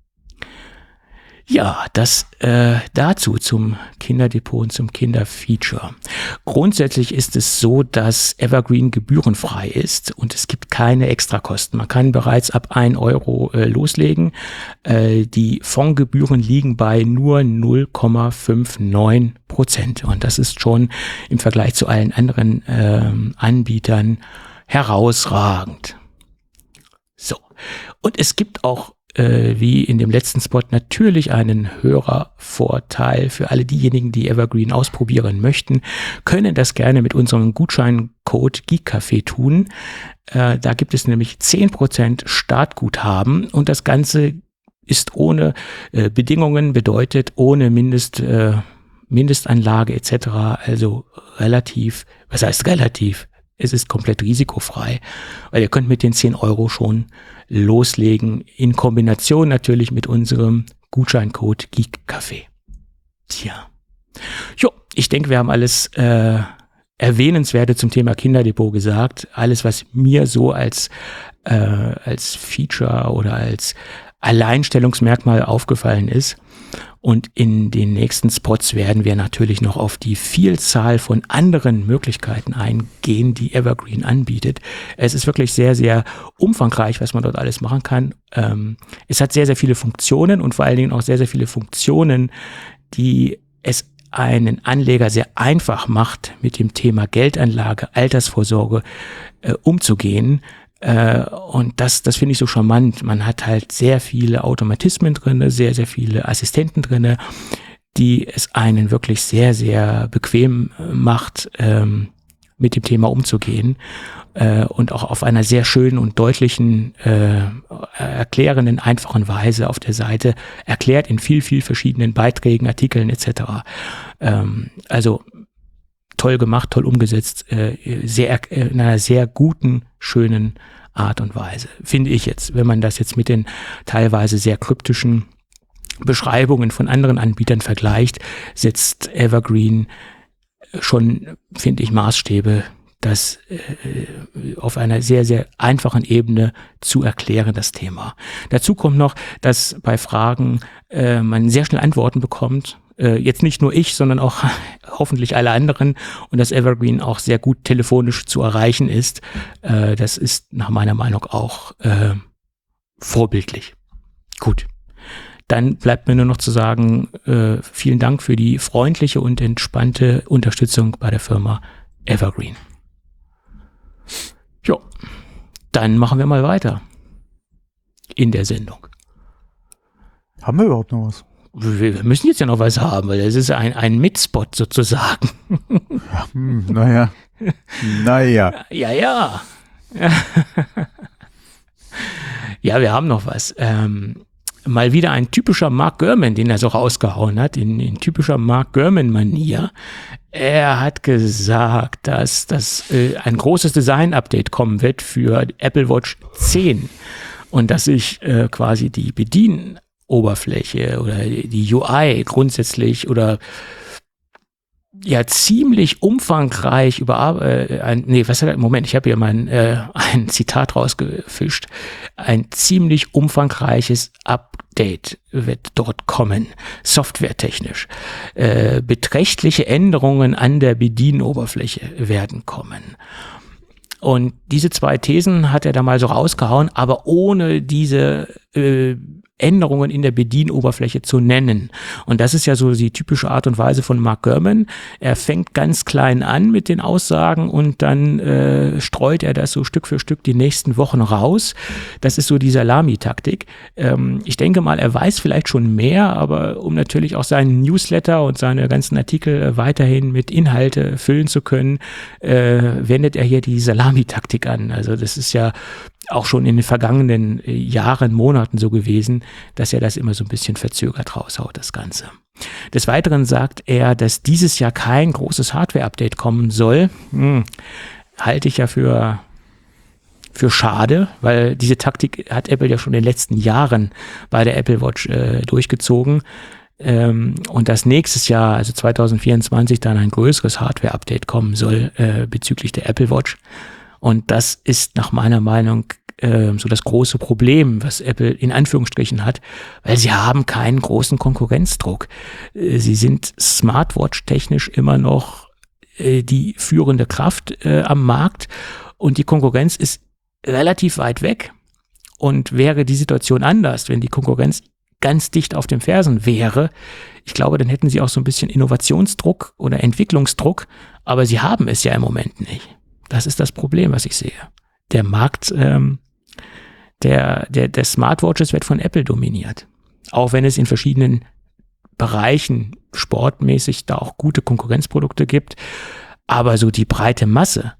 Ja, das dazu zum Kinderdepot und zum Kinderfeature. Grundsätzlich ist es so, dass Evergreen gebührenfrei ist und es gibt keine Extrakosten. Man kann bereits ab 1 Euro loslegen. Die Fondsgebühren liegen bei nur 0,59%. Und das ist schon im Vergleich zu allen anderen Anbietern herausragend. So, und es gibt auch wie in dem letzten Spot natürlich einen Hörervorteil für alle diejenigen, die Evergreen ausprobieren möchten, können das gerne mit unserem Gutscheincode GeekCafé tun. Da gibt es nämlich 10% Startguthaben und das Ganze ist ohne Bedingungen, bedeutet ohne Mindestanlage etc. Also relativ, was heißt relativ? Es ist komplett risikofrei, weil ihr könnt mit den 10 Euro schon loslegen, in Kombination natürlich mit unserem Gutscheincode GeekCafé. Tja. Jo, ich denke, wir haben alles Erwähnenswerte zum Thema Kinderdepot gesagt. Alles, was mir so als Feature oder als Alleinstellungsmerkmal aufgefallen ist. Und in den nächsten Spots werden wir natürlich noch auf die Vielzahl von anderen Möglichkeiten eingehen, die Evergreen anbietet. Es ist wirklich sehr, sehr umfangreich, was man dort alles machen kann. Es hat sehr, sehr viele Funktionen und vor allen Dingen auch sehr, sehr viele Funktionen, die es einen Anleger sehr einfach macht, mit dem Thema Geldanlage, Altersvorsorge umzugehen. Und das finde ich so charmant. Man hat halt sehr viele Automatismen drinne, sehr, sehr viele Assistenten drinne, die es einen wirklich sehr, sehr bequem macht, mit dem Thema umzugehen. Und auch auf einer sehr schönen und deutlichen, erklärenden, einfachen Weise auf der Seite erklärt in viel, viel verschiedenen Beiträgen, Artikeln etc. Also toll gemacht, toll umgesetzt, in einer sehr guten, schönen Art und Weise, finde ich jetzt, wenn man das jetzt mit den teilweise sehr kryptischen Beschreibungen von anderen Anbietern vergleicht, setzt Evergreen schon, finde ich, Maßstäbe, das auf einer sehr, sehr einfachen Ebene zu erklären, das Thema. Dazu kommt noch, dass bei Fragen man sehr schnell Antworten bekommt. Jetzt nicht nur ich, sondern auch hoffentlich alle anderen und dass Evergreen auch sehr gut telefonisch zu erreichen ist. Das ist nach meiner Meinung auch vorbildlich. Gut, dann bleibt mir nur noch zu sagen, vielen Dank für die freundliche und entspannte Unterstützung bei der Firma Evergreen. Jo, dann machen wir mal weiter in der Sendung. Haben wir überhaupt noch was? wir müssen jetzt ja noch was haben, weil das ist ein Mitspot sozusagen. Naja. Ja. Ja, wir haben noch was. Mal wieder ein typischer Mark Gurman, den er so rausgehauen hat, in typischer Mark Gurman-Manier. Er hat gesagt, dass ein großes Design-Update kommen wird für Apple Watch 10 und dass sich quasi die Bedienoberfläche oder die UI grundsätzlich oder ja ziemlich umfangreich ich habe hier mal ein Zitat rausgefischt. Ein ziemlich umfangreiches Update wird dort kommen, softwaretechnisch. Beträchtliche Änderungen an der Bedienoberfläche werden kommen. Und diese zwei Thesen hat er da mal so rausgehauen, aber ohne diese Änderungen in der Bedienoberfläche zu nennen. Und das ist ja so die typische Art und Weise von Mark Gurman. Er fängt ganz klein an mit den Aussagen und dann streut er das so Stück für Stück die nächsten Wochen raus. Das ist so die Salami-Taktik. Ich denke mal, er weiß vielleicht schon mehr, aber um natürlich auch seinen Newsletter und seine ganzen Artikel weiterhin mit Inhalte füllen zu können, wendet er hier die Salami-Taktik an. Also das ist ja auch schon in den vergangenen Jahren, Monaten so gewesen, dass er das immer so ein bisschen verzögert raushaut, das Ganze. Des Weiteren sagt er, dass dieses Jahr kein großes Hardware-Update kommen soll. Halte ich ja für schade, weil diese Taktik hat Apple ja schon in den letzten Jahren bei der Apple Watch durchgezogen. Und dass nächstes Jahr, also 2024, dann ein größeres Hardware-Update kommen soll bezüglich der Apple Watch. Und das ist nach meiner Meinung so das große Problem, was Apple in Anführungsstrichen hat, weil sie haben keinen großen Konkurrenzdruck. Sie sind Smartwatch-technisch immer noch die führende Kraft am Markt und die Konkurrenz ist relativ weit weg. Und wäre die Situation anders, wenn die Konkurrenz ganz dicht auf den Fersen wäre, ich glaube, dann hätten sie auch so ein bisschen Innovationsdruck oder Entwicklungsdruck, aber sie haben es ja im Moment nicht. Das ist das Problem, was ich sehe. Der Markt der Smartwatches wird von Apple dominiert. Auch wenn es in verschiedenen Bereichen sportmäßig da auch gute Konkurrenzprodukte gibt. Aber so die breite Masse,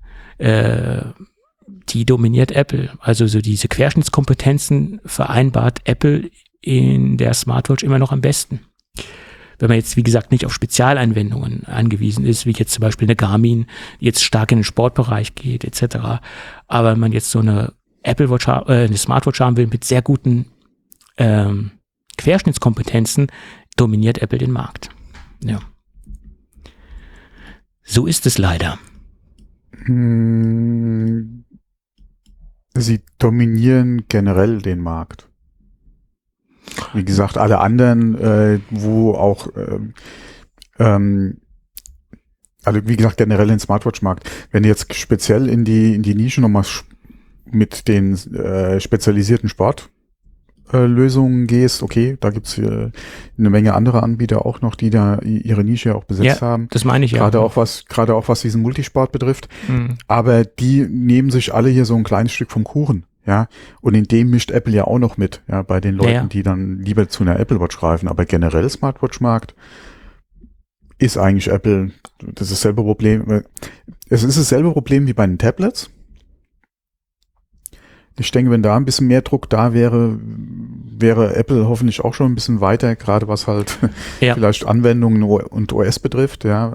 die dominiert Apple. Also so diese Querschnittskompetenzen vereinbart Apple in der Smartwatch immer noch am besten. Wenn man jetzt, wie gesagt, nicht auf Spezialanwendungen angewiesen ist, wie jetzt zum Beispiel eine Garmin, die jetzt stark in den Sportbereich geht, etc. Aber wenn man jetzt so eine Apple Watch, eine Smartwatch haben will mit sehr guten Querschnittskompetenzen, dominiert Apple den Markt. Ja. So ist es leider. Sie dominieren generell den Markt. Wie gesagt, alle anderen, wo auch, also wie gesagt, generell den Smartwatch-Markt. Wenn du jetzt speziell in die Nische nochmal mit den spezialisierten Sportlösungen gehst, okay, da gibt's eine Menge andere Anbieter auch noch, die da ihre Nische auch besetzt haben. Das meine ich ja. Gerade auch was diesen Multisport betrifft. Aber die nehmen sich alle hier so ein kleines Stück vom Kuchen. Ja, und in dem mischt Apple ja auch noch mit, ja, bei den Leuten, die dann lieber zu einer Apple Watch greifen. Aber generell Smartwatch-Markt ist eigentlich Apple, das ist dasselbe Problem. Es ist dasselbe Problem wie bei den Tablets. Ich denke, wenn da ein bisschen mehr Druck da wäre Apple hoffentlich auch schon ein bisschen weiter, gerade was halt vielleicht Anwendungen und OS betrifft, ja.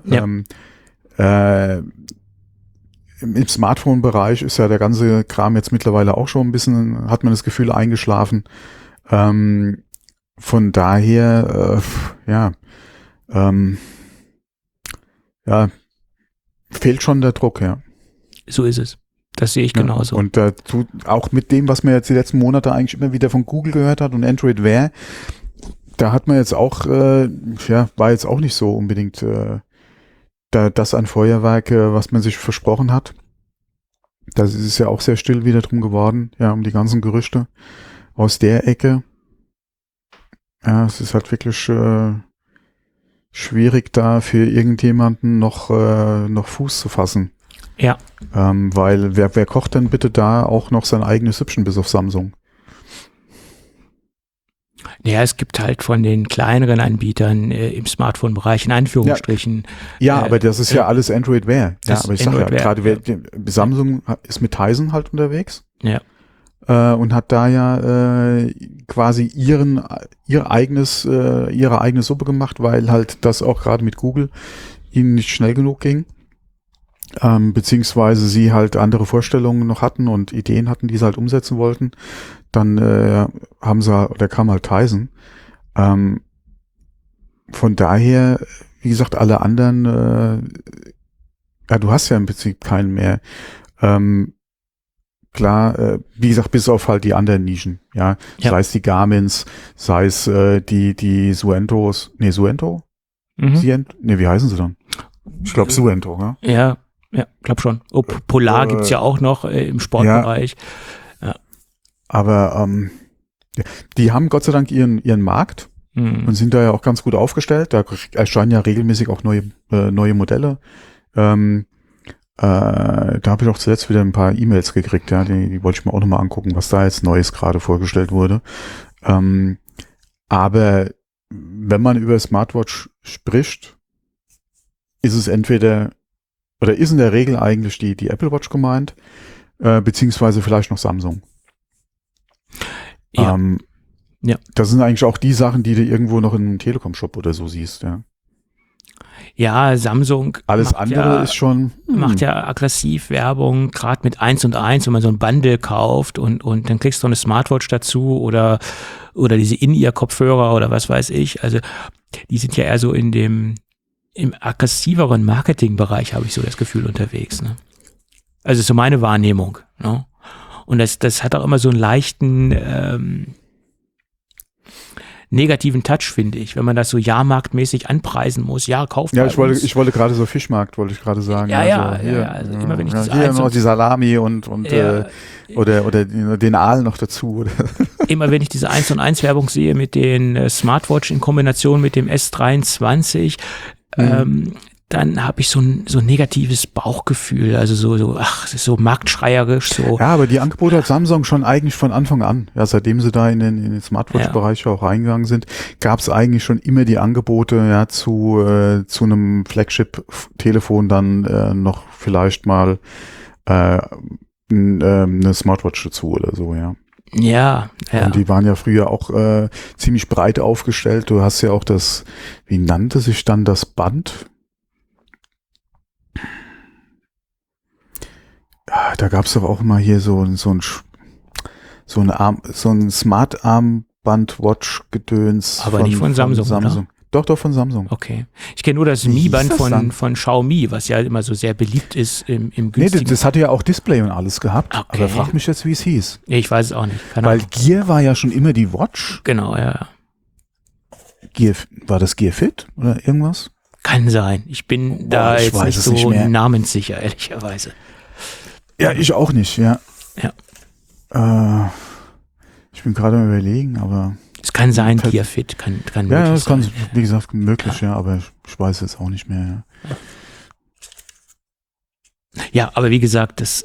Im Smartphone-Bereich ist ja der ganze Kram jetzt mittlerweile auch schon ein bisschen, hat man das Gefühl, eingeschlafen. Von daher, fehlt schon der Druck, ja. So ist es. Das sehe ich genauso. Und auch mit dem, was man jetzt die letzten Monate eigentlich immer wieder von Google gehört hat und Android Wear, da hat man jetzt auch, war jetzt auch nicht so unbedingt das ein Feuerwerk, was man sich versprochen hat. Da ist es ja auch sehr still wieder drum geworden, ja, um die ganzen Gerüchte aus der Ecke. Ja, es ist halt wirklich schwierig, da für irgendjemanden noch Fuß zu fassen. Ja. Weil wer kocht denn bitte da auch noch sein eigenes Süppchen bis auf Samsung? Ja, es gibt halt von den kleineren Anbietern im Smartphone-Bereich in Anführungsstrichen. Ja, aber das ist ja alles Android Wear. Ja, aber ich sage ja gerade, Samsung ist mit Tizen halt unterwegs. Ja. Und hat da ja quasi ihre eigene Suppe gemacht, weil halt das auch gerade mit Google ihnen nicht schnell genug ging. Beziehungsweise sie halt andere Vorstellungen noch hatten und Ideen hatten, die sie halt umsetzen wollten. Dann kam halt Tizen. Von daher, wie gesagt, alle anderen, du hast ja im Prinzip keinen mehr. Klar, wie gesagt, bis auf halt die anderen Nischen, ja. Sei es die Garmins, sei es die Suentos, Suento? Wie heißen sie dann? Ich glaube Suento, ja. Ja, glaub schon. Polar gibt's ja auch noch im Sportbereich. Ja. Aber die haben Gott sei Dank ihren Markt und sind da ja auch ganz gut aufgestellt. Da erscheinen ja regelmäßig auch neue Modelle. Da habe ich auch zuletzt wieder ein paar E-Mails gekriegt, ja, die wollte ich mir auch nochmal angucken, was da jetzt Neues gerade vorgestellt wurde. Aber wenn man über Smartwatch spricht, ist es entweder, oder ist in der Regel eigentlich die Apple Watch gemeint, beziehungsweise vielleicht noch Samsung. Ja. Das sind eigentlich auch die Sachen, die du irgendwo noch in einem Telekom-Shop oder so siehst, ja. Ja, Samsung alles andere ist schon macht ja aggressiv Werbung, gerade mit 1&1, wenn man so ein Bundle kauft und dann kriegst du eine Smartwatch dazu oder diese In-Ear-Kopfhörer oder was weiß ich. Also die sind ja eher so im aggressiveren Marketingbereich, habe ich so das Gefühl, unterwegs. Ne? Also so meine Wahrnehmung. Ne? Und das hat auch immer so einen leichten negativen Touch, finde ich, wenn man das so jahrmarktmäßig anpreisen muss. Ja, kauft ja, ich wollte gerade so Fischmarkt, wollte ich gerade sagen. Also immer wenn ich das hier noch die Salami und oder den Aal noch dazu. Oder? Immer wenn ich diese 1&1 Werbung sehe mit den Smartwatch in Kombination mit dem S23, dann habe ich so ein negatives Bauchgefühl, also so marktschreierisch, so. Ja, aber die Angebote hat Samsung schon eigentlich von Anfang an, ja, seitdem sie da in den Smartwatch-Bereich auch reingegangen sind, gab es eigentlich schon immer die Angebote, ja, zu einem Flagship-Telefon dann noch vielleicht mal eine Smartwatch dazu oder so, ja. Ja. Und die waren ja früher auch ziemlich breit aufgestellt. Du hast ja auch wie nannte sich dann das Band? Da gab's doch auch immer hier so ein Smart-Armband-Watch-Gedöns. Aber nicht von Samsung. Oder? Doch, von Samsung. Okay. Ich kenne nur das Mi-Band von Xiaomi, was ja immer so sehr beliebt ist im günstigen. Nee, das hatte ja auch Display und alles gehabt. Okay. Aber frag mich jetzt, wie es hieß. Nee, ich weiß es auch nicht. Weil Gear war ja schon immer die Watch. Genau, ja. War das Gear Fit oder irgendwas? Kann sein. Ich bin da jetzt nicht so namenssicher, ehrlicherweise. Ja, ich auch nicht, ja. Ja. Ich bin gerade am Überlegen, aber... Es kann sein, Gear Fit kann möglich sein. Ja, das kann, wie gesagt, möglich, ja, aber ich weiß jetzt auch nicht mehr, Ja, aber wie gesagt, das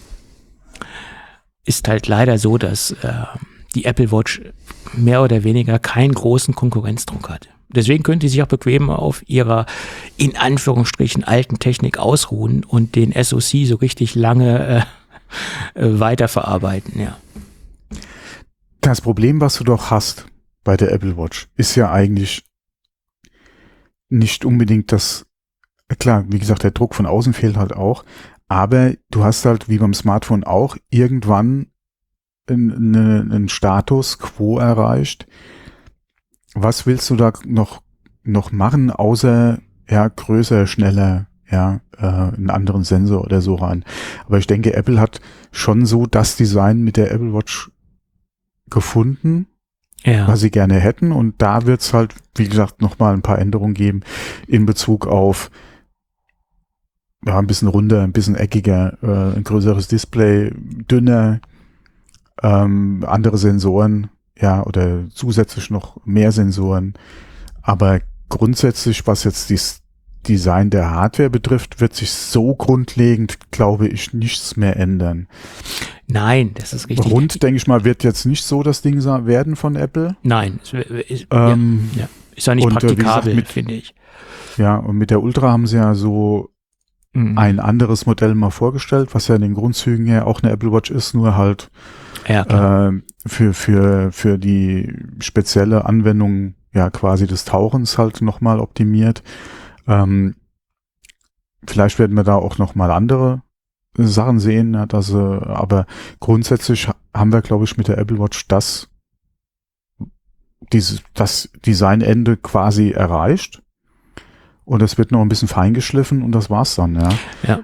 ist halt leider so, dass die Apple Watch mehr oder weniger keinen großen Konkurrenzdruck hat. Deswegen könnte sie sich auch bequem auf ihrer, in Anführungsstrichen, alten Technik ausruhen und den SoC so richtig lange weiterverarbeiten, ja. Das Problem, was du doch hast bei der Apple Watch, ist ja eigentlich nicht unbedingt klar, wie gesagt, der Druck von außen fehlt halt auch, aber du hast halt, wie beim Smartphone auch, irgendwann einen Status quo erreicht. Was willst du da noch machen, außer größer, schneller, einen anderen Sensor oder so rein? Aber ich denke, Apple hat schon so das Design mit der Apple Watch gefunden, was sie gerne hätten, und da wird es halt, wie gesagt, nochmal ein paar Änderungen geben in Bezug auf ein bisschen runder, ein bisschen eckiger, ein größeres Display, dünner, andere Sensoren, oder zusätzlich noch mehr Sensoren. Aber grundsätzlich, was jetzt das Design der Hardware betrifft, wird sich so grundlegend, glaube ich, nichts mehr ändern. Nein, das ist richtig. Rund, denke ich mal, wird jetzt nicht so das Ding werden von Apple. Nein, ist ja nicht und, praktikabel, wie gesagt, finde ich. Ja, und mit der Ultra haben sie ja so ein anderes Modell mal vorgestellt, was ja in den Grundzügen her auch eine Apple Watch ist, nur halt für die spezielle Anwendung ja quasi des Tauchens halt nochmal optimiert. Vielleicht werden wir da auch nochmal andere Sachen sehen, ja, aber grundsätzlich haben wir, glaube ich, mit der Apple Watch das Designende quasi erreicht. Und es wird noch ein bisschen feingeschliffen und das war's dann, ja.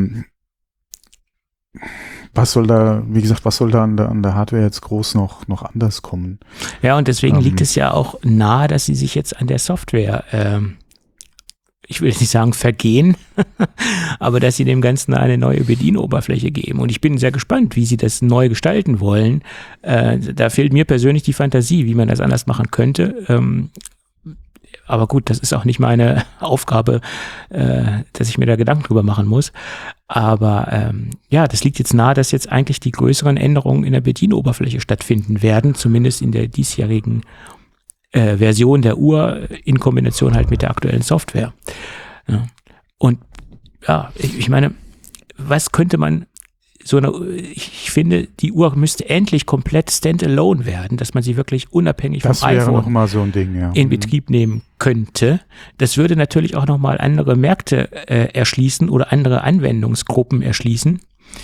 Was soll da an der Hardware jetzt groß noch anders kommen? Ja, und deswegen liegt es ja auch nahe, dass sie sich jetzt an der Software, ich will jetzt nicht sagen vergehen, aber dass sie dem Ganzen eine neue Bedienoberfläche geben. Und ich bin sehr gespannt, wie sie das neu gestalten wollen. Da fehlt mir persönlich die Fantasie, wie man das anders machen könnte. Aber gut, das ist auch nicht meine Aufgabe, dass ich mir da Gedanken drüber machen muss. Aber das liegt jetzt nahe, dass jetzt eigentlich die größeren Änderungen in der Bedienoberfläche stattfinden werden, zumindest in der diesjährigen Version der Uhr in Kombination halt mit der aktuellen Software. Ja. Und ja, ich meine, was könnte man ich finde, die Uhr müsste endlich komplett standalone werden, dass man sie wirklich unabhängig vom iPhone noch mal so ein Ding, ja. in Betrieb nehmen könnte. Das würde natürlich auch nochmal andere Märkte erschließen oder andere Anwendungsgruppen erschließen,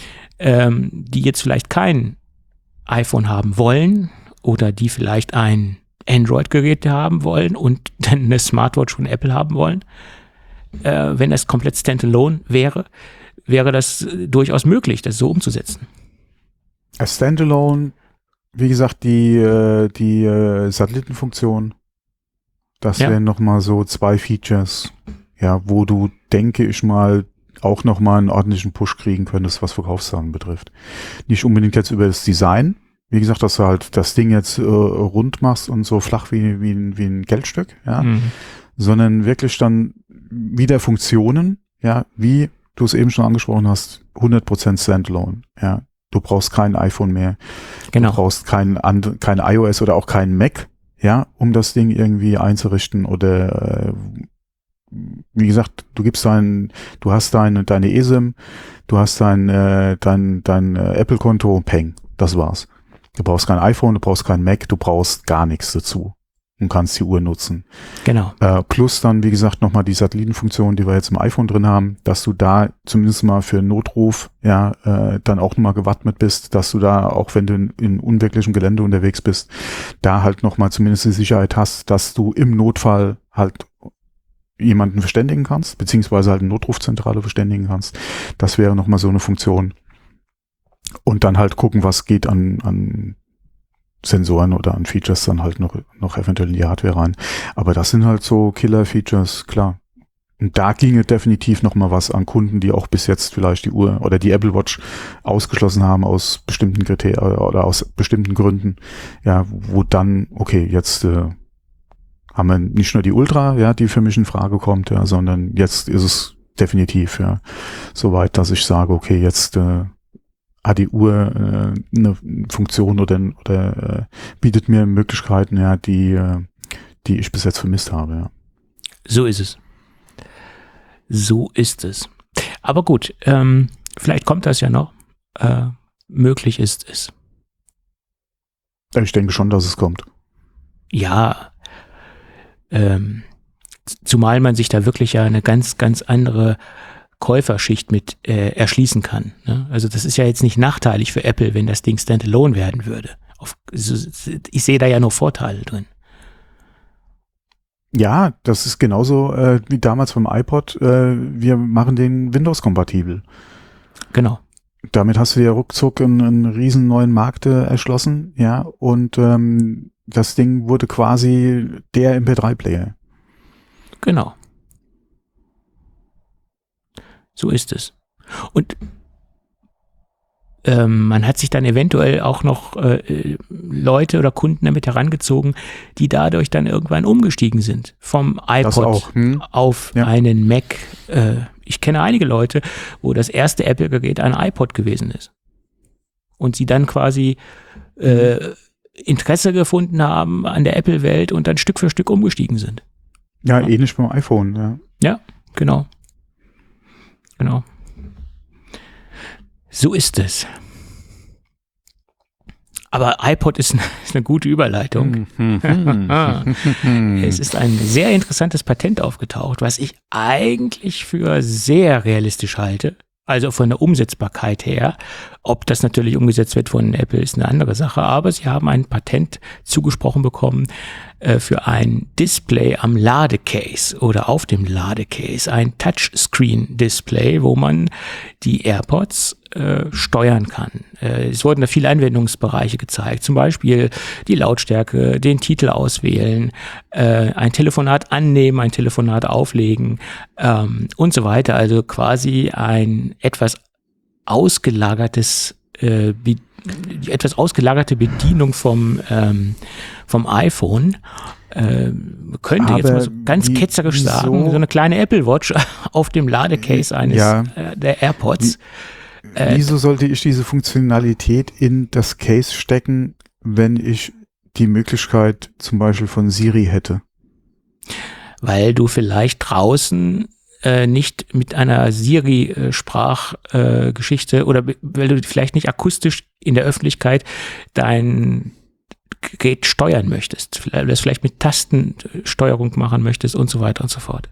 die jetzt vielleicht kein iPhone haben wollen oder die vielleicht ein Android-Gerät haben wollen und dann eine Smartwatch von Apple haben wollen. Wenn das komplett standalone wäre das durchaus möglich, das so umzusetzen. Standalone, wie gesagt, die Satellitenfunktion, das wären nochmal so 2 Features, ja, wo du, denke ich mal, auch nochmal einen ordentlichen Push kriegen könntest, was Verkaufszahlen betrifft. Nicht unbedingt jetzt über das Design, wie gesagt, dass du halt das Ding jetzt rund machst und so flach wie ein Geldstück, ja, sondern wirklich dann wieder Funktionen, ja, wie du es eben schon angesprochen hast, 100% Standalone, ja. Du brauchst kein iPhone mehr. Genau. Du brauchst kein iOS oder auch kein Mac, ja, um das Ding irgendwie einzurichten oder, wie gesagt, du hast deine eSIM, du hast dein Apple-Konto, peng, das war's. Du brauchst kein iPhone, du brauchst kein Mac, du brauchst gar nichts dazu und kannst die Uhr nutzen. Genau. Plus dann, wie gesagt, nochmal die Satellitenfunktion, die wir jetzt im iPhone drin haben, dass du da zumindest mal für einen Notruf, ja, dann auch nochmal gewappnet bist, dass du da, auch wenn du in unwirklichem Gelände unterwegs bist, da halt nochmal zumindest die Sicherheit hast, dass du im Notfall halt jemanden verständigen kannst, beziehungsweise halt eine Notrufzentrale verständigen kannst. Das wäre nochmal so eine Funktion. Und dann halt gucken, was geht an Sensoren oder an Features dann halt noch eventuell in die Hardware rein. Aber das sind halt so Killer-Features, klar. Und da ginge definitiv noch mal was an Kunden, die auch bis jetzt vielleicht die Uhr oder die Apple Watch ausgeschlossen haben aus bestimmten Kriterien oder aus bestimmten Gründen. Ja, wo dann, okay, jetzt haben wir nicht nur die Ultra, ja, die für mich in Frage kommt, ja, sondern jetzt ist es definitiv, ja, soweit, dass ich sage, okay, jetzt hat die Uhr eine Funktion oder bietet mir Möglichkeiten, ja, die ich bis jetzt vermisst habe, ja. So ist es. So ist es. Aber gut, vielleicht kommt das ja noch. Möglich ist es. Ich denke schon, dass es kommt. Ja, zumal man sich da wirklich ja eine ganz, ganz andere Käuferschicht mit erschließen kann. Ne? Also das ist ja jetzt nicht nachteilig für Apple, wenn das Ding standalone werden würde. Ich sehe da ja nur Vorteile drin. Ja, das ist genauso wie damals beim iPod. Wir machen den Windows-kompatibel. Genau. Damit hast du ja ruckzuck einen riesen neuen Markt erschlossen, ja, und das Ding wurde quasi der MP3-Player. Genau. So ist es. Und man hat sich dann eventuell auch noch Leute oder Kunden damit herangezogen, die dadurch dann irgendwann umgestiegen sind. Vom iPod auf einen Mac. Ich kenne einige Leute, wo das erste Apple-Gerät ein iPod gewesen ist. und sie dann quasi Interesse gefunden haben an der Apple-Welt und dann Stück für Stück umgestiegen sind. Ja, ähnlich beim iPhone, ja. Ja, genau. Genau. So ist es. Aber iPod ist eine gute Überleitung. Es ist ein sehr interessantes Patent aufgetaucht, was ich eigentlich für sehr realistisch halte. Also von der Umsetzbarkeit her. Ob das natürlich umgesetzt wird von Apple, ist eine andere Sache. Aber sie haben ein Patent zugesprochen bekommen für ein Display am Ladecase oder auf dem Ladecase. Ein Touchscreen-Display, wo man die AirPods steuern kann. Es wurden da viele Anwendungsbereiche gezeigt. Zum Beispiel die Lautstärke, den Titel auswählen, ein Telefonat annehmen, ein Telefonat auflegen und so weiter. Also quasi ein etwas ausgelagerte Bedienung vom iPhone. Könnte Aber jetzt mal so ganz ketzerisch sagen, so eine kleine Apple Watch auf dem Ladecase eines der AirPods. Wieso sollte ich diese Funktionalität in das Case stecken, wenn ich die Möglichkeit zum Beispiel von Siri hätte? Weil du vielleicht draußen nicht mit einer Siri-Sprachgeschichte oder weil du vielleicht nicht akustisch in der Öffentlichkeit dein Gerät steuern möchtest, das vielleicht mit Tastensteuerung machen möchtest und so weiter und so fort.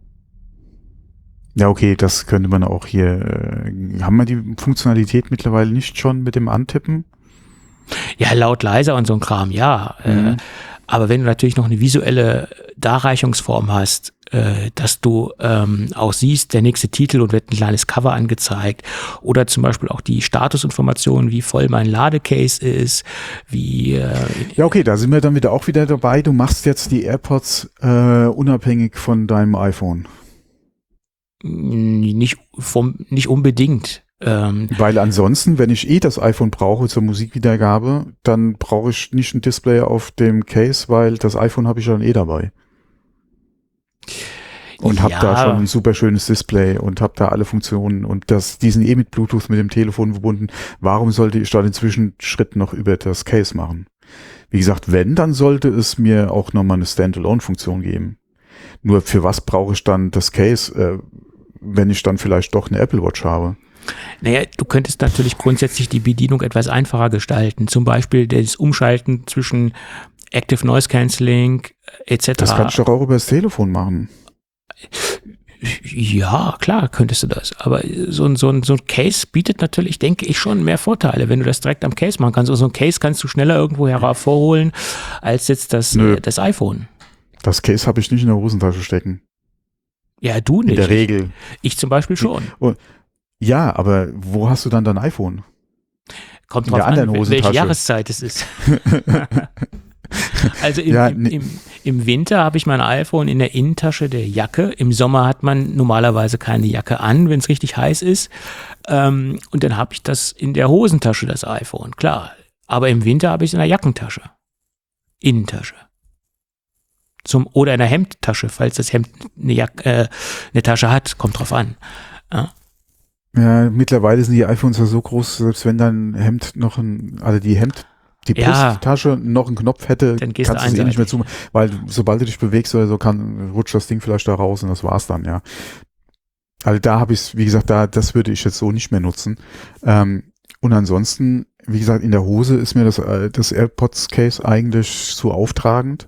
Ja, okay, das könnte man auch hier. Haben wir die Funktionalität mittlerweile nicht schon mit dem Antippen? Ja, laut, leiser und so ein Kram, ja. Aber wenn du natürlich noch eine visuelle Darreichungsform hast, dass du auch siehst, der nächste Titel und wird ein kleines Cover angezeigt oder zum Beispiel auch die Statusinformationen, wie voll mein Ladecase ist, wie ja, okay, da sind wir dann auch wieder dabei. Du machst jetzt die AirPods unabhängig von deinem iPhone. Nicht unbedingt. Weil ansonsten, wenn ich das iPhone brauche zur Musikwiedergabe, dann brauche ich nicht ein Display auf dem Case, weil das iPhone habe ich dann dabei. Und habe da schon ein super schönes Display und habe da alle Funktionen und die sind mit Bluetooth mit dem Telefon verbunden. Warum sollte ich da den Zwischenschritt noch über das Case machen? Wie gesagt, wenn, dann sollte es mir auch nochmal eine Standalone-Funktion geben. Nur für was brauche ich dann das Case, wenn ich dann vielleicht doch eine Apple Watch habe? Naja, du könntest natürlich grundsätzlich die Bedienung etwas einfacher gestalten. Zum Beispiel das Umschalten zwischen Active Noise Cancelling etc. Das kann ich doch auch über das Telefon machen. Ja, klar könntest du das. Aber so ein Case bietet natürlich, denke ich, schon mehr Vorteile, wenn du das direkt am Case machen kannst. Und so ein Case kannst du schneller irgendwo hervorholen als jetzt das iPhone. Das Case habe ich nicht in der Hosentasche stecken. Ja, du nicht. In der Regel. Ich zum Beispiel schon. Ja, aber wo hast du dann dein iPhone? Kommt drauf an, welche Jahreszeit es ist. Also im Winter habe ich mein iPhone in der Innentasche der Jacke. Im Sommer hat man normalerweise keine Jacke an, wenn es richtig heiß ist. Und dann habe ich das in der Hosentasche, das iPhone, klar. Aber im Winter habe ich es in der Jackentasche. Innentasche. Oder in der Hemdtasche, falls das Hemd eine Tasche hat, kommt drauf an. Ja, mittlerweile sind die iPhones ja so groß, selbst wenn dein Hemd noch die Brusttasche noch einen Knopf hätte, dann kannst du es nicht mehr zumachen, weil sobald du dich bewegst oder so, rutscht das Ding vielleicht da raus und das war's dann, ja. Also da habe ich es, wie gesagt, das würde ich jetzt so nicht mehr nutzen. Und ansonsten, wie gesagt, in der Hose ist mir das AirPods Case eigentlich zu auftragend.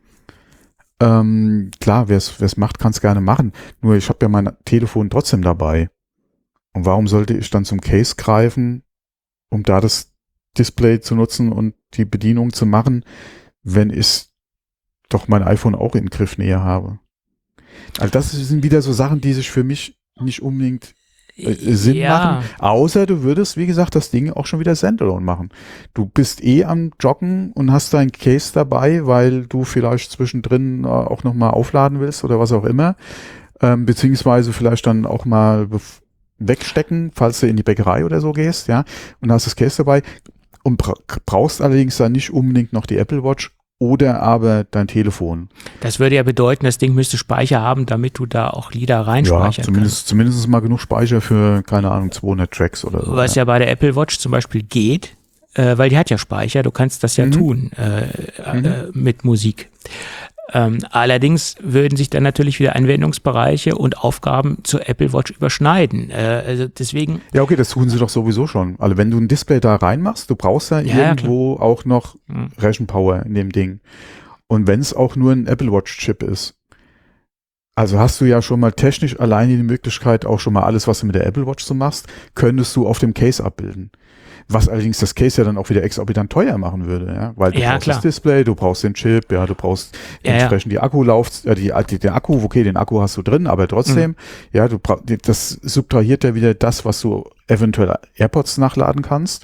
Klar, wer es macht, kann es gerne machen. Nur ich habe ja mein Telefon trotzdem dabei. Und warum sollte ich dann zum Case greifen, um da das Display zu nutzen und die Bedienung zu machen, wenn ich doch mein iPhone auch in Griffnähe habe? Also das sind wieder so Sachen, die sich für mich nicht unbedingt Sinn machen, außer du würdest, wie gesagt, das Ding auch schon wieder Standalone machen. Du bist am Joggen und hast dein Case dabei, weil du vielleicht zwischendrin auch nochmal aufladen willst oder was auch immer, beziehungsweise vielleicht dann auch mal wegstecken, falls du in die Bäckerei oder so gehst, ja, und hast das Case dabei und brauchst allerdings dann nicht unbedingt noch die Apple Watch, oder aber dein Telefon. Das würde ja bedeuten, das Ding müsste Speicher haben, damit du da auch Lieder reinspeichern kannst. Zumindest mal genug Speicher für, keine Ahnung, 200 Tracks oder so. Was ja bei der Apple Watch zum Beispiel geht, weil die hat ja Speicher, du kannst das ja tun mit Musik. Allerdings würden sich dann natürlich wieder Anwendungsbereiche und Aufgaben zur Apple Watch überschneiden. Also deswegen. Ja, okay, das tun sie doch sowieso schon. Also wenn du ein Display da reinmachst, du brauchst ja irgendwo auch noch Rechenpower in dem Ding. Und wenn es auch nur ein Apple Watch Chip ist. Also hast du ja schon mal technisch alleine die Möglichkeit, auch schon mal alles, was du mit der Apple Watch so machst, könntest du auf dem Case abbilden. Was allerdings das Case ja dann auch wieder exorbitant teuer machen würde, ja, weil du brauchst das Display, du brauchst den Chip, ja, du brauchst entsprechend die Akkulaufzeit, den Akku, okay, den Akku hast du drin, aber trotzdem, ja, das subtrahiert ja wieder das, was du eventuell AirPods nachladen kannst.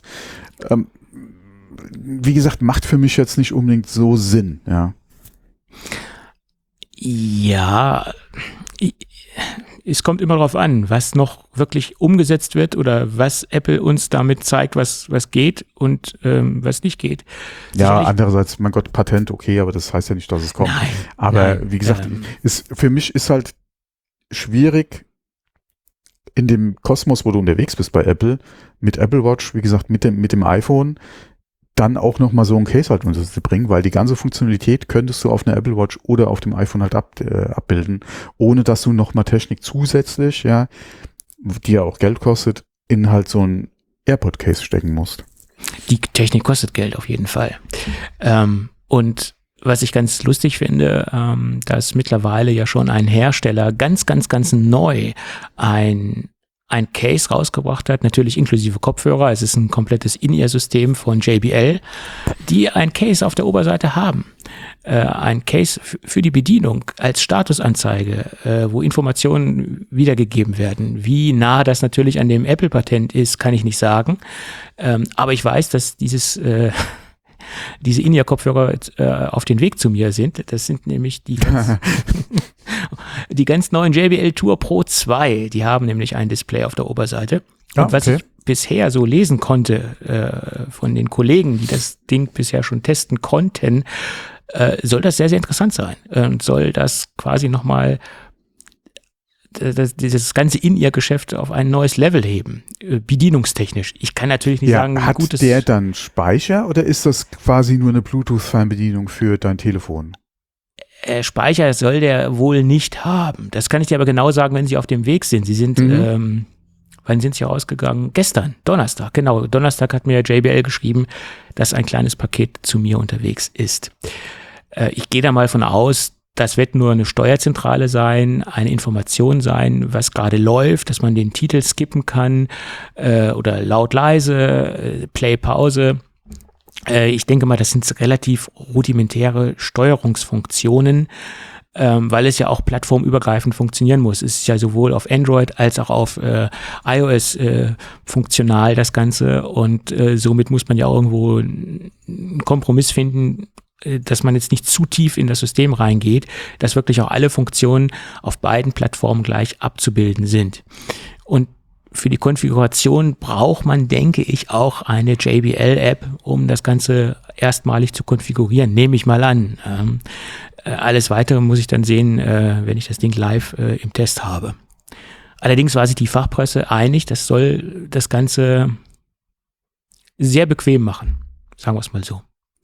Wie gesagt, macht für mich jetzt nicht unbedingt so Sinn, ja. Ja, es kommt immer darauf an, was noch wirklich umgesetzt wird oder was Apple uns damit zeigt, was geht und was nicht geht. Ja, andererseits, mein Gott, Patent, okay, aber das heißt ja nicht, dass es kommt. Nein, aber wie gesagt, für mich ist halt schwierig in dem Kosmos, wo du unterwegs bist bei Apple, mit Apple Watch, wie gesagt, mit dem iPhone, dann auch nochmal so ein Case halt unterzubringen, weil die ganze Funktionalität könntest du auf einer Apple Watch oder auf dem iPhone halt abbilden, ohne dass du nochmal Technik zusätzlich, ja, die ja auch Geld kostet, in halt so ein AirPod-Case stecken musst. Die Technik kostet Geld auf jeden Fall. Und was ich ganz lustig finde, dass mittlerweile ja schon ein Hersteller ganz neu ein Case rausgebracht hat, natürlich inklusive Kopfhörer. Es ist ein komplettes In-Ear-System von JBL, die ein Case auf der Oberseite haben. Ein Case für die Bedienung als Statusanzeige, wo Informationen wiedergegeben werden. Wie nah das natürlich an dem Apple-Patent ist, kann ich nicht sagen. Aber ich weiß, dass diese In-Ear-Kopfhörer auf den Weg zu mir sind. Das sind nämlich die ganz neuen JBL Tour Pro 2. Die haben nämlich ein Display auf der Oberseite. Und was ich bisher so lesen konnte von den Kollegen, die das Ding bisher schon testen konnten, soll das sehr, sehr interessant sein. Und soll das quasi nochmal dieses ganze In-Ear-Geschäft auf ein neues Level heben, bedienungstechnisch. Ich kann natürlich nicht sagen, wie gut es ist. Hat der dann Speicher oder ist das quasi nur eine Bluetooth-Fernbedienung für dein Telefon? Speicher soll der wohl nicht haben. Das kann ich dir aber genau sagen, wenn sie auf dem Weg sind. Sie sind, wann sind sie rausgegangen? Gestern, Donnerstag, genau. Donnerstag hat mir JBL geschrieben, dass ein kleines Paket zu mir unterwegs ist. Ich gehe da mal von aus, das wird nur eine Steuerzentrale sein, eine Information sein, was gerade läuft, dass man den Titel skippen kann oder laut, leise, Play, Pause. Ich denke mal, das sind relativ rudimentäre Steuerungsfunktionen, weil es ja auch plattformübergreifend funktionieren muss. Es ist ja sowohl auf Android als auch auf iOS funktional, das Ganze. Und somit muss man ja auch irgendwo einen Kompromiss finden, dass man jetzt nicht zu tief in das System reingeht, dass wirklich auch alle Funktionen auf beiden Plattformen gleich abzubilden sind. Und für die Konfiguration braucht man, denke ich, auch eine JBL-App, um das Ganze erstmalig zu konfigurieren, nehme ich mal an. Alles Weitere muss ich dann sehen, wenn ich das Ding live im Test habe. Allerdings war sich die Fachpresse einig, das soll das Ganze sehr bequem machen, sagen wir es mal so.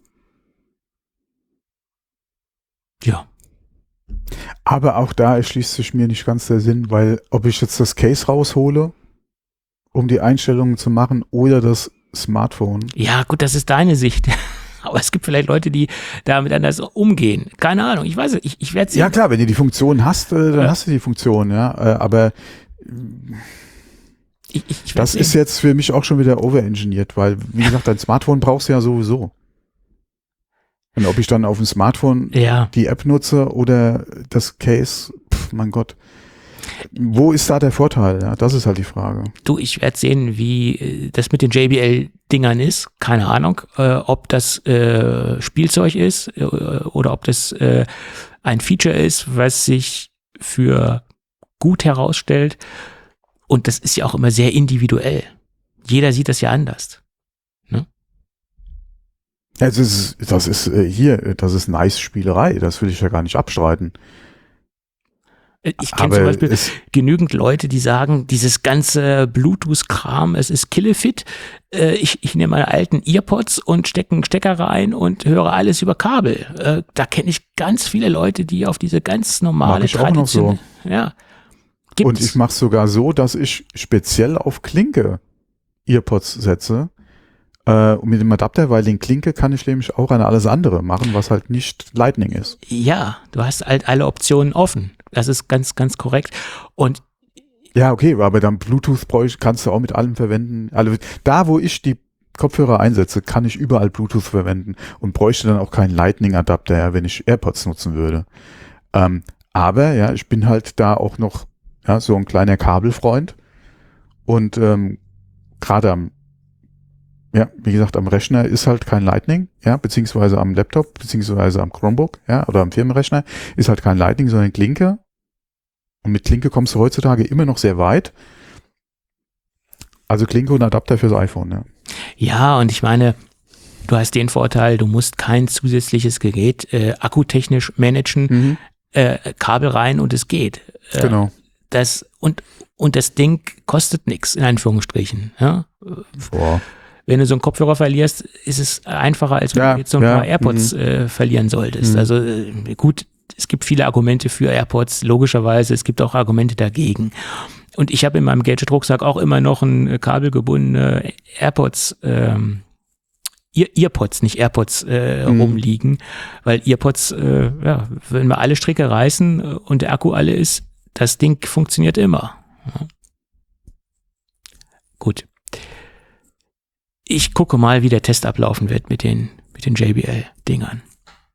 Ja. Aber auch da erschließt sich mir nicht ganz der Sinn, weil ob ich jetzt das Case raushole, um die Einstellungen zu machen, oder das Smartphone. Ja, gut, das ist deine Sicht. Aber es gibt vielleicht Leute, die damit anders umgehen. Keine Ahnung, ich weiß es, ich werde sehen. Ja klar, wenn du die Funktion hast, dann hast du die Funktion, ja. Aber das ist jetzt für mich auch schon wieder overengineert, weil, wie gesagt, dein Smartphone brauchst du ja sowieso. Und ob ich dann auf dem Smartphone die App nutze oder das Case, mein Gott. Wo ist da der Vorteil? Ja, das ist halt die Frage. Du, ich werde sehen, wie das mit den JBL-Dingern ist. Keine Ahnung, ob das Spielzeug ist oder ob das ein Feature ist, was sich für gut herausstellt. Und das ist ja auch immer sehr individuell. Jeder sieht das ja anders. Ne? Das ist nice Spielerei, das will ich ja gar nicht abstreiten. Ich kenne zum Beispiel genügend Leute, die sagen, dieses ganze Bluetooth-Kram, es ist Killefit. Ich nehme meine alten Earpods und stecke einen Stecker rein und höre alles über Kabel. Da kenne ich ganz viele Leute, die auf diese ganz normale Tradition. Ja. Gibt's. Und ich mache es sogar so, dass ich speziell auf Klinke Earpods setze. Und mit dem Adapter, weil den Klinke kann ich nämlich auch an alles andere machen, was halt nicht Lightning ist. Ja, du hast halt alle Optionen offen. Das ist ganz, ganz korrekt. Und ja, okay, aber dann Bluetooth kannst du auch mit allem verwenden. Also da, wo ich die Kopfhörer einsetze, kann ich überall Bluetooth verwenden und bräuchte dann auch keinen Lightning-Adapter, wenn ich AirPods nutzen würde. Aber ja, ich bin halt da auch noch so ein kleiner Kabelfreund und gerade wie gesagt, am Rechner ist halt kein Lightning, beziehungsweise am Laptop, beziehungsweise am Chromebook, oder am Firmenrechner ist halt kein Lightning, sondern Klinke. Und mit Klinke kommst du heutzutage immer noch sehr weit. Also Klinke und Adapter fürs iPhone, Ja, und ich meine, du hast den Vorteil, du musst kein zusätzliches Gerät akkutechnisch managen, Kabel rein und es geht. Genau. Und das Ding kostet nichts, in Anführungsstrichen. Ja? Boah. Wenn du so einen Kopfhörer verlierst, ist es einfacher, als wenn du jetzt so ein paar AirPods verlieren solltest. Also gut, es gibt viele Argumente für AirPods, logischerweise, es gibt auch Argumente dagegen. Und ich habe in meinem Gadget-Rucksack auch immer noch ein kabelgebundene AirPods, Earpods, nicht AirPods rumliegen, weil Earpods, wenn wir alle Stricke reißen und der Akku alle ist, das Ding funktioniert immer. Ja. Gut. Ich gucke mal, wie der Test ablaufen wird mit den JBL-Dingern.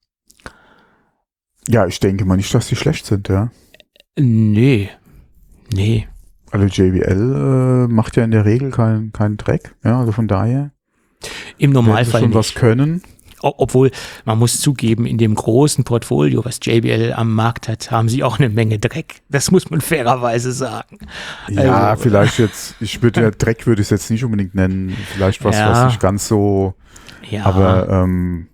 Ja, ich denke mal nicht, dass die schlecht sind, ja. Nee. Also JBL macht ja in der Regel keinen Dreck, also von daher. Im Normalfall schon nicht. Was können. Obwohl, man muss zugeben, in dem großen Portfolio, was JBL am Markt hat, haben sie auch eine Menge Dreck. Das muss man fairerweise sagen. Ja, also, vielleicht jetzt, Dreck würde ich es jetzt nicht unbedingt nennen. Vielleicht was nicht ganz so, aber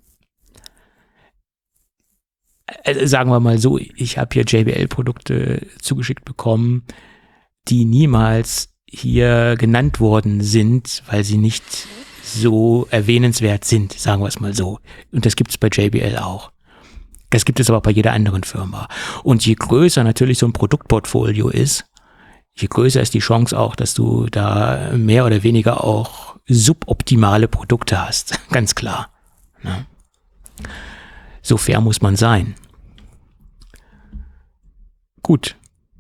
sagen wir mal so, ich habe hier JBL-Produkte zugeschickt bekommen, die niemals hier genannt worden sind, weil sie nicht so erwähnenswert sind, sagen wir es mal so. Und das gibt es bei JBL auch. Das gibt es aber auch bei jeder anderen Firma. Und je größer natürlich so ein Produktportfolio ist, je größer ist die Chance auch, dass du da mehr oder weniger auch suboptimale Produkte hast. Ganz klar. Ne? So fair muss man sein. Gut.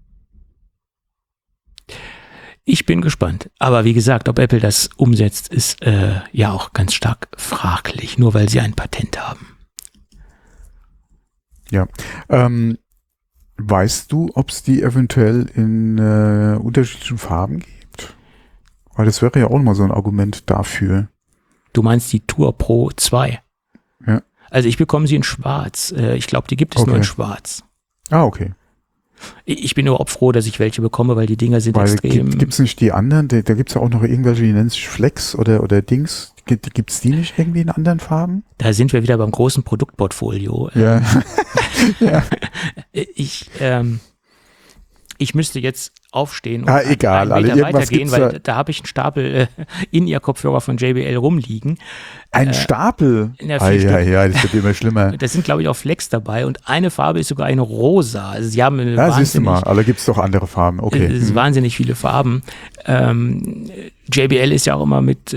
Ich bin gespannt. Aber wie gesagt, ob Apple das umsetzt, ist ja auch ganz stark fraglich, nur weil sie ein Patent haben. Ja. Weißt du, ob es die eventuell in unterschiedlichen Farben gibt? Weil das wäre ja auch mal so ein Argument dafür. Du meinst die Tour Pro 2? Ja. Also ich bekomme sie in schwarz. Ich glaube, die gibt es nur in schwarz. Ah, okay. Ich bin überhaupt froh, dass ich welche bekomme, weil die Dinger sind extrem... Gibt es nicht die anderen? Da gibt es ja auch noch irgendwelche, die nennen sich Flex oder Dings. Gibt es die nicht irgendwie in anderen Farben? Da sind wir wieder beim großen Produktportfolio. Ja. Ja. Ich müsste jetzt aufstehen und egal, einen Meter irgendwas weitergehen, weil da habe ich einen Stapel In-Ear-Kopfhörer von JBL rumliegen. Ein Stapel? Ja, das wird immer schlimmer. Da sind, glaube ich, auch Flex dabei und eine Farbe ist sogar eine rosa. Also sie haben siehst du mal, aber gibt es doch andere Farben. Okay. Es sind wahnsinnig viele Farben. JBL ist ja auch immer mit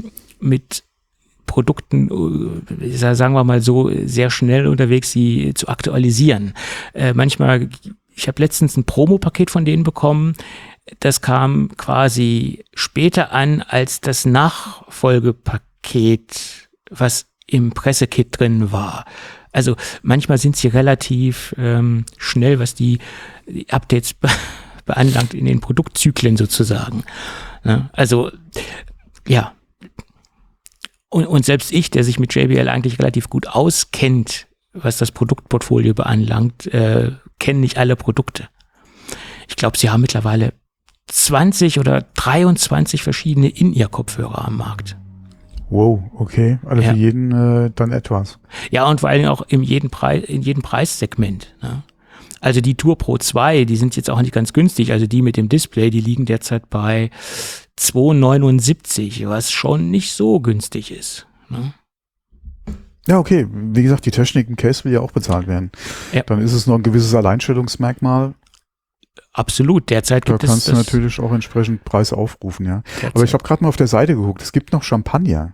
Produkten, sagen wir mal so, sehr schnell unterwegs, sie zu aktualisieren. Manchmal, ich habe letztens ein Promo-Paket von denen bekommen, das kam quasi später an als das Nachfolgepaket, was im Pressekit drin war. Also manchmal sind sie relativ schnell, was die Updates beanlangt in den Produktzyklen sozusagen. Ja, also, ja. Und selbst ich, der sich mit JBL eigentlich relativ gut auskennt, was das Produktportfolio beanlangt, kenne nicht alle Produkte. Ich glaube, sie haben mittlerweile 20 oder 23 verschiedene In-Ear-Kopfhörer am Markt. Wow, okay. Also Ja. für jeden dann etwas. Ja, und vor allen Dingen auch in jedem Preissegment. Ne? Also die Tour Pro 2, die sind jetzt auch nicht ganz günstig. Also die mit dem Display, die liegen derzeit bei 2,79, was schon nicht so günstig ist. Ne? Ja, okay. Wie gesagt, die Technik im Case will ja auch bezahlt werden. Ja. Dann ist es noch ein gewisses Alleinstellungsmerkmal. Absolut. Derzeit Da gibt es kannst du das. natürlich auch entsprechend Preis aufrufen, ja. Derzeit. Aber ich habe gerade mal auf der Seite geguckt. Es gibt noch Champagner.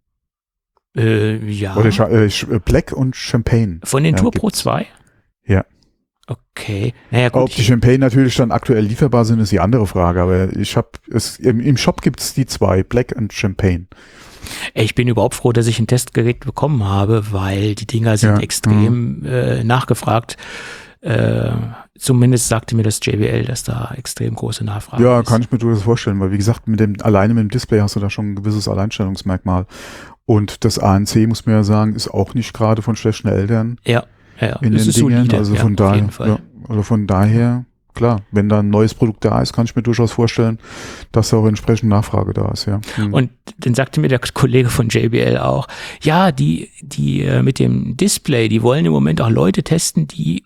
Ja. Oder Black und Champagne. Von den Ja, Tour Pro gibt's. 2? Ja. Okay. Naja, gut. Ob die Champagne natürlich dann aktuell lieferbar sind, ist die andere Frage. Aber im Shop gibt es die zwei, Black und Champagne. Ich bin überhaupt froh, dass ich ein Testgerät bekommen habe, weil die Dinger sind Ja. extrem nachgefragt. Zumindest sagte mir das JBL, dass da extrem große Nachfrage Ja, ist. kann ich mir durchaus vorstellen, weil wie gesagt, alleine mit dem Display hast du da schon ein gewisses Alleinstellungsmerkmal. Und das ANC, muss man ja sagen, ist auch nicht gerade von schlechten Eltern Ja, in das den ist Dingen. solide, Also ja, von auf daher, jeden Fall. ja, also von daher, klar, wenn da ein neues Produkt da ist, kann ich mir durchaus vorstellen, dass da auch entsprechend Nachfrage da ist, ja. Und dann sagte mir der Kollege von JBL auch, ja, die mit dem Display, die wollen im Moment auch Leute testen, die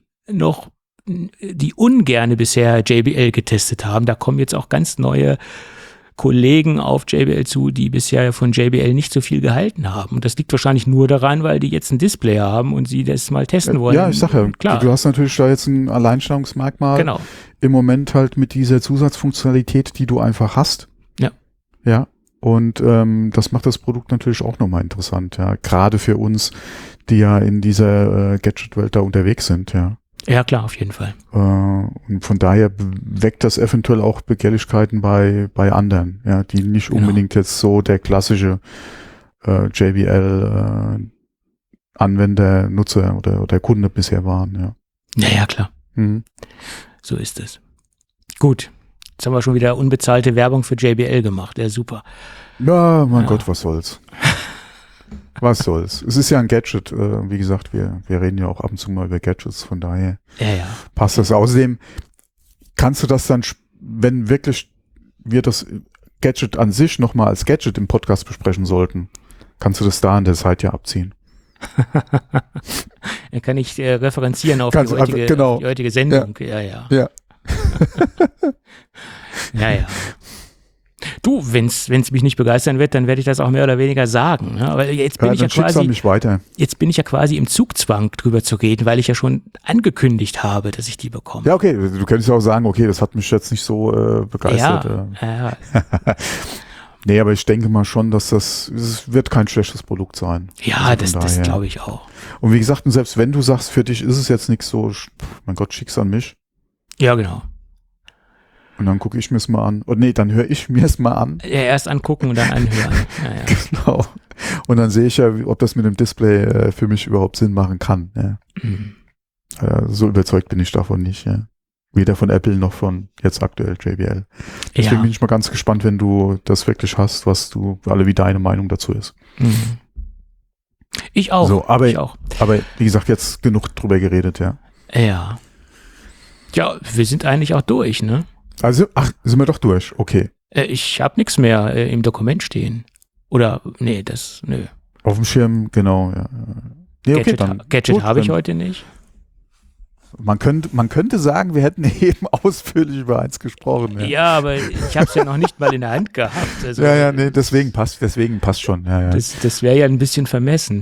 ungerne bisher JBL getestet haben. Da kommen jetzt auch ganz neue Kollegen auf JBL zu, die bisher von JBL nicht so viel gehalten haben. Und das liegt wahrscheinlich nur daran, weil die jetzt ein Display haben und sie das mal testen wollen. Ja, ich sag ja, klar. du hast natürlich da jetzt ein Alleinstellungsmerkmal. Genau. Im Moment halt mit dieser Zusatzfunktionalität, die du einfach hast. Ja. Ja. Und das macht das Produkt natürlich auch nochmal interessant, ja. Gerade für uns, die ja in dieser Gadget-Welt da unterwegs sind, ja. Ja, klar, auf jeden Fall. Und von daher weckt das eventuell auch Begehrlichkeiten bei anderen, ja, die nicht Genau. unbedingt jetzt so der klassische JBL Anwender, Nutzer oder Kunde bisher waren, ja. Ja, klar. Mhm. So ist es. Gut. Jetzt haben wir schon wieder unbezahlte Werbung für JBL gemacht. Ja, super. Ja, mein Ja. Gott, was soll's. Was soll's. Es ist ja ein Gadget. Wie gesagt, wir reden ja auch ab und zu mal über Gadgets, von daher Ja. passt das. Außerdem kannst du das dann, wenn wirklich wir das Gadget an sich nochmal als Gadget im Podcast besprechen sollten, kannst du das da an der Seite ja abziehen. Dann kann ich referenzieren auf Kannst die du einfach- heutige, genau. auf die heutige Sendung. Ja. Ja. Ja. Du, wenn's mich nicht begeistern wird, dann werde ich das auch mehr oder weniger sagen. Ne? Aber jetzt bin Ja, ich ja dann schickst du an quasi, mich weiter. im Zugzwang drüber zu reden, weil ich ja schon angekündigt habe, dass ich die bekomme. Ja, okay. Du könntest ja auch sagen, okay, das hat mich jetzt nicht so begeistert. Ja. Nee, aber ich denke mal schon, dass es wird kein schlechtes Produkt sein. Ja, Also das von daher. glaube ich auch. Und wie gesagt, und selbst wenn du sagst, für dich ist es jetzt nichts so, mein Gott, schick's an mich. Ja, genau. Und dann gucke ich mir es mal an. Und nee, dann höre ich mir es mal an. Ja, erst angucken und dann anhören. Ja. Genau. Und dann sehe ich ja, ob das mit dem Display für mich überhaupt Sinn machen kann. Ja. Mhm. So überzeugt bin ich davon nicht. Ja. Weder von Apple noch von jetzt aktuell JBL. Deswegen Ja. bin ich mal ganz gespannt, wenn du das wirklich hast, wie deine Meinung dazu ist. Mhm. Ich auch. So, aber- ich auch. Aber wie gesagt, jetzt genug drüber geredet, ja. Ja. Ja, wir sind eigentlich auch durch, ne? Also, sind wir doch durch. Okay. Ich habe nichts mehr im Dokument stehen. Oder, nö. Auf dem Schirm, genau, ja. Nee, okay, Gadget gut, habe ich dann- heute nicht. Man könnte sagen, wir hätten eben ausführlich über eins gesprochen. Ja, aber ich habe es ja noch nicht mal in der Hand gehabt. Also, Ja, nee, deswegen passt schon. Ja. Das wäre ja ein bisschen vermessen.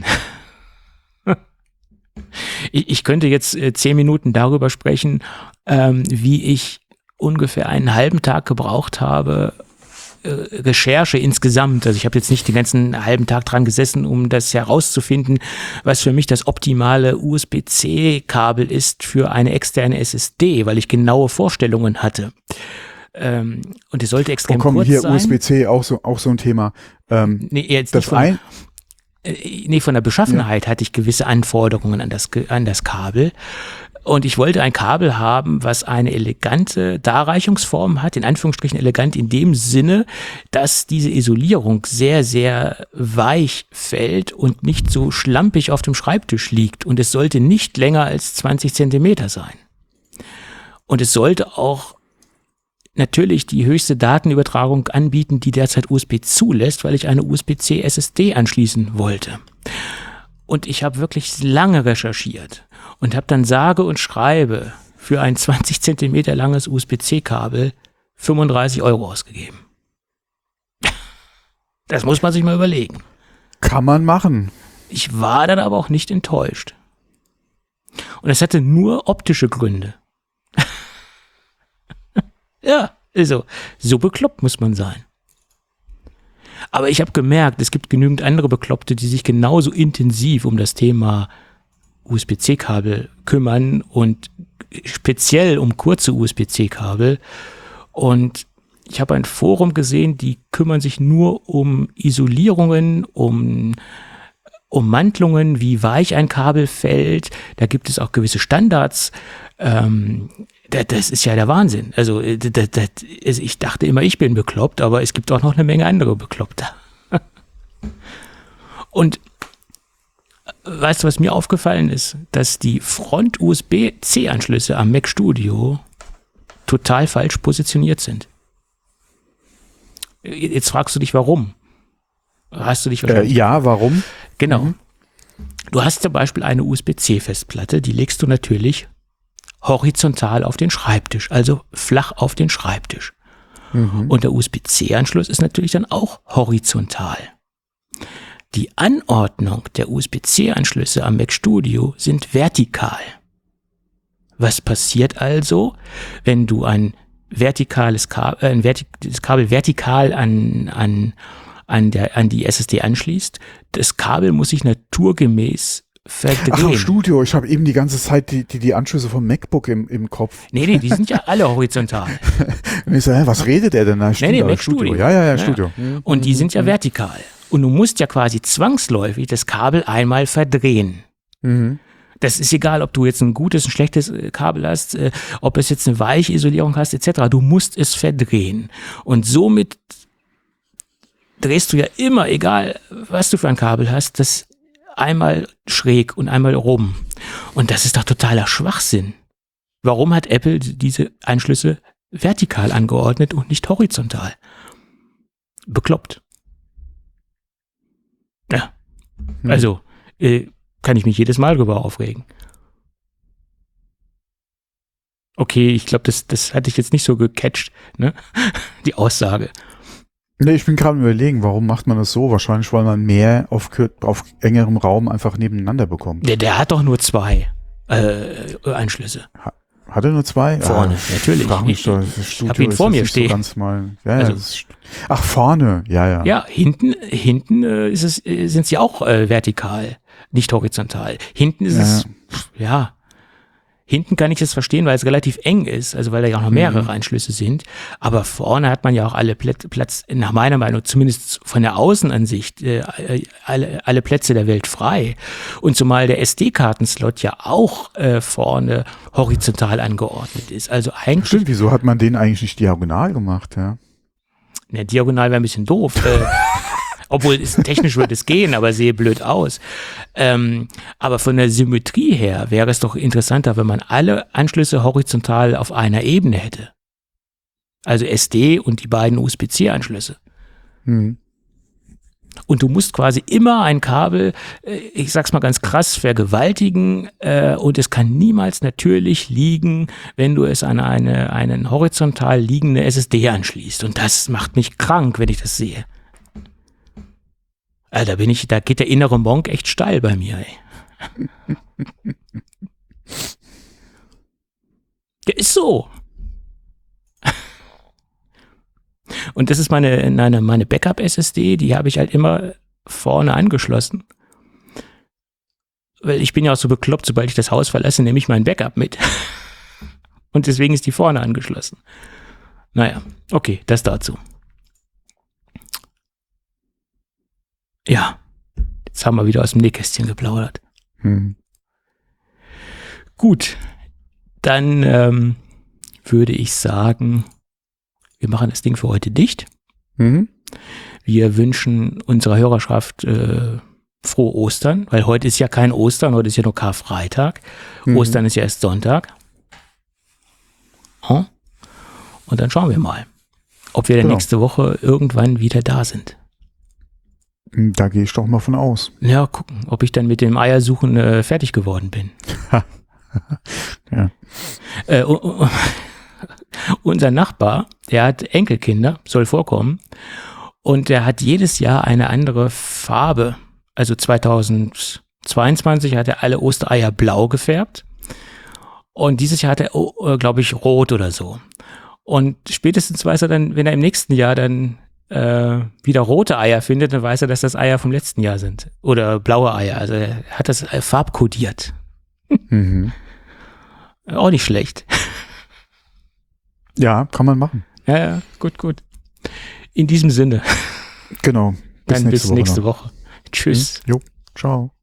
Ich könnte jetzt 10 Minuten darüber sprechen, wie ich ungefähr einen halben Tag gebraucht habe, Recherche insgesamt. Also ich habe jetzt nicht den ganzen halben Tag dran gesessen, um das herauszufinden, was für mich das optimale USB-C-Kabel ist für eine externe SSD, weil ich genaue Vorstellungen hatte. Und es sollte extrem kurz hier sein. USB-C, auch so ein Thema. Nee, jetzt nicht von der Beschaffenheit hatte ich gewisse Anforderungen an das Kabel. Und ich wollte ein Kabel haben, was eine elegante Darreichungsform hat, in Anführungsstrichen elegant in dem Sinne, dass diese Isolierung sehr, sehr weich fällt und nicht so schlampig auf dem Schreibtisch liegt. Und es sollte nicht länger als 20 Zentimeter sein. Und es sollte auch natürlich die höchste Datenübertragung anbieten, die derzeit USB zulässt, weil ich eine USB-C SSD anschließen wollte. Und ich habe wirklich lange recherchiert und habe dann sage und schreibe für ein 20 Zentimeter langes USB-C-Kabel 35 € ausgegeben. Das muss man sich mal überlegen. Kann man machen. Ich war dann aber auch nicht enttäuscht. Und es hatte nur optische Gründe. Ja, also, so bekloppt muss man sein. Aber ich habe gemerkt, es gibt genügend andere Bekloppte, die sich genauso intensiv um das Thema USB-C-Kabel kümmern und speziell um kurze USB-C-Kabel. Und ich habe ein Forum gesehen, die kümmern sich nur um Isolierungen, um Ummantelungen, wie weich ein Kabel fällt. Da gibt es auch gewisse Standards. Das ist ja der Wahnsinn. Also ich dachte immer, ich bin bekloppt, aber es gibt auch noch eine Menge andere Bekloppte. Und weißt du, was mir aufgefallen ist? Dass die Front-USB-C-Anschlüsse am Mac Studio total falsch positioniert sind. Jetzt fragst du dich, warum? Hast du dich wahrscheinlich... Ja, warum? Genau. Mhm. Du hast zum Beispiel eine USB-C-Festplatte, die legst du natürlich horizontal auf den Schreibtisch, also flach auf den Schreibtisch. Mhm. Und der USB-C-Anschluss ist natürlich dann auch horizontal. Die Anordnung der USB-C-Anschlüsse am Mac Studio sind vertikal. Was passiert also, wenn du ein vertikales Kabel, das Kabel vertikal an die SSD anschließt? Das Kabel muss sich naturgemäß verdrehen. Ach, Studio, ich habe eben die ganze Zeit die Anschlüsse vom MacBook im Kopf. Nee, die sind ja alle horizontal. Und ich so, was redet der denn da? Nee, Mac Studio. Ja, Studio. Und die sind ja vertikal. Und du musst ja quasi zwangsläufig das Kabel einmal verdrehen. Mhm. Das ist egal, ob du jetzt ein gutes, ein schlechtes Kabel hast, ob es jetzt eine weiche Isolierung hast, etc. Du musst es verdrehen. Und somit drehst du ja immer, egal was du für ein Kabel hast, das einmal schräg und einmal rum. Und das ist doch totaler Schwachsinn. Warum hat Apple diese Anschlüsse vertikal angeordnet und nicht horizontal? Bekloppt. Ja, also kann ich mich jedes Mal drüber aufregen. Okay, ich glaube, das hatte ich jetzt nicht so gecatcht, ne? Die Aussage. Nee, ich bin gerade überlegen, warum macht man das so? Wahrscheinlich, weil man mehr auf engerem Raum einfach nebeneinander bekommt. Der hat doch nur 2 Anschlüsse. Hat er nur 2? Vorne, natürlich. Ich habe ihn vor mir stehen. So ganz mal, ja, Also, ach, vorne, ja. Ja, hinten sind sie auch vertikal, nicht horizontal. Hinten ist es, ja, hinten kann ich das verstehen, weil es relativ eng ist, also weil da ja auch noch mehrere Anschlüsse sind. Aber vorne hat man ja auch alle Platz, nach meiner Meinung, zumindest von der Außenansicht, alle Plätze der Welt frei. Und zumal der SD-Kartenslot ja auch vorne horizontal angeordnet ist. Also eigentlich. Stimmt, wieso hat man den eigentlich nicht diagonal gemacht, ja? Ne, diagonal wäre ein bisschen doof. Obwohl, technisch würde es gehen, aber sehe blöd aus. Aber von der Symmetrie her wäre es doch interessanter, wenn man alle Anschlüsse horizontal auf einer Ebene hätte. Also SD und die beiden USB-C-Anschlüsse. Mhm. Und du musst quasi immer ein Kabel, ich sag's mal ganz krass, vergewaltigen und es kann niemals natürlich liegen, wenn du es an einen horizontal liegende SSD anschließt. Und das macht mich krank, wenn ich das sehe. Da geht der innere Monk echt steil bei mir, ey. Der ist so. Und das ist meine Backup-SSD, die habe ich halt immer vorne angeschlossen. Weil ich bin ja auch so bekloppt, sobald ich das Haus verlasse, nehme ich mein Backup mit. Und deswegen ist die vorne angeschlossen. Naja, okay, das dazu. Ja, jetzt haben wir wieder aus dem Nähkästchen geplaudert. Gut, dann würde ich sagen, wir machen das Ding für heute dicht. Wir wünschen unserer Hörerschaft frohe Ostern, weil heute ist ja kein Ostern, heute ist ja nur Karfreitag. Ostern ist ja erst Sonntag. Und dann schauen wir mal, ob wir dann Genau. nächste Woche irgendwann wieder da sind. Da gehe ich doch mal von aus. Ja, gucken, ob ich dann mit dem Eiersuchen fertig geworden bin. Ja. Unser Nachbar, der hat Enkelkinder, soll vorkommen. Und der hat jedes Jahr eine andere Farbe. Also 2022 hat er alle Ostereier blau gefärbt. Und dieses Jahr hat er, glaube ich, rot oder so. Und spätestens weiß er dann, wenn er im nächsten Jahr dann wieder rote Eier findet, dann weiß er, dass das Eier vom letzten Jahr sind. Oder blaue Eier. Also er hat das farbkodiert. Mhm. Auch nicht schlecht. Ja, kann man machen. Ja, gut. In diesem Sinne, Genau. dann bis nächste noch. Woche. Tschüss. Jo, ciao.